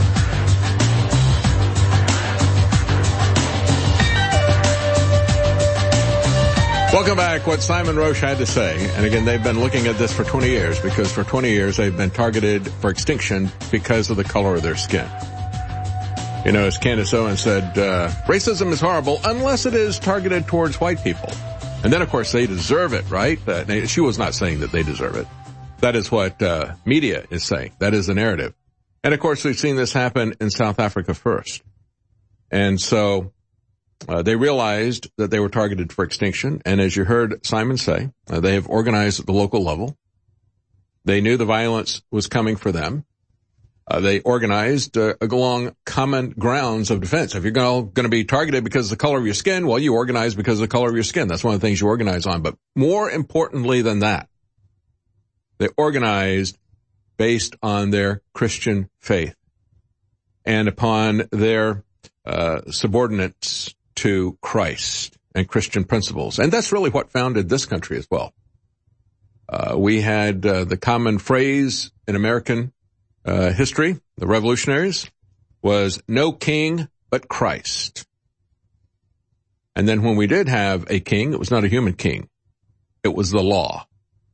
Welcome back. What Simon Roche had to say, and again, they've been looking at this for twenty years, because for twenty years they've been targeted for extinction because of the color of their skin. You know, as Candace Owens said, uh, racism is horrible unless it is targeted towards white people. And then, of course, they deserve it, right? Uh, she was not saying that they deserve it. That is what uh, media is saying. That is the narrative. And, of course, we've seen this happen in South Africa first. And so Uh, they realized that they were targeted for extinction, and as you heard Simon say, uh, they have organized at the local level. They knew the violence was coming for them. Uh, they organized uh, along common grounds of defense. If you're going to be targeted because of the color of your skin, well, you organize because of the color of your skin. That's one of the things you organize on. But more importantly than that, they organized based on their Christian faith and upon their uh, subordinates to Christ and Christian principles. And that's really what founded this country as well. Uh, we had uh, the common phrase in American uh, history, the revolutionaries, was no king but Christ. And then when we did have a king, it was not a human king. It was the law.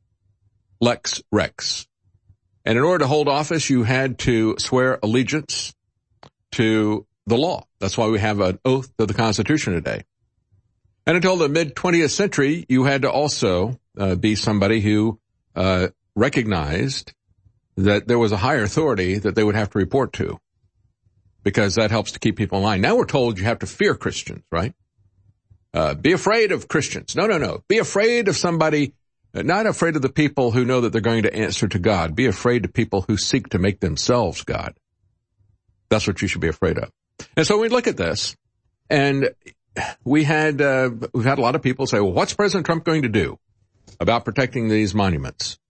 Lex Rex. And in order to hold office, you had to swear allegiance to the law. That's why we have an oath to the Constitution today. And until the mid-twentieth century, you had to also uh, be somebody who uh, recognized that there was a higher authority that they would have to report to, because that helps to keep people in line. Now we're told you have to fear Christians, right? Uh, be afraid of Christians. No, no, no. Be afraid of somebody, not afraid of the people who know that they're going to answer to God. Be afraid of people who seek to make themselves God. That's what you should be afraid of. And so we look at this, and we had, uh, we've had a lot of people say, well, what's President Trump going to do about protecting these monuments?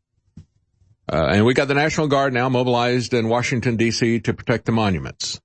Uh, and we got the National Guard now mobilized in Washington, D C to protect the monuments.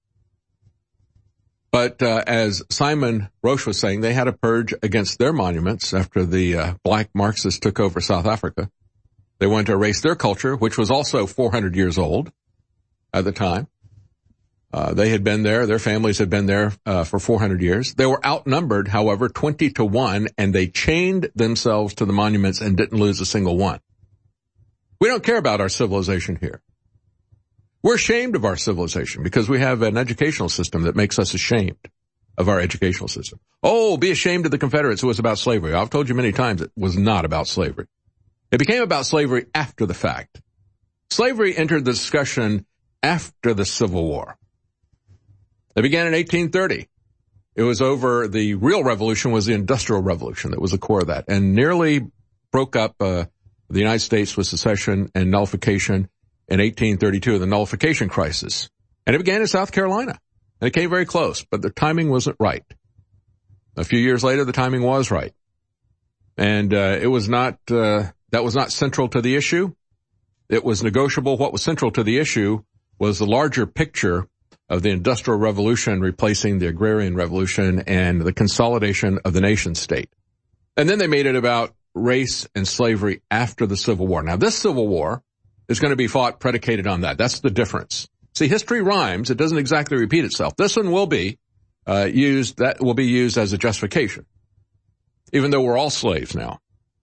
But, uh, as Simon Roche was saying, they had a purge against their monuments after the, uh, black Marxists took over South Africa. They wanted to erase their culture, which was also four hundred years old at the time. Uh, they had been there, their families had been there, uh, for four hundred years. They were outnumbered, however, twenty to one, and they chained themselves to the monuments and didn't lose a single one. We don't care about our civilization here. We're ashamed of our civilization because we have an educational system that makes us ashamed of our educational system. Oh, be ashamed of the Confederates. It was about slavery. I've told you many times it was not about slavery. It became about slavery after the fact. Slavery entered the discussion after the Civil War. It began in eighteen thirty. It was over, the real revolution was the Industrial Revolution that was the core of that, and nearly broke up uh, the United States with secession and nullification in eighteen thirty-two, the nullification crisis. And it began in South Carolina. And it came very close, but the timing wasn't right. A few years later, the timing was right. And uh, it was not uh, That was not central to the issue. It was negotiable. What was central to the issue was the larger picture of the Industrial Revolution replacing the Agrarian Revolution and the consolidation of the nation state. And then they made it about race and slavery after the Civil War. Now, this Civil War is going to be fought predicated on that. That's the difference. See, history rhymes. It doesn't exactly repeat itself. This one will be uh, used, that will be used as a justification, even though we're all slaves now.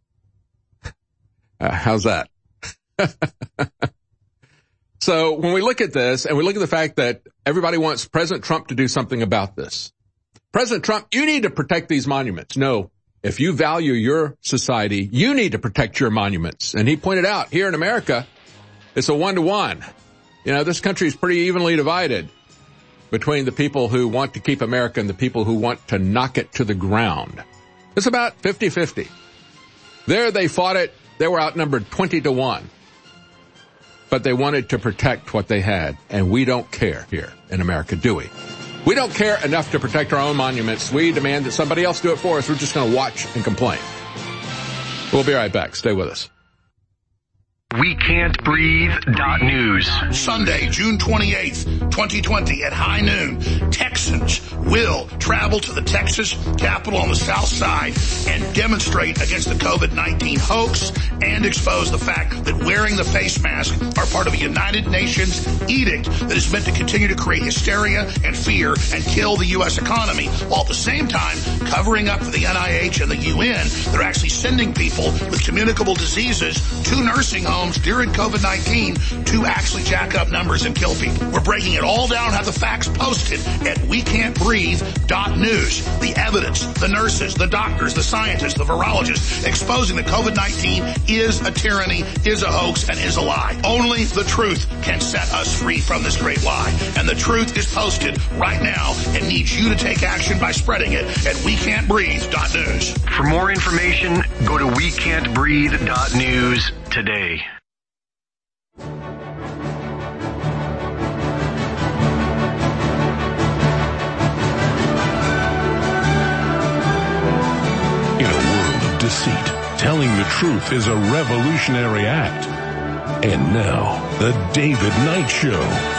Uh, how's that? So when we look at this and we look at the fact that everybody wants President Trump to do something about this. President Trump, you need to protect these monuments. No, if you value your society, you need to protect your monuments. And he pointed out here in America, it's a one-to-one. You know, this country is pretty evenly divided between the people who want to keep America and the people who want to knock it to the ground. It's about fifty-fifty. There they fought it. They were outnumbered twenty to one. But they wanted to protect what they had. And we don't care here in America, do we? We don't care enough to protect our own monuments. We demand that somebody else do it for us. We're just going to watch and complain. We'll be right back. Stay with us. we can't breathe dot news. Sunday, June twenty-eighth, twenty twenty at high noon, Texans will travel to the Texas Capitol on the south side and demonstrate against the COVID nineteen hoax and expose the fact that wearing the face mask are part of a United Nations edict that is meant to continue to create hysteria and fear and kill the U S economy, while at the same time covering up for the N I H and the U N. They're actually sending people with communicable diseases to nursing homes during COVID nineteen to actually jack up numbers and kill people. We're breaking it all down, have the facts posted at we can't breathe dot news. The evidence, the nurses, the doctors, the scientists, the virologists exposing that COVID nineteen is a tyranny, is a hoax, and is a lie. Only the truth can set us free from this great lie. And the truth is posted right now and needs you to take action by spreading it at we can't breathe dot news. For more information, go to we can't breathe dot news today. In a world of deceit, telling the truth is a revolutionary act. And now, the David Knight Show.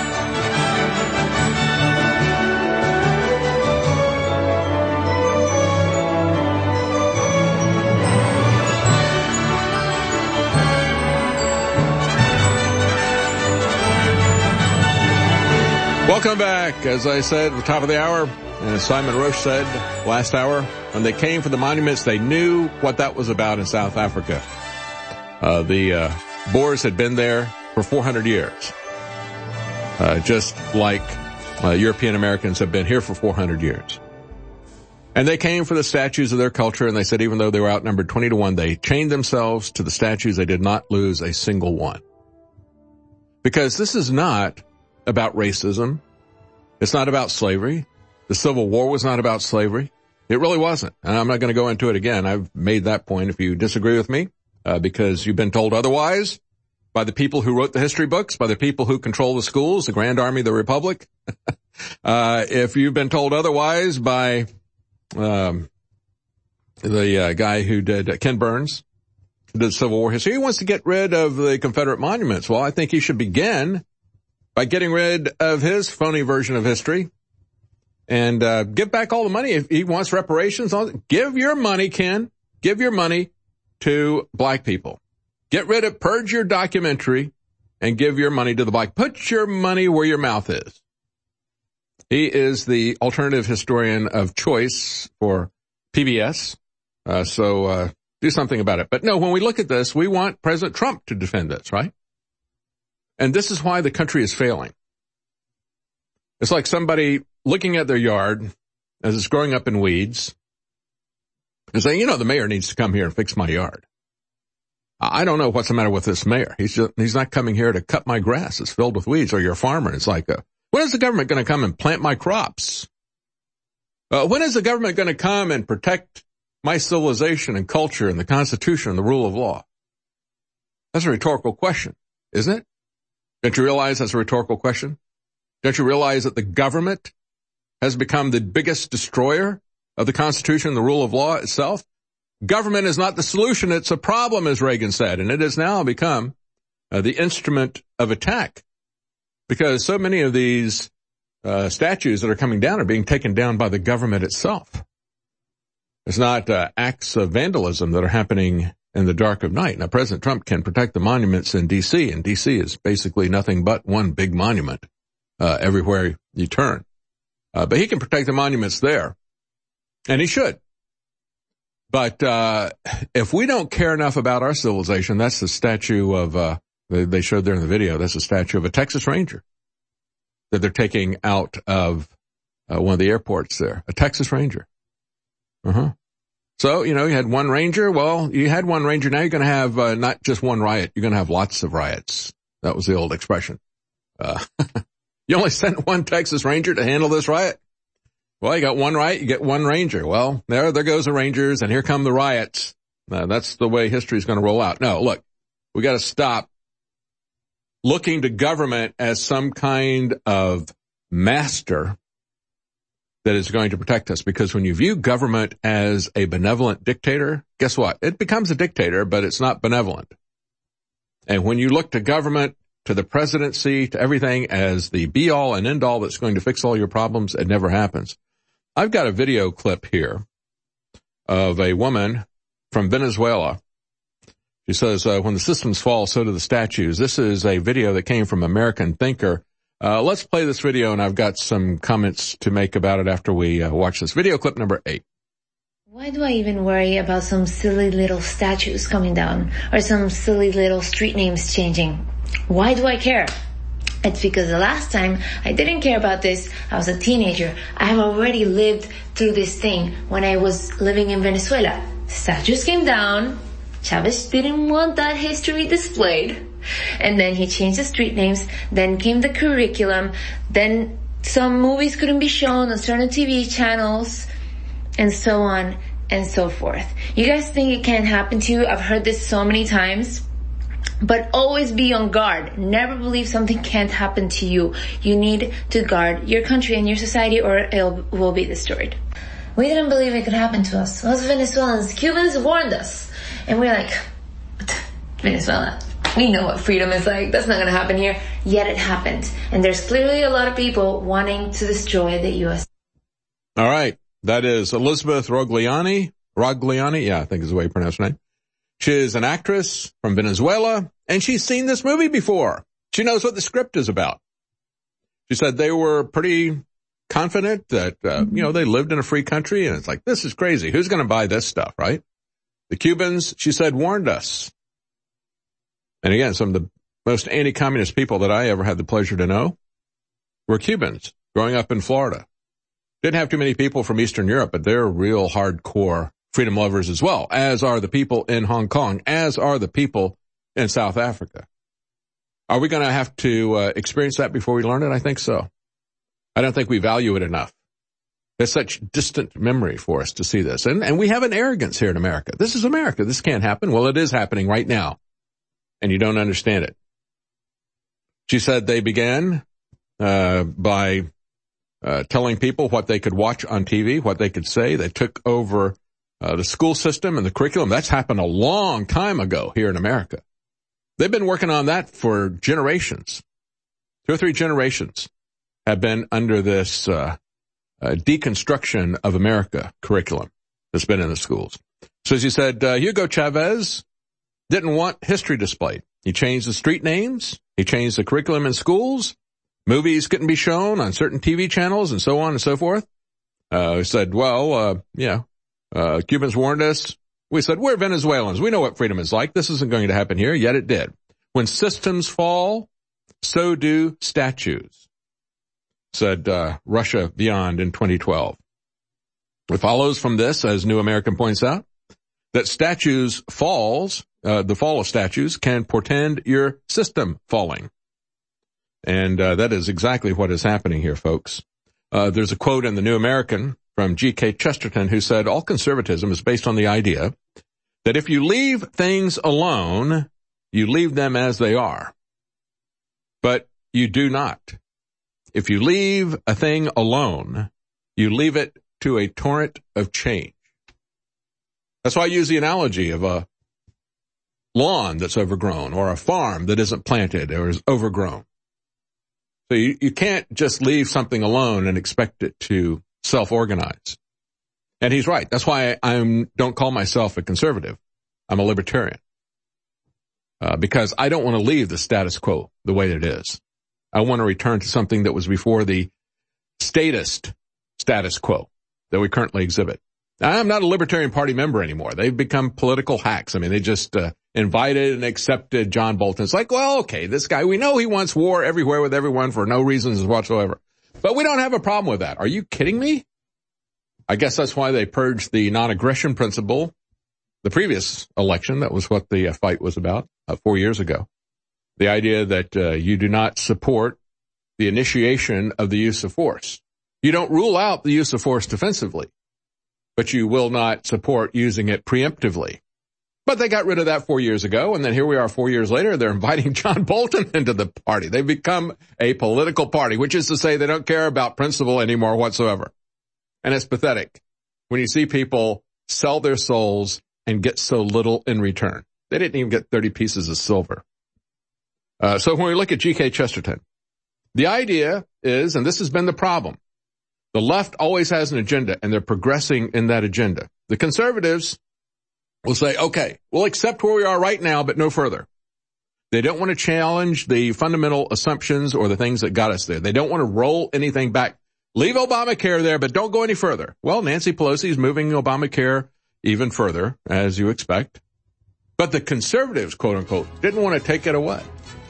Welcome back. As I said at the top of the hour, and as Simon Roche said last hour, when they came for the monuments, they knew what that was about in South Africa. Uh, the uh, Boers had been there for four hundred years, uh, just like uh, European Americans have been here for four hundred years. And they came for the statues of their culture, and they said even though they were outnumbered twenty to one, they chained themselves to the statues. They did not lose a single one. Because this is not about racism. It's not about slavery. The Civil War was not about slavery. It really wasn't. And I'm not going to go into it again. I've made that point. If you disagree with me, uh, because you've been told otherwise by the people who wrote the history books, by the people who control the schools, the Grand Army, the Republic. uh, if you've been told otherwise by, um, the uh, guy who did, uh, Ken Burns, who did Civil War history, he wants to get rid of the Confederate monuments. Well, I think he should begin by getting rid of his phony version of history and uh give back all the money. If he wants reparations, give your money, Ken. Give your money to black people. Get rid of, purge your documentary and give your money to the black. Put your money where your mouth is. He is the alternative historian of choice for P B S. Uh, so uh do something about it. But no, when we look at this, we want President Trump to defend this, right? And this is why the country is failing. It's like somebody looking at their yard as it's growing up in weeds and saying, you know, the mayor needs to come here and fix my yard. I don't know what's the matter with this mayor. He's just, he's not coming here to cut my grass. It's filled with weeds. Or you're a farmer. It's like, uh, when is the government going to come and plant my crops? Uh, when is the government going to come and protect my civilization and culture and the Constitution and the rule of law? That's a rhetorical question, isn't it? Don't you realize that's a rhetorical question? Don't you realize that the government has become the biggest destroyer of the Constitution and the rule of law itself? Government is not the solution, it's a problem, as Reagan said, and it has now become uh, the instrument of attack because so many of these uh, statues that are coming down are being taken down by the government itself. It's not uh, acts of vandalism that are happening in the dark of night. Now, President Trump can protect the monuments in D C, and D C is basically nothing but one big monument uh, everywhere you turn. Uh, but he can protect the monuments there, and he should. But uh if we don't care enough about our civilization, that's the statue of, uh they showed there in the video, that's a statue of a Texas Ranger that they're taking out of uh, one of the airports there, a Texas Ranger. Uh-huh. So, you know, you had one Ranger. Well, you had one Ranger. Now you're going to have uh, not just one riot. You're going to have lots of riots. That was the old expression. Uh You only sent one Texas Ranger to handle this riot? Well, you got one riot, you get one Ranger. Well, there, there goes the Rangers, and here come the riots. Uh, that's the way history is going to roll out. No, look, we got to stop looking to government as some kind of master that is going to protect us. Because when you view government as a benevolent dictator, guess what? It becomes a dictator, but it's not benevolent. And when you look to government, to the presidency, to everything as the be-all and end-all that's going to fix all your problems, it never happens. I've got a video clip here of a woman from Venezuela. She says, uh, when the systems fall, so do the statues. This is a video that came from American Thinker. Uh, let's play this video, and I've got some comments to make about it after we uh, watch this. Video clip number eight. Why do I even worry about some silly little statues coming down or some silly little street names changing? Why do I care? It's because the last time I didn't care about this, I was a teenager. I have already lived through this thing when I was living in Venezuela. Statues came down. Chavez didn't want that history displayed. And then he changed the street names. Then came the curriculum. Then some movies couldn't be shown on certain T V channels. And so on and so forth. You guys think it can't happen to you? I've heard this so many times. But always be on guard. Never believe something can't happen to you. You need to guard your country and your society or it will be destroyed. We didn't believe it could happen to us. Those Venezuelans, Cubans warned us. And we're like, Venezuela, we know what freedom is like. That's not going to happen here. Yet it happened. And there's clearly a lot of people wanting to destroy the U S. All right. That is Elizabeth Rogliani. Rogliani, yeah, I think is the way you pronounce her name. She's an actress from Venezuela, and she's seen this movie before. She knows what the script is about. She said they were pretty confident that, uh, you know, they lived in a free country, and it's like, this is crazy. Who's going to buy this stuff, right? The Cubans, she said, warned us. And again, some of the most anti-communist people that I ever had the pleasure to know were Cubans growing up in Florida. Didn't have too many people from Eastern Europe, but they're real hardcore freedom lovers as well, as are the people in Hong Kong, as are the people in South Africa. Are we going to have to uh, experience that before we learn it? I think so. I don't think we value it enough. It's such distant memory for us to see this. And, and we have an arrogance here in America. This is America. This can't happen. Well, it is happening right now, and you don't understand it. She said they began uh, by uh, telling people what they could watch on T V, what they could say. They took over Uh, the school system and the curriculum. That's happened a long time ago here in America. They've been working on that for generations. Two or three generations have been under this uh, uh, deconstruction of America curriculum that's been in the schools. So as you said, uh, Hugo Chavez didn't want history displayed. He changed the street names. He changed the curriculum in schools. Movies couldn't be shown on certain T V channels and so on and so forth. Uh, he said, well, uh, you know, Uh, Cubans warned us. We said, we're Venezuelans. We know what freedom is like. This isn't going to happen here. Yet it did. When systems fall, so do statues, said uh, Russia Beyond in twenty twelve. It follows from this, as New American points out, that statues falls, uh, the fall of statues can portend your system falling. And uh, that is exactly what is happening here, folks. Uh, there's a quote in the New American from G K Chesterton, who said, all conservatism is based on the idea that if you leave things alone, you leave them as they are. But you do not. If you leave a thing alone, you leave it to a torrent of change. That's why I use the analogy of a lawn that's overgrown or a farm that isn't planted or is overgrown. So you, you can't just leave something alone and expect it to self-organize. And he's right. That's why I I'm, don't call myself a conservative. I'm a libertarian. Uh, because I don't want to leave the status quo the way it is. I want to return to something that was before the statist status quo that we currently exhibit. I'm not a Libertarian Party member anymore. They've become political hacks. I mean, they just uh, invited and accepted John Bolton. It's like, well, okay, this guy, we know he wants war everywhere with everyone for no reasons whatsoever. But we don't have a problem with that. Are you kidding me? I guess that's why they purged the non-aggression principle the previous election. That was what the uh, fight was about uh, four years ago. The idea that uh, you do not support the initiation of the use of force. You don't rule out the use of force defensively, but you will not support using it preemptively. But they got rid of that four years ago, and then here we are four years later, they're inviting John Bolton into the party. They've become a political party, which is to say they don't care about principle anymore whatsoever. And it's pathetic when you see people sell their souls and get so little in return. They didn't even get thirty pieces of silver. Uh, so when we look at G K Chesterton, the idea is, and this has been the problem, the left always has an agenda, and they're progressing in that agenda. The conservatives will say, okay, we'll accept where we are right now, but no further. They don't want to challenge the fundamental assumptions or the things that got us there. They don't want to roll anything back. Leave Obamacare there, but don't go any further. Well, Nancy Pelosi is moving Obamacare even further, as you expect. But the conservatives, quote unquote, didn't want to take it away.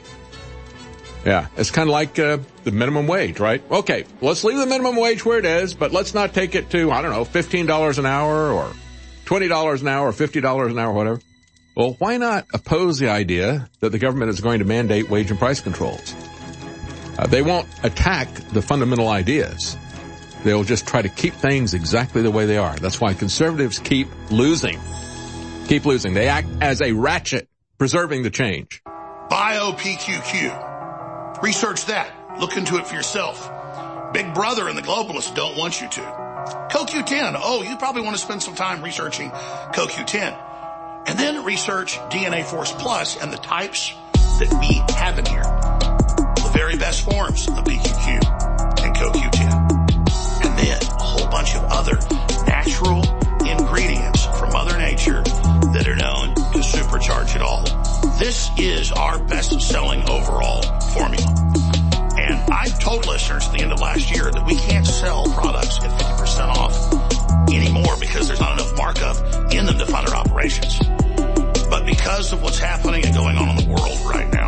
Yeah, it's kind of like uh, the minimum wage, right? Okay, let's leave the minimum wage where it is, but let's not take it to, I don't know, fifteen dollars an hour or twenty dollars an hour or fifty dollars an hour, whatever. Well, why not oppose the idea that the government is going to mandate wage and price controls? Uh, they won't attack the fundamental ideas. They'll just try to keep things exactly the way they are. That's why conservatives keep losing. Keep losing. They act as a ratchet, preserving the change. BioPQQ. Research that. Look into it for yourself. Big Brother and the globalists don't want you to. C O Q ten. Oh, you probably want to spend some time researching C O Q ten. And then research D N A Force Plus and the types that we have in here. The very best forms of B Q Q and C O Q ten. And then a whole bunch of other natural ingredients from Mother Nature that are known to supercharge it all. This is our best-selling overall formula. And I've told listeners at the end of last year that we can't sell products at fifty percent off anymore because there's not enough markup in them to fund our operations. But because of what's happening and going on in the world right now,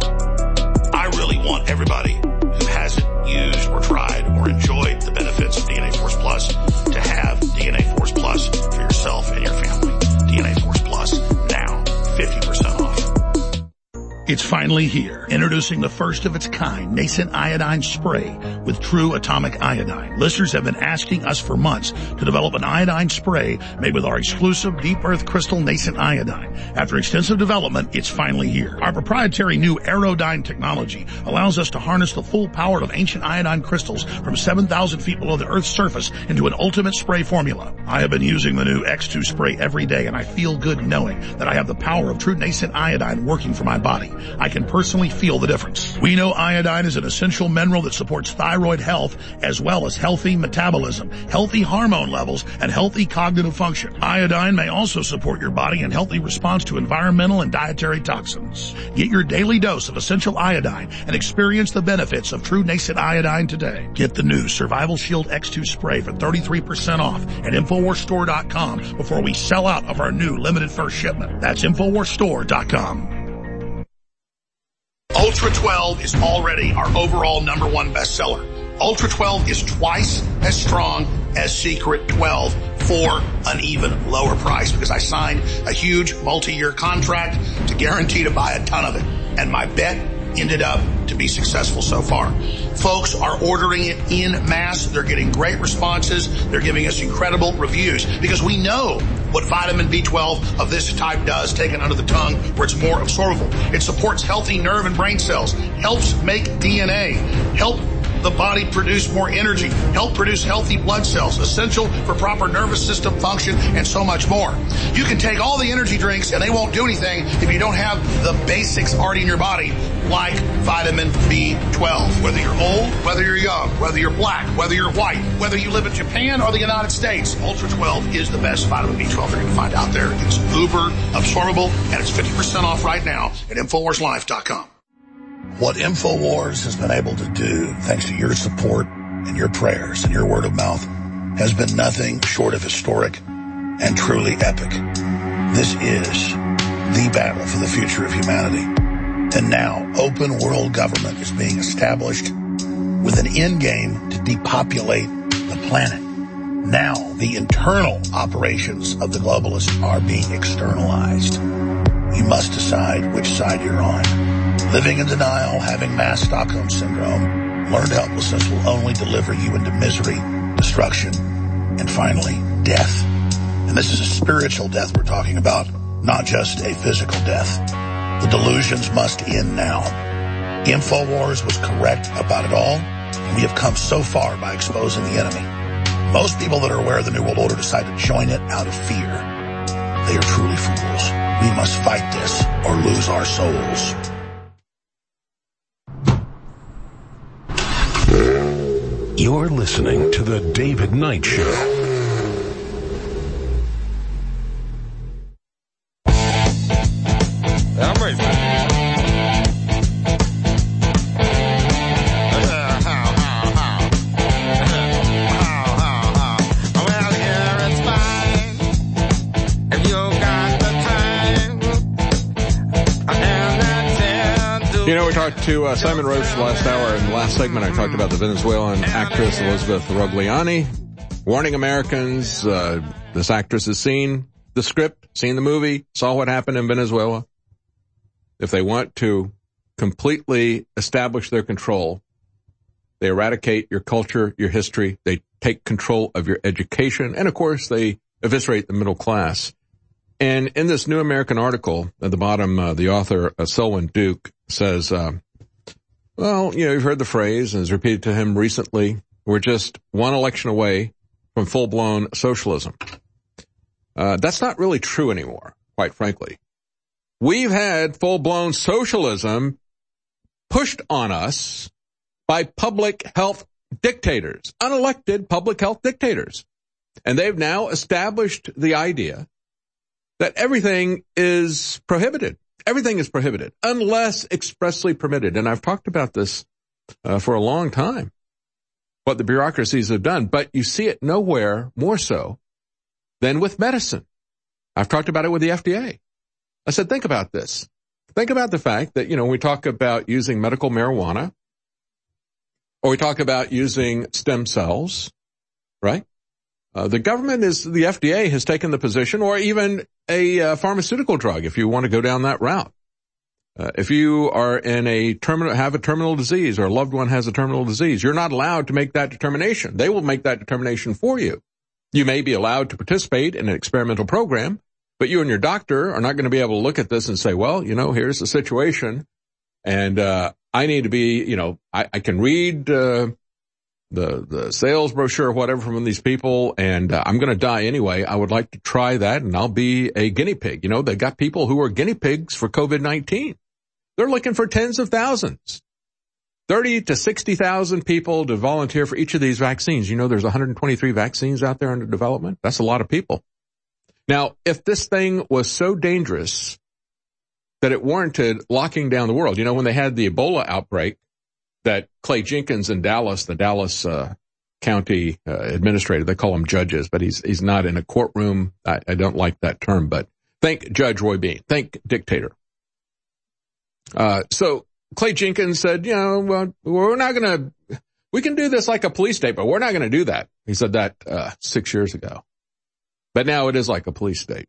I really want everybody who hasn't used or tried or enjoyed the benefits of D N A Force Plus to have D N A Force Plus for yourself and your family. D N A Force Plus now, fifty percent off. It's finally here. Introducing the first of its kind nascent iodine spray with true atomic iodine. Listeners have been asking us for months to develop an iodine spray made with our exclusive deep earth crystal nascent iodine. After extensive development, it's finally here. Our proprietary new Aerodyne technology allows us to harness the full power of ancient iodine crystals from seven thousand feet below the Earth's surface into an ultimate spray formula. I have been using the new X two spray every day, and I feel good knowing that I have the power of true nascent iodine working for my body. I can personally feel the difference. We know iodine is an essential mineral that supports thyroid health as well as healthy metabolism, healthy hormone levels, and healthy cognitive function. Iodine may also support your body in healthy response to environmental and dietary toxins. Get your daily dose of essential iodine and experience the benefits of true nascent iodine today. Get the new Survival Shield X two spray for thirty-three percent off at Infowars Store dot com before we sell out of our new limited first shipment. That's Infowars Store dot com. Ultra twelve is already our overall number one bestseller. Ultra twelve is twice as strong as Secret twelve for an even lower price because I signed a huge multi-year contract to guarantee to buy a ton of it. And my bet ended up to be successful so far. Folks are ordering it in mass. They're getting great responses. They're giving us incredible reviews because we know what vitamin B twelve of this type does, taken under the tongue, where it's more absorbable. It supports healthy nerve and brain cells, helps make D N A, help the body produce more energy, help produce healthy blood cells, essential for proper nervous system function, and so much more. You can take all the energy drinks and they won't do anything if you don't have the basics already in your body, like vitamin B twelve. Whether you're old, whether you're young, whether you're black, whether you're white, whether you live in Japan or the United States, Ultra twelve is the best vitamin B twelve you're going to find out there. It's uber absorbable, and it's fifty percent off right now at Infowars Life dot com. What Infowars has been able to do, thanks to your support and your prayers and your word of mouth, has been nothing short of historic and truly epic. This is the battle for the future of humanity. And now, open world government is being established with an end game to depopulate the planet. Now, the internal operations of the globalists are being externalized. You must decide which side you're on. Living in denial, having mass Stockholm syndrome, learned helplessness will only deliver you into misery, destruction, and finally, death. And this is a spiritual death we're talking about, not just a physical death. The delusions must end now. Infowars was correct about it all, and we have come so far by exposing the enemy. Most people that are aware of the New World Order decide to join it out of fear. They are truly fools. We must fight this or lose our souls. You're listening to The David Knight Show. I'm ready. You know, we talked to uh, Simon Roach last hour. In the last segment, I talked about the Venezuelan actress Elizabeth Rogliani warning Americans. Uh, this actress has seen the script, seen the movie, saw what happened in Venezuela. If they want to completely establish their control, they eradicate your culture, your history. They take control of your education. And, of course, they eviscerate the middle class. And in this New American article, at the bottom, uh, the author, uh, Selwyn Duke, says, uh, well, you know, you've heard the phrase, and it's repeated to him recently, we're just one election away from full-blown socialism. Uh, that's not really true anymore, quite frankly. We've had full-blown socialism pushed on us by public health dictators, unelected public health dictators. And they've now established the idea that everything is prohibited. Everything is prohibited unless expressly permitted. And I've talked about this uh, for a long time, what the bureaucracies have done. But you see it nowhere more so than with medicine. I've talked about it with the F D A. I said, think about this. Think about the fact that, you know, we talk about using medical marijuana, or we talk about using stem cells, right? Uh, the government is, the F D A has taken the position, or even a uh, pharmaceutical drug, if you want to go down that route. Uh, if you are in a terminal, have a terminal disease, or a loved one has a terminal disease, you're not allowed to make that determination. They will make that determination for you. You may be allowed to participate in an experimental program, but you and your doctor are not going to be able to look at this and say, well, you know, here's the situation, and uh I need to be, you know, I, I can read uh the the sales brochure or whatever from these people, and uh, I'm going to die anyway. I would like to try that, and I'll be a guinea pig. You know, they got people who are guinea pigs for COVID nineteen. They're looking for tens of thousands, thirty to sixty thousand people to volunteer for each of these vaccines. You know, there's one hundred twenty-three vaccines out there under development. That's a lot of people. Now, if this thing was so dangerous that it warranted locking down the world, you know, when they had the Ebola outbreak, that Clay Jenkins in Dallas, the Dallas uh, County uh, administrator, they call him judges, but he's he's not in a courtroom. I, I don't like that term, but think Judge Roy Bean, think dictator. Uh, so Clay Jenkins said, you know, well, we're not going to, we can do this like a police state, but we're not going to do that. He said that uh, six years ago. But now it is like a police state.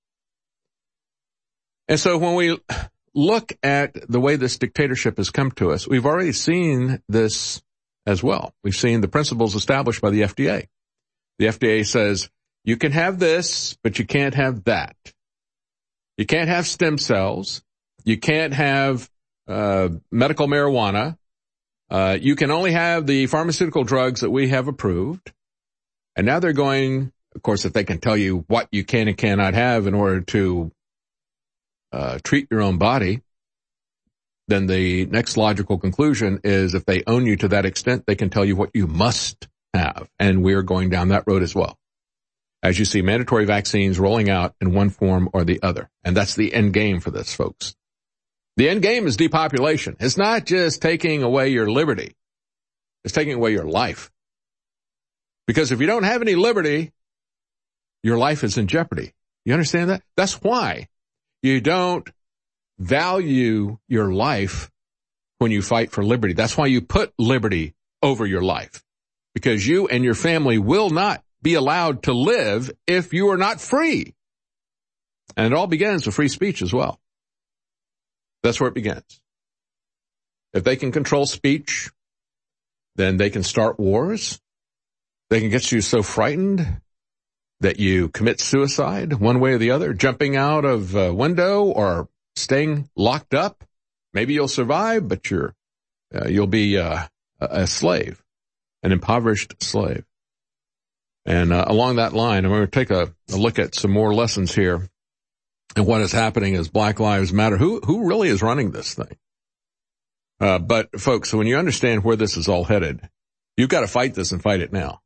And so when we look at the way this dictatorship has come to us, we've already seen this as well. We've seen the principles established by the F D A. The F D A says, you can have this, but you can't have that. You can't have stem cells. You can't have uh medical marijuana. Uh, you can only have the pharmaceutical drugs that we have approved. And now they're going, of course, if they can tell you what you can and cannot have in order to uh, treat your own body, then the next logical conclusion is if they own you to that extent, they can tell you what you must have. And we're going down that road as well. As you see mandatory vaccines rolling out in one form or the other. And that's the end game for this, folks. The end game is depopulation. It's not just taking away your liberty. It's taking away your life. Because if you don't have any liberty, your life is in jeopardy. You understand that? That's why you don't value your life when you fight for liberty. That's why you put liberty over your life. Because you and your family will not be allowed to live if you are not free. And it all begins with free speech as well. That's where it begins. If they can control speech, then they can start wars. They can get you so frightened that you commit suicide one way or the other, jumping out of a window or staying locked up. Maybe you'll survive, but you're, uh, you'll be uh, a slave, an impoverished slave. And uh, along that line, I'm going to take a, a look at some more lessons here and what is happening as Black Lives Matter. Who who really is running this thing? Uh, but, folks, when you understand where this is all headed, you've got to fight this and fight it now.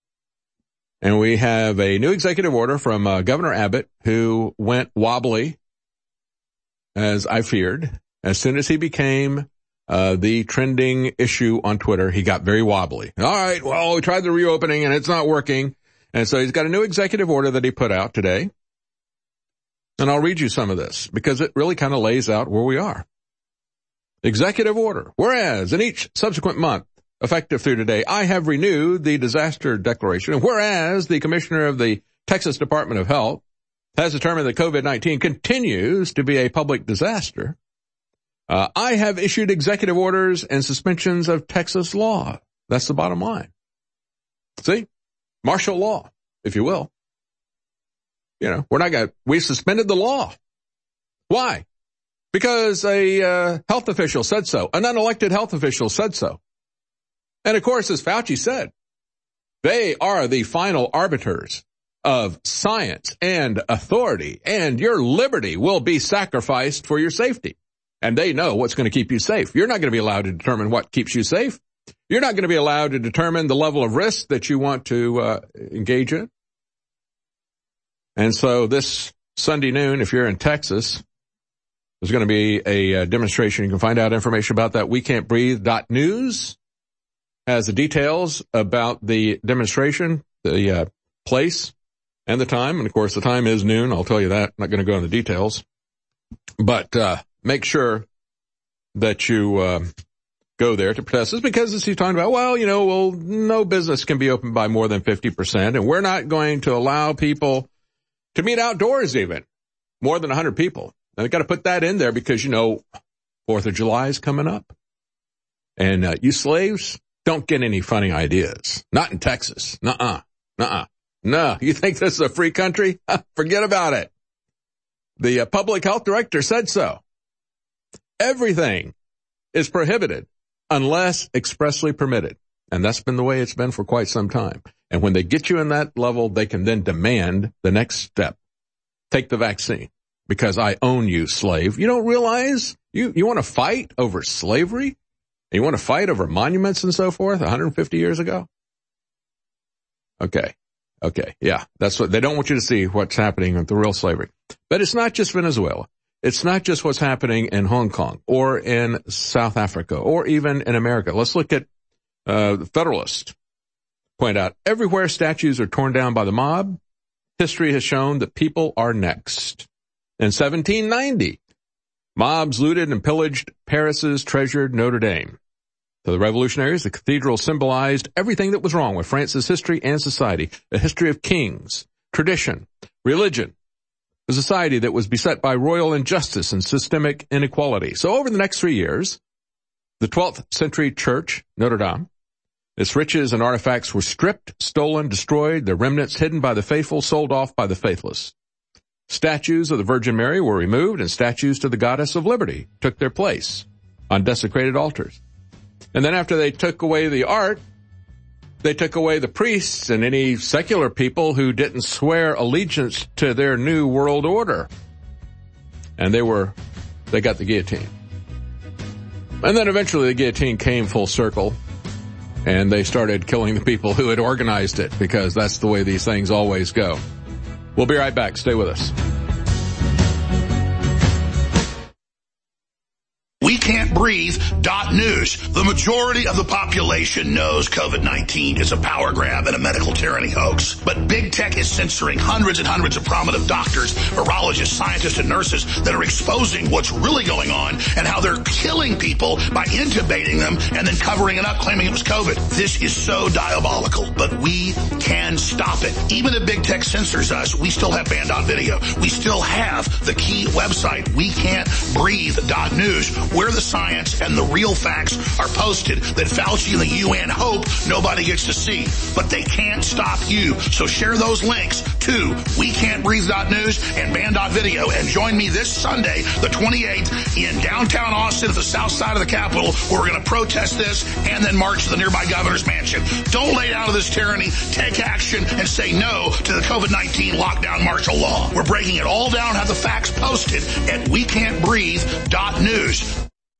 And we have a new executive order from uh, Governor Abbott, who went wobbly, as I feared. As soon as he became uh the trending issue on Twitter, he got very wobbly. All right, well, we tried the reopening and it's not working. And so he's got a new executive order that he put out today. And I'll read you some of this because it really kind of lays out where we are. Executive order. Whereas in each subsequent month, effective through today, I have renewed the disaster declaration. And whereas the commissioner of the Texas Department of Health has determined that COVID nineteen continues to be a public disaster, uh, I have issued executive orders and suspensions of Texas law. That's the bottom line. See? Martial law, if you will. You know, we're not going to, we suspended the law. Why? Because a uh, health official said so. An unelected health official said so. And of course, as Fauci said, they are the final arbiters of science and authority, and your liberty will be sacrificed for your safety. And they know what's going to keep you safe. You're not going to be allowed to determine what keeps you safe. You're not going to be allowed to determine the level of risk that you want to uh, engage in. And so this Sunday noon, if you're in Texas, there's going to be a uh, demonstration. You can find out information about that. we can't breathe dot news has the details about the demonstration, the uh, place, and the time. And, of course, the time is noon. I'll tell you that. I'm not going to go into the details. But uh make sure that you uh, go there to protest this because as he's talking about, well, you know, well, no business can be opened by more than fifty percent, and we're not going to allow people to meet outdoors even, more than one hundred people. Now, they've got to put that in there because, you know, fourth of July is coming up. And uh, you slaves, don't get any funny ideas. Not in Texas. Nuh-uh. Nuh-uh. No, you think this is a free country? Forget about it. The uh, public health director said so. Everything is prohibited unless expressly permitted. And that's been the way it's been for quite some time. And when they get you in that level, they can then demand the next step. Take the vaccine because I own you, slave. You don't realize you, you want to fight over slavery? You want to fight over monuments and so forth one hundred fifty years ago? Okay. Okay. Yeah. That's what they don't want you to see what's happening with the real slavery. But it's not just Venezuela. It's not just what's happening in Hong Kong or in South Africa or even in America. Let's look at uh, the Federalist. Point out, everywhere statues are torn down by the mob, history has shown that people are next. In seventeen ninety, mobs looted and pillaged Paris's treasured Notre Dame. To the revolutionaries, the cathedral symbolized everything that was wrong with France's history and society, a history of kings, tradition, religion, a society that was beset by royal injustice and systemic inequality. So over the next three years, the twelfth century church, Notre Dame, its riches and artifacts were stripped, stolen, destroyed, their remnants hidden by the faithful, sold off by the faithless. Statues of the Virgin Mary were removed and statues to the goddess of liberty took their place on desecrated altars. And then after they took away the art, they took away the priests and any secular people who didn't swear allegiance to their new world order. And they were, they got the guillotine. And then eventually the guillotine came full circle, and they started killing the people who had organized it, because that's the way these things always go. We'll be right back. Stay with us. We can't breathe dot news. The majority of the population knows COVID nineteen is a power grab and a medical tyranny hoax. But big tech is censoring hundreds and hundreds of prominent doctors, virologists, scientists, and nurses that are exposing what's really going on and how they're killing people by intubating them and then covering it up, claiming it was COVID. This is so diabolical, but we can stop it. Even if big tech censors us, we still have Banned on Video. We still have the key website, we can't breathe dot news, where the science and the real facts are posted that Fauci and the U N hope nobody gets to see. But they can't stop you. So share those links to we can't breathe dot news and Banned on Video, and join me this Sunday, the twenty-eighth, in downtown Austin at the south side of the Capitol, where we're going to protest this and then march to the nearby governor's mansion. Don't lay down to this tyranny. Take action and say no to the COVID nineteen lockdown martial law. We're breaking it all down, have the facts posted at we can't breathe dot news.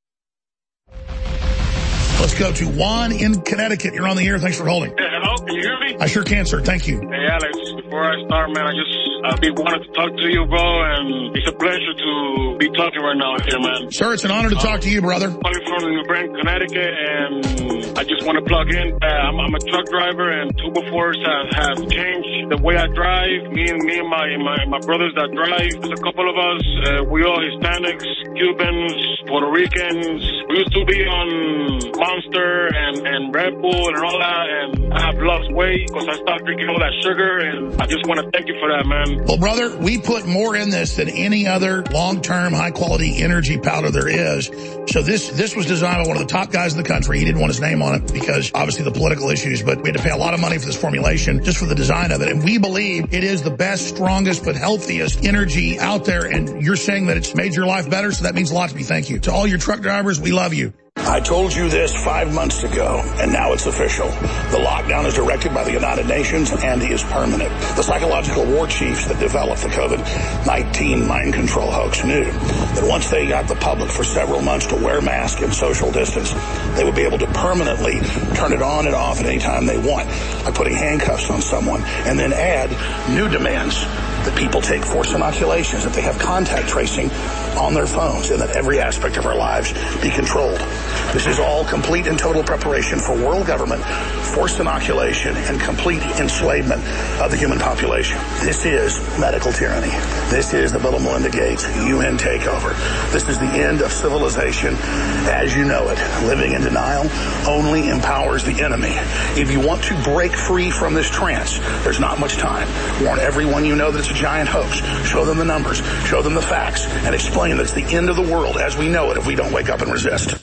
Let's go to Juan in Connecticut. You're on the air. Thanks for holding. Hey, hello, can you hear me? I sure can, sir. Thank you. Hey, Alex, before I start, man, I just uh, be wanted to talk to you, bro, and it's a pleasure to be talking right now here, man. Sir, it's an honor to uh, talk to you, brother. I'm calling from New Britain, Connecticut, and I just want to plug in. Uh, I'm, I'm a truck driver, and two before have, have changed the way I drive. Me and me and my my, my brothers that drive. There's a couple of us. Uh, we all Hispanics, Cubans, Puerto Ricans. We used to be on Monster and, and Red Bull and all that, and I have lost weight because I stopped drinking all that sugar, and I just want to thank you for that, man. Well, brother, we put more in this than any other long-term, high-quality energy powder there is. So this this was designed by one of the top guys in the country. He didn't want his name on it because, obviously, the political issues, but we had to pay a lot of money for this formulation just for the design of it. And we believe it is the best, strongest, but healthiest energy out there. And you're saying that it's made your life better, so that means a lot to me. Thank you. To all your truck drivers, we love you. I told you this five months ago, and now it's official. The lockdown is directed by the United Nations and is permanent. The psychological war chiefs that developed the COVID nineteen mind control hoax knew that once they got the public for several months to wear masks and social distance, they would be able to permanently turn it on and off at any time they want, by putting handcuffs on someone, and then add new demands that people take forced inoculations, that they have contact tracing on their phones, and that every aspect of our lives be controlled. This is all complete and total preparation for world government, forced inoculation, and complete enslavement of the human population. This is medical tyranny. This is the Bill and Melinda Gates U N takeover. This is the end of civilization as you know it. Living in denial only empowers the enemy. If you want to break free from this trance, there's not much time. Warn everyone you know that it's a giant hoax. Show them the numbers, show them the facts, and explain that it's the end of the world as we know it if we don't wake up and resist.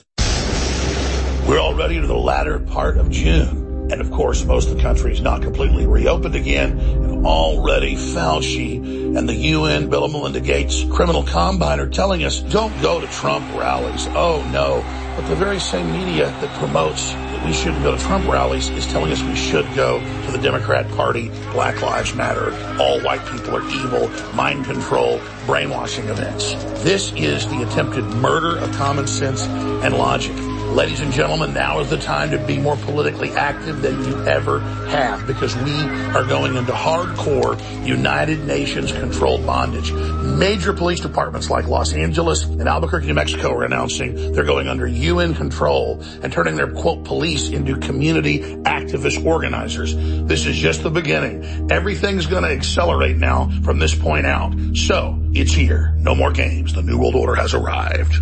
We're already to the latter part of June. And of course, most of the country is not completely reopened again. And already Fauci and the U N, Bill and Melinda Gates criminal combine are telling us, don't go to Trump rallies. Oh no. But the very same media that promotes that we shouldn't go to Trump rallies is telling us we should go to the Democrat Party, Black Lives Matter, all white people are evil, mind control, brainwashing events. This is the attempted murder of common sense and logic. Ladies and gentlemen, now is the time to be more politically active than you ever have, because we are going into hardcore United Nations controlled bondage. Major police departments like Los Angeles and Albuquerque, New Mexico are announcing they're going under U N control and turning their, quote, police into community activist organizers. This is just the beginning. Everything's going to accelerate now from this point out. So, it's here. No more games. The New World Order has arrived.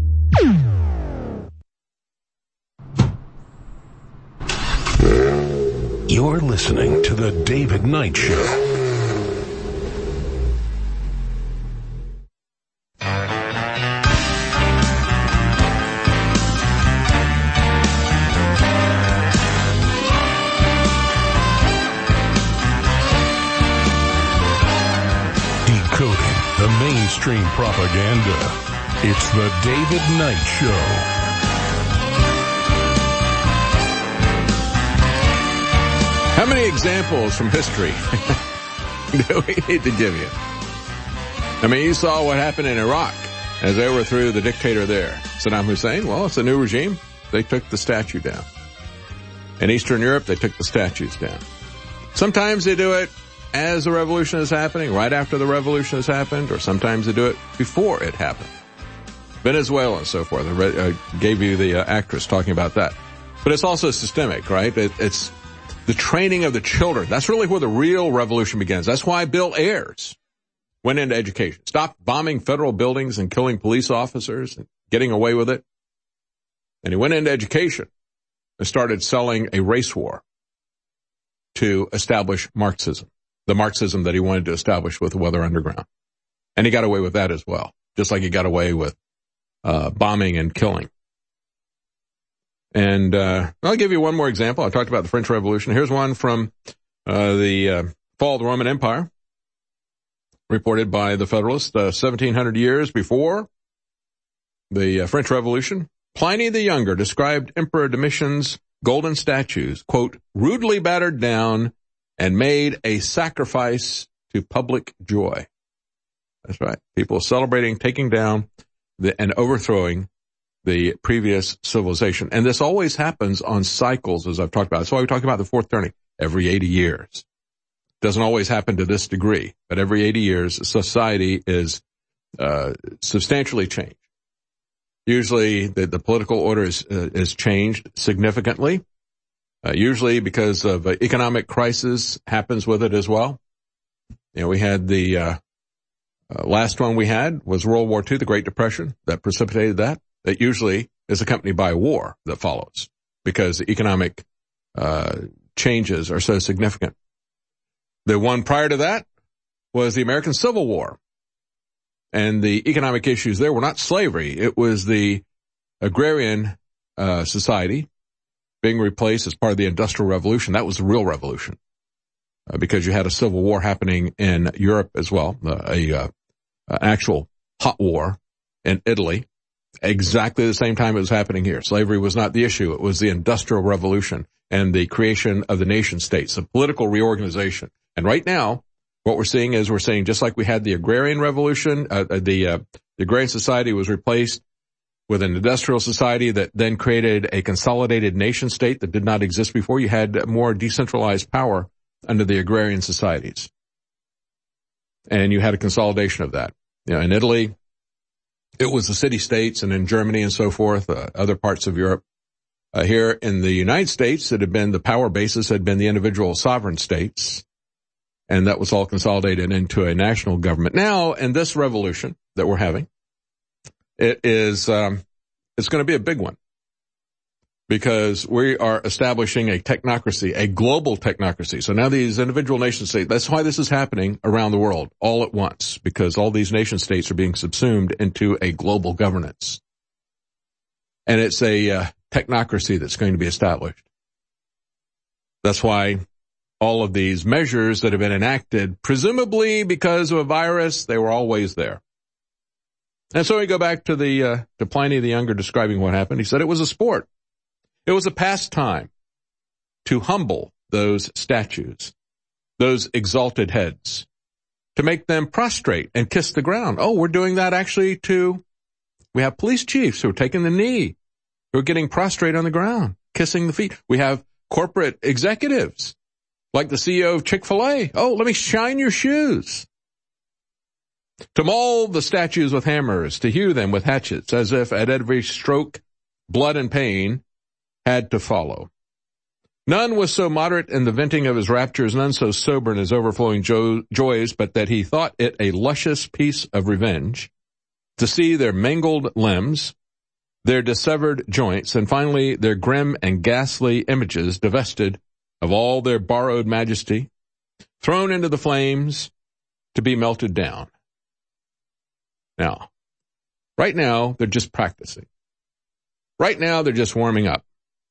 You're listening to The David Knight Show. Decoding the mainstream propaganda. It's The David Knight Show. How many examples from history do we need to give you? I mean, you saw what happened in Iraq as they overthrew the dictator there, Saddam Hussein. Well, it's a new regime. They took the statue down. In Eastern Europe, they took the statues down. Sometimes they do it as the revolution is happening, right after the revolution has happened, or sometimes they do it before it happened. Venezuela and so forth. I read, uh, gave you the uh, actress talking about that. But it's also systemic, right? It, it's the training of the children. That's really where the real revolution begins. That's why Bill Ayers went into education. Stopped bombing federal buildings and killing police officers and getting away with it. And he went into education and started selling a race war to establish Marxism, the Marxism that he wanted to establish with the Weather Underground. And he got away with that as well, just like he got away with uh bombing and killing. And uh I'll give you one more example. I talked about the French Revolution. Here's one from uh the uh, fall of the Roman Empire, reported by the Federalist, uh, seventeen hundred years before the uh, French Revolution. Pliny the Younger described Emperor Domitian's golden statues, quote, rudely battered down and made a sacrifice to public joy. That's right. People celebrating, taking down the, and overthrowing the previous civilization. And this always happens on cycles, as I've talked about. That's why we talk about the fourth turning every eighty years. Doesn't always happen to this degree, but every eighty years, society is uh substantially changed. Usually the, the political order is, uh, is changed significantly, uh, usually because of uh, economic crisis happens with it as well. You know, we had the, uh, uh, last one we had was World War Two, the Great Depression, that precipitated that. That usually is accompanied by a war that follows because the economic, uh, changes are so significant. The one prior to that was the American Civil War. And the economic issues there were not slavery. It was the agrarian uh, society being replaced as part of the Industrial Revolution. That was the real revolution uh, because you had a civil war happening in Europe as well, uh, a uh, actual hot war in Italy, exactly the same time it was happening here. Slavery was not the issue. It was the Industrial Revolution and the creation of the nation states, the political reorganization. And right now, what we're seeing is we're seeing just like we had the agrarian revolution, uh, the, uh, the agrarian society was replaced with an industrial society that then created a consolidated nation state that did not exist before. You had more decentralized power under the agrarian societies. And you had a consolidation of that. You know, in Italy, it was the city states, and in Germany and so forth, uh, other parts of Europe. Uh, here in the United States, it had been the power basis had been the individual sovereign states. And that was all consolidated into a national government. Now, in this revolution that we're having, it is, um, it's going to be a big one because we are establishing a technocracy, a global technocracy. So now these individual nation states, that's why this is happening around the world all at once, because all these nation states are being subsumed into a global governance. And it's a uh, technocracy that's going to be established. That's why all of these measures that have been enacted, presumably because of a virus, they were always there. And so we go back to the, uh, to Pliny the Younger describing what happened. He said it was a sport. It was a pastime to humble those statues, those exalted heads, to make them prostrate and kiss the ground. Oh, we're doing that actually to, we have police chiefs who are taking the knee, who are getting prostrate on the ground, kissing the feet. We have corporate executives like the C E O of Chick-fil-A. Oh, let me shine your shoes. To maul the statues with hammers, to hew them with hatchets, as if at every stroke, blood and pain had to follow. None was so moderate in the venting of his raptures, none so sober in his overflowing jo- joys, but that he thought it a luscious piece of revenge to see their mangled limbs, their dissevered joints, and finally their grim and ghastly images divested of all their borrowed majesty, thrown into the flames to be melted down. Now, right now, they're just practicing. Right now, they're just warming up.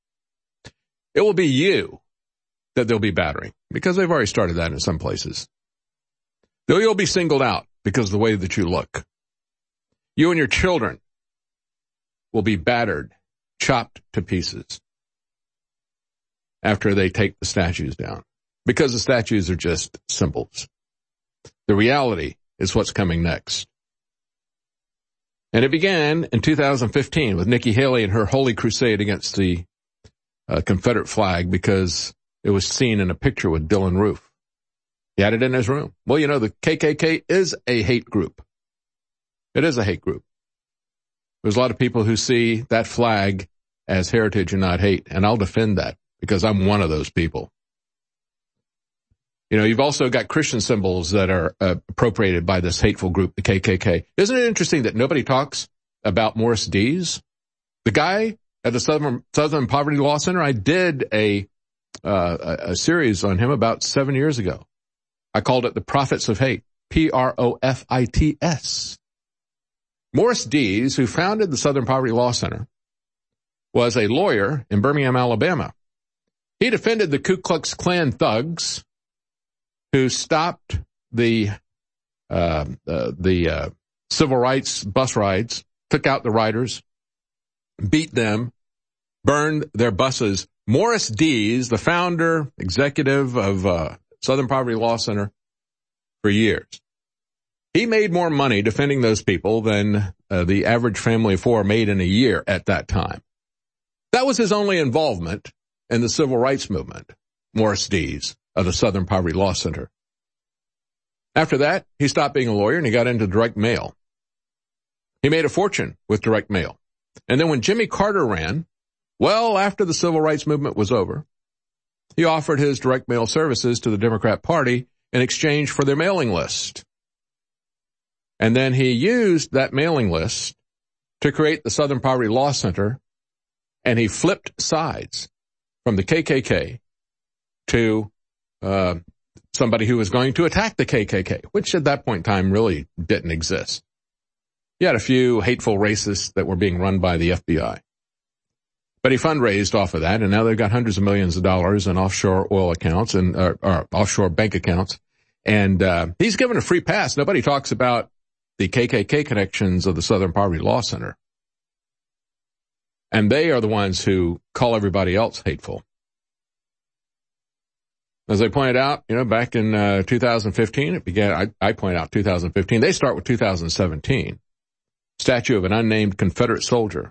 It will be you that they'll be battering, because they've already started that in some places. Though you'll be singled out because of the way that you look. You and your children will be battered, chopped to pieces after they take the statues down. because the statues are just symbols. The reality is what's coming next. And it began in two thousand fifteen with Nikki Haley and her holy crusade against the uh, Confederate flag because it was seen in a picture with Dylann Roof. He had it in his room. Well, you know, the K K K is a hate group. It is a hate group. There's a lot of people who see that flag as heritage and not hate, and I'll defend that because I'm one of those people. You know, you've also got Christian symbols that are uh, appropriated by this hateful group, the K K K. Isn't it interesting that nobody talks about Morris Dees? The guy at the Southern, Southern Poverty Law Center, I did a, uh, a, a series on him about seven years ago. I called it The Prophets of Hate, P R O F I T S. Morris Dees, who founded the Southern Poverty Law Center, was a lawyer in Birmingham, Alabama. He defended the Ku Klux Klan thugs who stopped the uh, uh, the uh, civil rights bus rides, took out the riders, beat them, burned their buses. Morris Dees, the founder, executive of uh, Southern Poverty Law Center for years. He made more money defending those people than uh, the average family of four made in a year at that time. That was his only involvement in the civil rights movement, Morris Dees of the Southern Poverty Law Center. After that, he stopped being a lawyer and he got into direct mail. He made a fortune with direct mail. And then when Jimmy Carter ran, well, after the civil rights movement was over, he offered his direct mail services to the Democrat Party in exchange for their mailing list. And then he used that mailing list to create the Southern Poverty Law Center, and he flipped sides from the K K K to uh somebody who was going to attack the K K K, which at that point in time really didn't exist. You had a few hateful racists that were being run by the F B I. But he fundraised off of that, and now they've got hundreds of millions of dollars in offshore oil accounts and uh, or offshore bank accounts. And uh he's given a free pass. Nobody talks about the K K K connections of the Southern Poverty Law Center. And they are the ones who call everybody else hateful. As I pointed out, you know, back in uh, two thousand fifteen, it began, I, I pointed out two thousand fifteen. They start with two thousand seventeen. Statue of an unnamed Confederate soldier.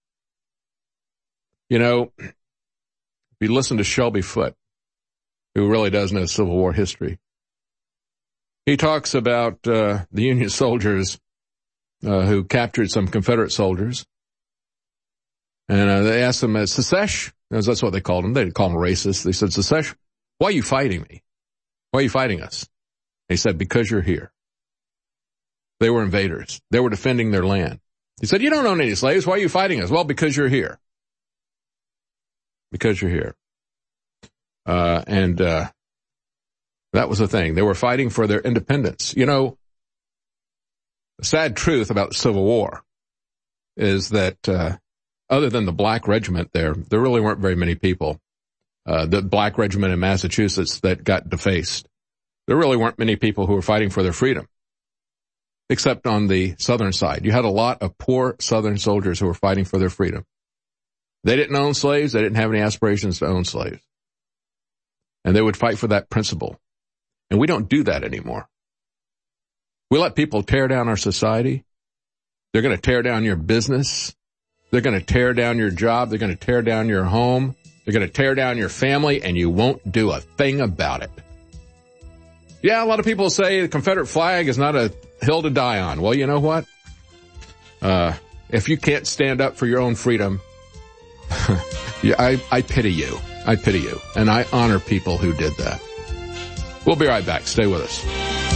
You know, if you listen to Shelby Foote, who really does know Civil War history, he talks about uh, the Union soldiers uh, who captured some Confederate soldiers. And uh, they asked them, uh, Secesh, that's what they called them. They didn't call them racist. They said, Secesh, why are you fighting me? Why are you fighting us? He said, because you're here. They were invaders. They were defending their land. He said, you don't own any slaves. Why are you fighting us? Well, because you're here. Because you're here. Uh, and, uh, that was the thing. They were fighting for their independence. You know, the sad truth about the Civil War is that, uh, other than the Black Regiment there, there really weren't very many people. Uh, the Black Regiment in Massachusetts that got defaced. There really weren't many people who were fighting for their freedom. Except on the Southern side. You had a lot of poor Southern soldiers who were fighting for their freedom. They didn't own slaves. They didn't have any aspirations to own slaves. And they would fight for that principle. And we don't do that anymore. We let people tear down our society. They're going to tear down your business. They're going to tear down your job. They're going to tear down your home. They're going to tear down your family, and you won't do a thing about it. Yeah, a lot of people say the Confederate flag is not a hill to die on. Well, you know what? Uh, if you can't stand up for your own freedom, yeah, I, I pity you. I pity you. And I honor people who did that. We'll be right back. Stay with us.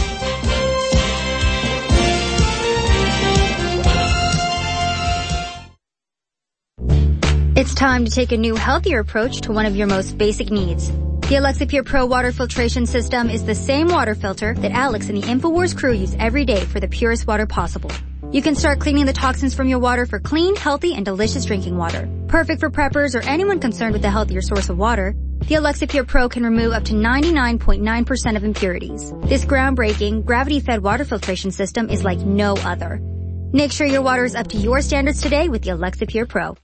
It's time to take a new, healthier approach to one of your most basic needs. The Alexa Pure Pro water filtration system is the same water filter that Alex and the InfoWars crew use every day for the purest water possible. You can start cleaning the toxins from your water for clean, healthy, and delicious drinking water. Perfect for preppers or anyone concerned with a healthier source of water, the Alexa Pure Pro can remove up to ninety-nine point nine percent of impurities. This groundbreaking, gravity-fed water filtration system is like no other. Make sure your water is up to your standards today with the Alexa Pure Pro.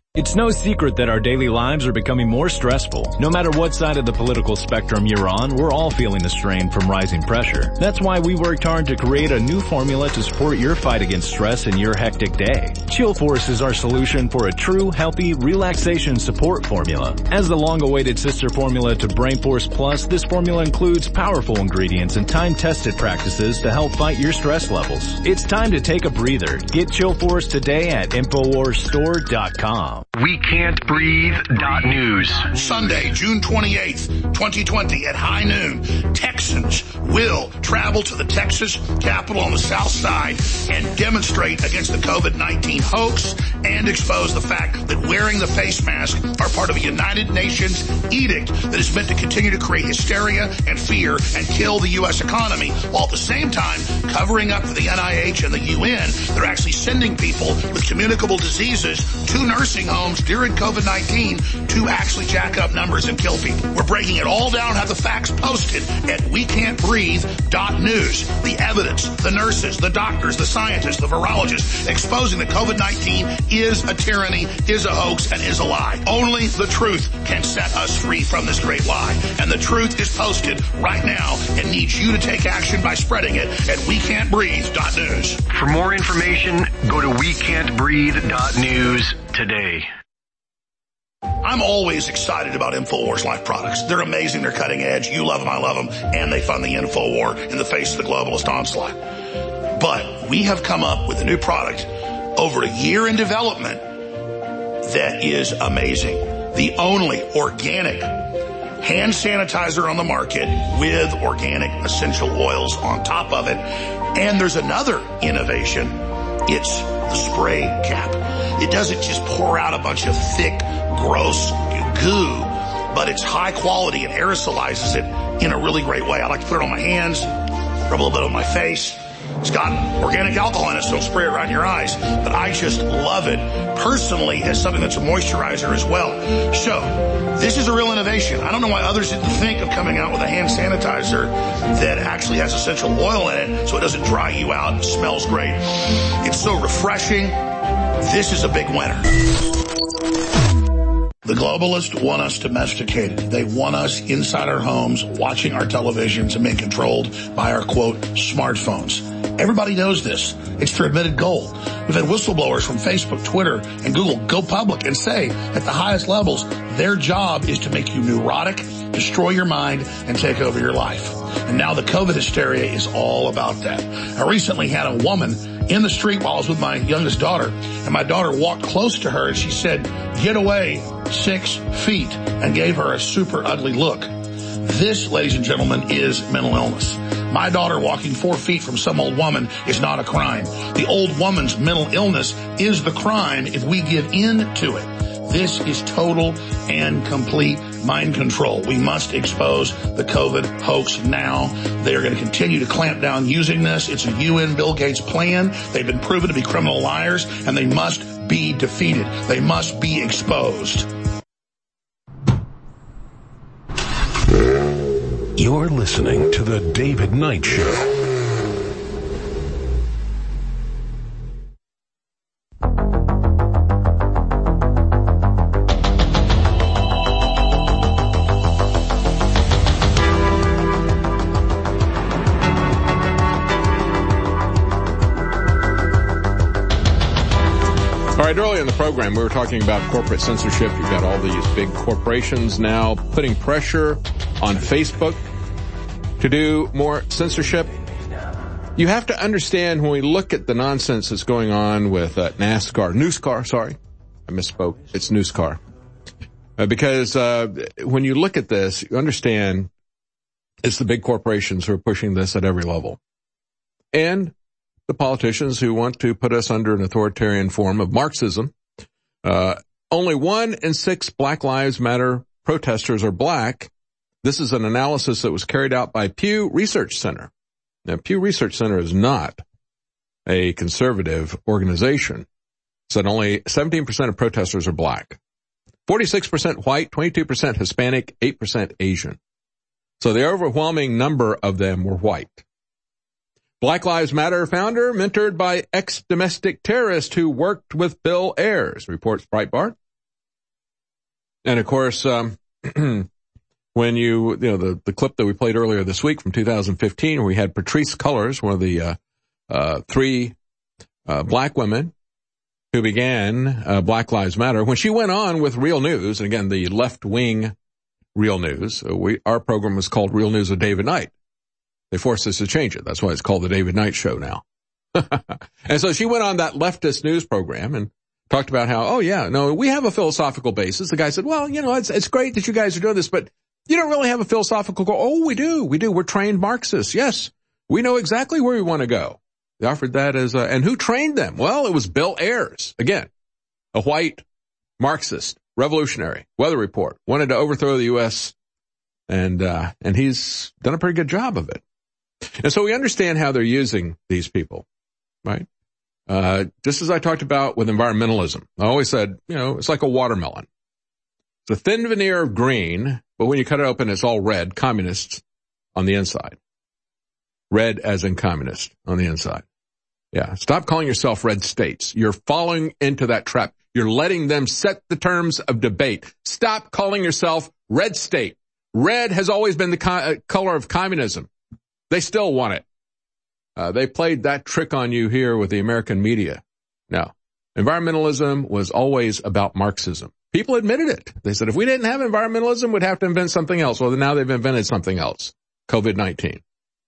It's no secret that our daily lives are becoming more stressful. No matter what side of the political spectrum you're on, we're all feeling the strain from rising pressure. That's why we worked hard to create a new formula to support your fight against stress in your hectic day. Chill Force is our solution for a true, healthy, relaxation support formula. As the long-awaited sister formula to Brain Force Plus, this formula includes powerful ingredients and time-tested practices to help fight your stress levels. It's time to take a breather. Get Chill Force today at Infowars Store dot com. We Can't Breathe dot news. Sunday, June twenty-eighth, twenty twenty at high noon, Texans will travel to the Texas Capitol on the south side and demonstrate against the COVID nineteen hoax and expose the fact that wearing the face mask are part of a United Nations edict that is meant to continue to create hysteria and fear and kill the U S economy, while at the same time covering up for the N I H and the U N. They're actually sending people with communicable diseases to nursing homes during COVID nineteen to actually jack up numbers and kill people. We're breaking it all down, have the facts posted at We Can't Breathe dot news. The evidence, the nurses, the doctors, the scientists, the virologists exposing that COVID nineteen is a tyranny, is a hoax, and is a lie. Only the truth can set us free from this great lie. And the truth is posted right now and needs you to take action by spreading it at We Can't Breathe dot news. For more information, go to We Can't Breathe dot news today. I'm always excited about InfoWars Life products. They're amazing. They're cutting edge. You love them. I love them. And they fund the InfoWar in the face of the globalist onslaught. But we have come up with a new product over a year in development that is amazing. The only organic hand sanitizer on the market with organic essential oils on top of it. And there's another innovation. It's the spray cap. It doesn't just pour out a bunch of thick, gross goo, but it's high quality and aerosolizes it in a really great way. I like to put it on my hands, rub a little bit on my face. It's got organic alcohol in it, so don't spray it around your eyes. But I just love it personally as something that's a moisturizer as well. So this is a real innovation. I don't know why others didn't think of coming out with a hand sanitizer that actually has essential oil in it so it doesn't dry you out and smells great. It's so refreshing. This is a big winner. The globalists want us domesticated. They want us inside our homes, watching our televisions and being controlled by our, quote, smartphones. Everybody knows this. It's their admitted goal. We've had whistleblowers from Facebook, Twitter, and Google go public and say at the highest levels, their job is to make you neurotic, destroy your mind, and take over your life. And now the COVID hysteria is all about that. I recently had a woman in the street while I was with my youngest daughter, and my daughter walked close to her and she said, "Get away six feet," and gave her a super ugly look. This, ladies and gentlemen, is mental illness. My daughter walking four feet from some old woman is not a crime. The old woman's mental illness is the crime if we give in to it. This is total and complete mind control. We must expose the COVID hoax now. They are going to continue to clamp down using this. It's a U N Bill Gates plan. They've been proven to be criminal liars, and they must be defeated. They must be exposed. You're listening to The David Knight Show. All right, earlier in the program, we were talking about corporate censorship. You've got all these big corporations now putting pressure on Facebook to do more censorship. You have to understand when we look at the nonsense that's going on with uh, NASCAR, NewsCar, sorry. I misspoke. It's NewsCar. Uh, because uh, when you look at this, you understand it's the big corporations who are pushing this at every level. And the politicians who want to put us under an authoritarian form of Marxism. Uh, only one in six Black Lives Matter protesters are black. This is an analysis that was carried out by Pew Research Center. Now, Pew Research Center is not a conservative organization. Said only seventeen percent of protesters are black. forty-six percent white, twenty-two percent Hispanic, eight percent Asian. So the overwhelming number of them were white. Black Lives Matter founder mentored by ex-domestic terrorist who worked with Bill Ayers, reports Breitbart. And of course, um, when you, you know, the, the clip that we played earlier this week from two thousand fifteen, where we had Patrisse Cullors, one of the, uh, uh, three, uh, black women who began, uh, Black Lives Matter, when she went on with Real News, and again, the left wing Real News, uh, we, our program was called Real News with David Knight. They forced us to change it. That's why it's called the David Knight Show now. And so she went on that leftist news program and talked about how, oh yeah, no, we have a philosophical basis. The guy said, well, you know, it's, it's great that you guys are doing this, but you don't really have a philosophical goal. Oh, we do. We do. We're trained Marxists. Yes. We know exactly where we want to go. They offered that as a, and who trained them? Well, it was Bill Ayers. Again, a white Marxist, revolutionary, Weather Report, wanted to overthrow the U S and, uh, and he's done a pretty good job of it. And so we understand how they're using these people, right? Uh, just as I talked about with environmentalism, I always said, you know, it's like a watermelon. It's a thin veneer of green, but when you cut it open, it's all red, communists on the inside. Red as in communist on the inside. Yeah. Stop calling yourself red states. You're falling into that trap. You're letting them set the terms of debate. Stop calling yourself red state. Red has always been the co- uh, color of communism. They still want it. Uh, they played that trick on you here with the American media. No. Environmentalism was always about Marxism. People admitted it. They said, if we didn't have environmentalism, we'd have to invent something else. Well, now they've invented something else. COVID nineteen.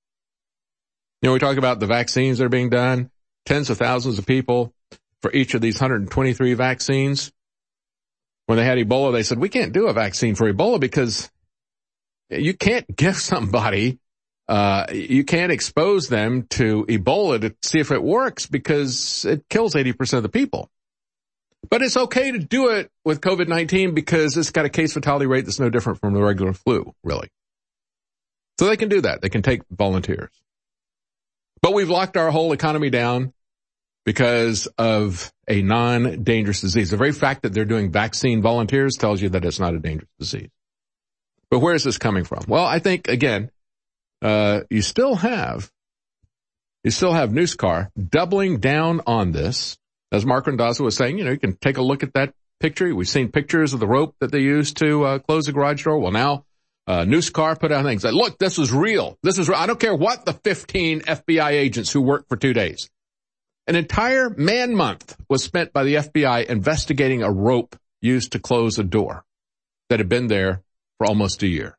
You know, we talk about the vaccines that are being done, tens of thousands of people for each of these one hundred twenty-three vaccines. When they had Ebola, they said, we can't do a vaccine for Ebola because you can't give somebody, uh, you can't expose them to Ebola to see if it works because it kills eighty percent of the people. But it's okay to do it with COVID nineteen because it's got a case fatality rate that's no different from the regular flu, really. So they can do that. They can take volunteers. But we've locked our whole economy down because of a non-dangerous disease. The very fact that they're doing vaccine volunteers tells you that it's not a dangerous disease. But where is this coming from? Well, I think, again, uh, you still have, you still have NewsCar doubling down on this. As Mark Randazza was saying, you know, you can take a look at that picture. We've seen pictures of the rope that they used to uh, close the garage door. Well, now uh, NewsCar put out things like, look, this was real. This is real. I don't care what the fifteen F B I agents who worked for two days. An entire man month was spent by the F B I investigating a rope used to close a door that had been there for almost a year.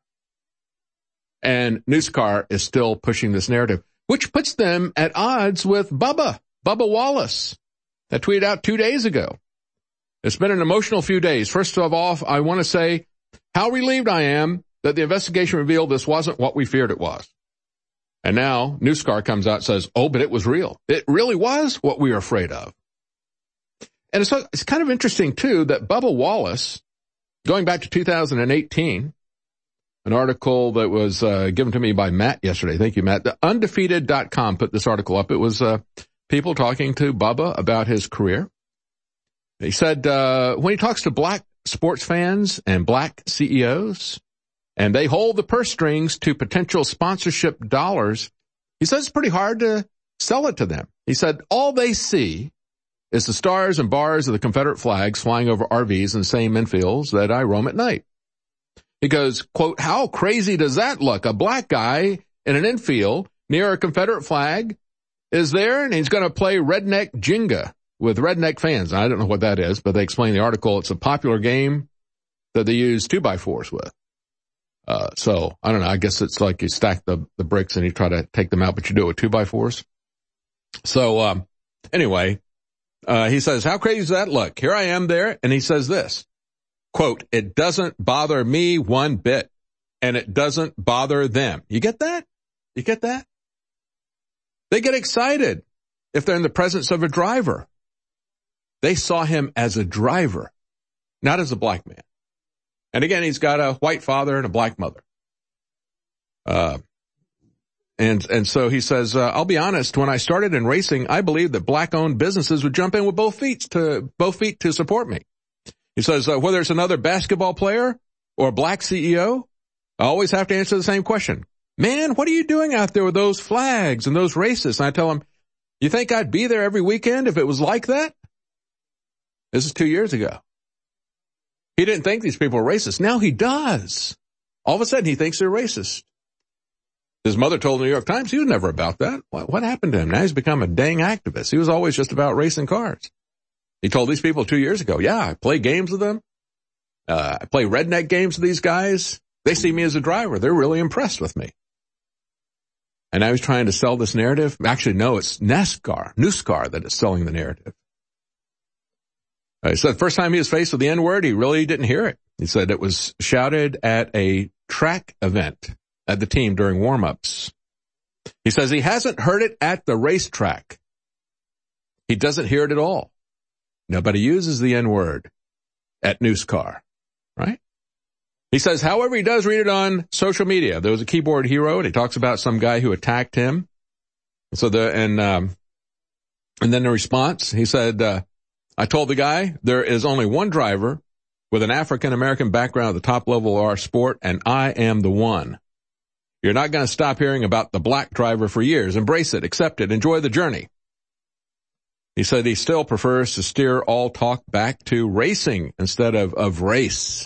And NewsCar is still pushing this narrative, which puts them at odds with Bubba, Bubba Wallace. That tweeted out two days ago. It's been an emotional few days. First of all, I want to say how relieved I am that the investigation revealed this wasn't what we feared it was. And now NewsCar comes out and says, oh, but it was real. It really was what we were afraid of. And it's, it's kind of interesting, too, that Bubba Wallace, going back to two thousand eighteen, an article that was uh, given to me by Matt yesterday. Thank you, Matt. The undefeated dot com put this article up. It was uh, people talking to Bubba about his career. He said uh, when he talks to black sports fans and black C E Os, and they hold the purse strings to potential sponsorship dollars, he says it's pretty hard to sell it to them. He said all they see is the stars and bars of the Confederate flags flying over R Vs in the same infields that I roam at night. He goes, quote, how crazy does that look? A black guy in an infield near a Confederate flag is there, and he's going to play redneck Jenga with redneck fans. I don't know what that is, but they explain in the article it's a popular game that they use two by fours with. Uh, so, I don't know, I guess it's like you stack the, the bricks and you try to take them out, but you do it with two by fours. So, um, anyway, uh, he says, how crazy does that look? Here I am there, and he says this, quote, it doesn't bother me one bit, and it doesn't bother them. You get that? You get that? They get excited if they're in the presence of a driver. They saw him as a driver, not as a black man. And again, he's got a white father and a black mother. Uh, and, and so he says, uh, I'll be honest, when I started in racing, I believed that black-owned businesses would jump in with both feet to, both feet to support me. He says, uh, whether it's another basketball player or a black C E O, I always have to answer the same question. Man, what are you doing out there with those flags and those races? And I tell him, you think I'd be there every weekend if it was like that? This is two years ago. He didn't think these people were racist. Now he does. All of a sudden, he thinks they're racist. His mother told the New York Times he was never about that. What, what happened to him? Now he's become a dang activist. He was always just about racing cars. He told these people two years ago, yeah, I play games with them. Uh, I play redneck games with these guys. They see me as a driver. They're really impressed with me. And now he's trying to sell this narrative. Actually, no, it's NASCAR, NewScar that is selling the narrative. Uh, he said the first time he was faced with the N-word, he really didn't hear it. He said it was shouted at a track event at the team during warm-ups. He says he hasn't heard it at the racetrack. He doesn't hear it at all. Nobody uses the N-word at NewScar, right? He says, however, he does read it on social media. There was a keyboard hero, and he talks about some guy who attacked him. So the and um, and then the response, he said, uh, I told the guy there is only one driver with an African-American background at the top level of our sport, and I am the one. You're not going to stop hearing about the black driver for years. Embrace it, accept it, enjoy the journey. He said he still prefers to steer all talk back to racing instead of, of race.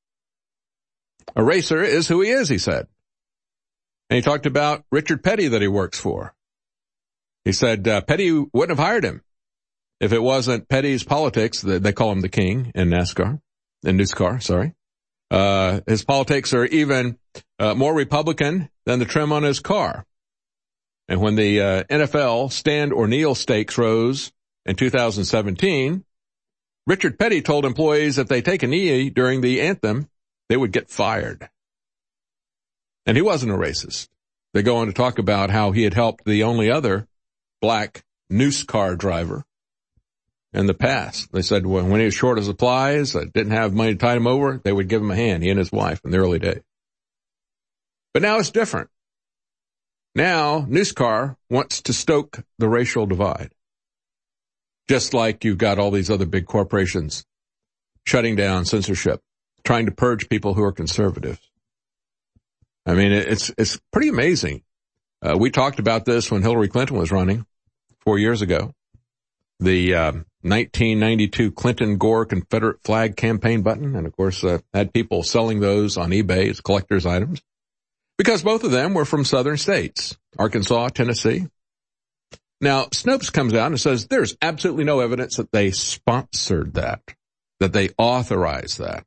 A racer is who he is, he said. And he talked about Richard Petty that he works for. He said uh, Petty wouldn't have hired him if it wasn't Petty's politics. They call him the king in NASCAR, in NewScar, sorry. Uh, his politics are even uh, more Republican than the trim on his car. And when the uh, N F L stand or kneel stakes rose in two thousand seventeen, Richard Petty told employees if they take a knee during the anthem, they would get fired. And he wasn't a racist. They go on to talk about how he had helped the only other black NewScar driver in the past. They said when, when he was short of supplies, uh, didn't have money to tide him over, they would give him a hand, he and his wife, in the early days. But now it's different. Now, NewScar wants to stoke the racial divide. Just like you've got all these other big corporations shutting down censorship, trying to purge people who are conservatives. I mean, it's it's pretty amazing. Uh, we talked about this when Hillary Clinton was running four years ago. The uh, nineteen ninety-two Clinton-Gore Confederate flag campaign button, and of course uh, had people selling those on eBay as collector's items. Because both of them were from southern states, Arkansas, Tennessee. Now, Snopes comes out and says there's absolutely no evidence that they sponsored that, that they authorized that.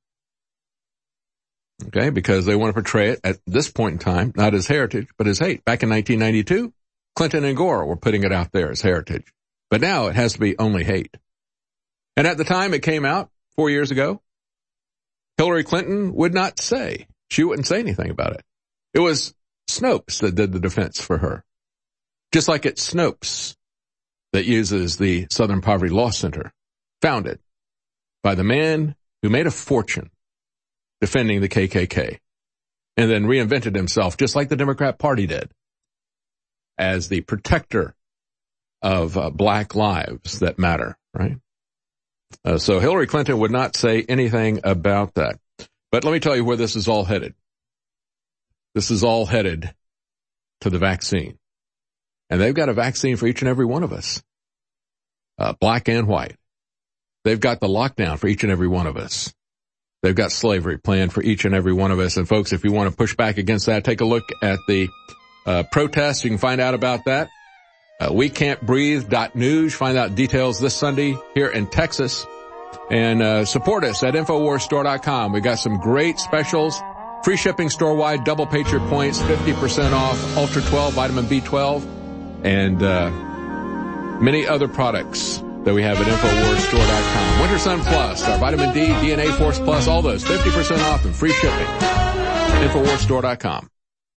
Okay, because they want to portray it at this point in time, not as heritage, but as hate. Back in nineteen ninety-two, Clinton and Gore were putting it out there as heritage. But now it has to be only hate. And at the time it came out, four years ago, Hillary Clinton would not say, she wouldn't say anything about it. It was Snopes that did the defense for her. Just like it's Snopes that uses the Southern Poverty Law Center, founded by the man who made a fortune defending the K K K, and then reinvented himself, just like the Democrat Party did, as the protector of uh, black lives that matter, right? Uh, so Hillary Clinton would not say anything about that. But let me tell you where this is all headed. This is all headed to the vaccine. And they've got a vaccine for each and every one of us, uh, black and white. They've got the lockdown for each and every one of us. They've got slavery planned for each and every one of us. And folks, if you want to push back against that, take a look at the uh, protests. You can find out about that. Uh, we can't breathe dot news. Find out details this Sunday here in Texas. And uh, support us at infowars store dot com. We've got some great specials. Free shipping store-wide, double Patriot points, fifty percent off Ultra twelve, Vitamin B twelve, and uh, many other products that we have at infowars store dot com. Winter Sun Plus, our Vitamin D, D N A Force Plus, all those, fifty percent off and free shipping. infowars store dot com.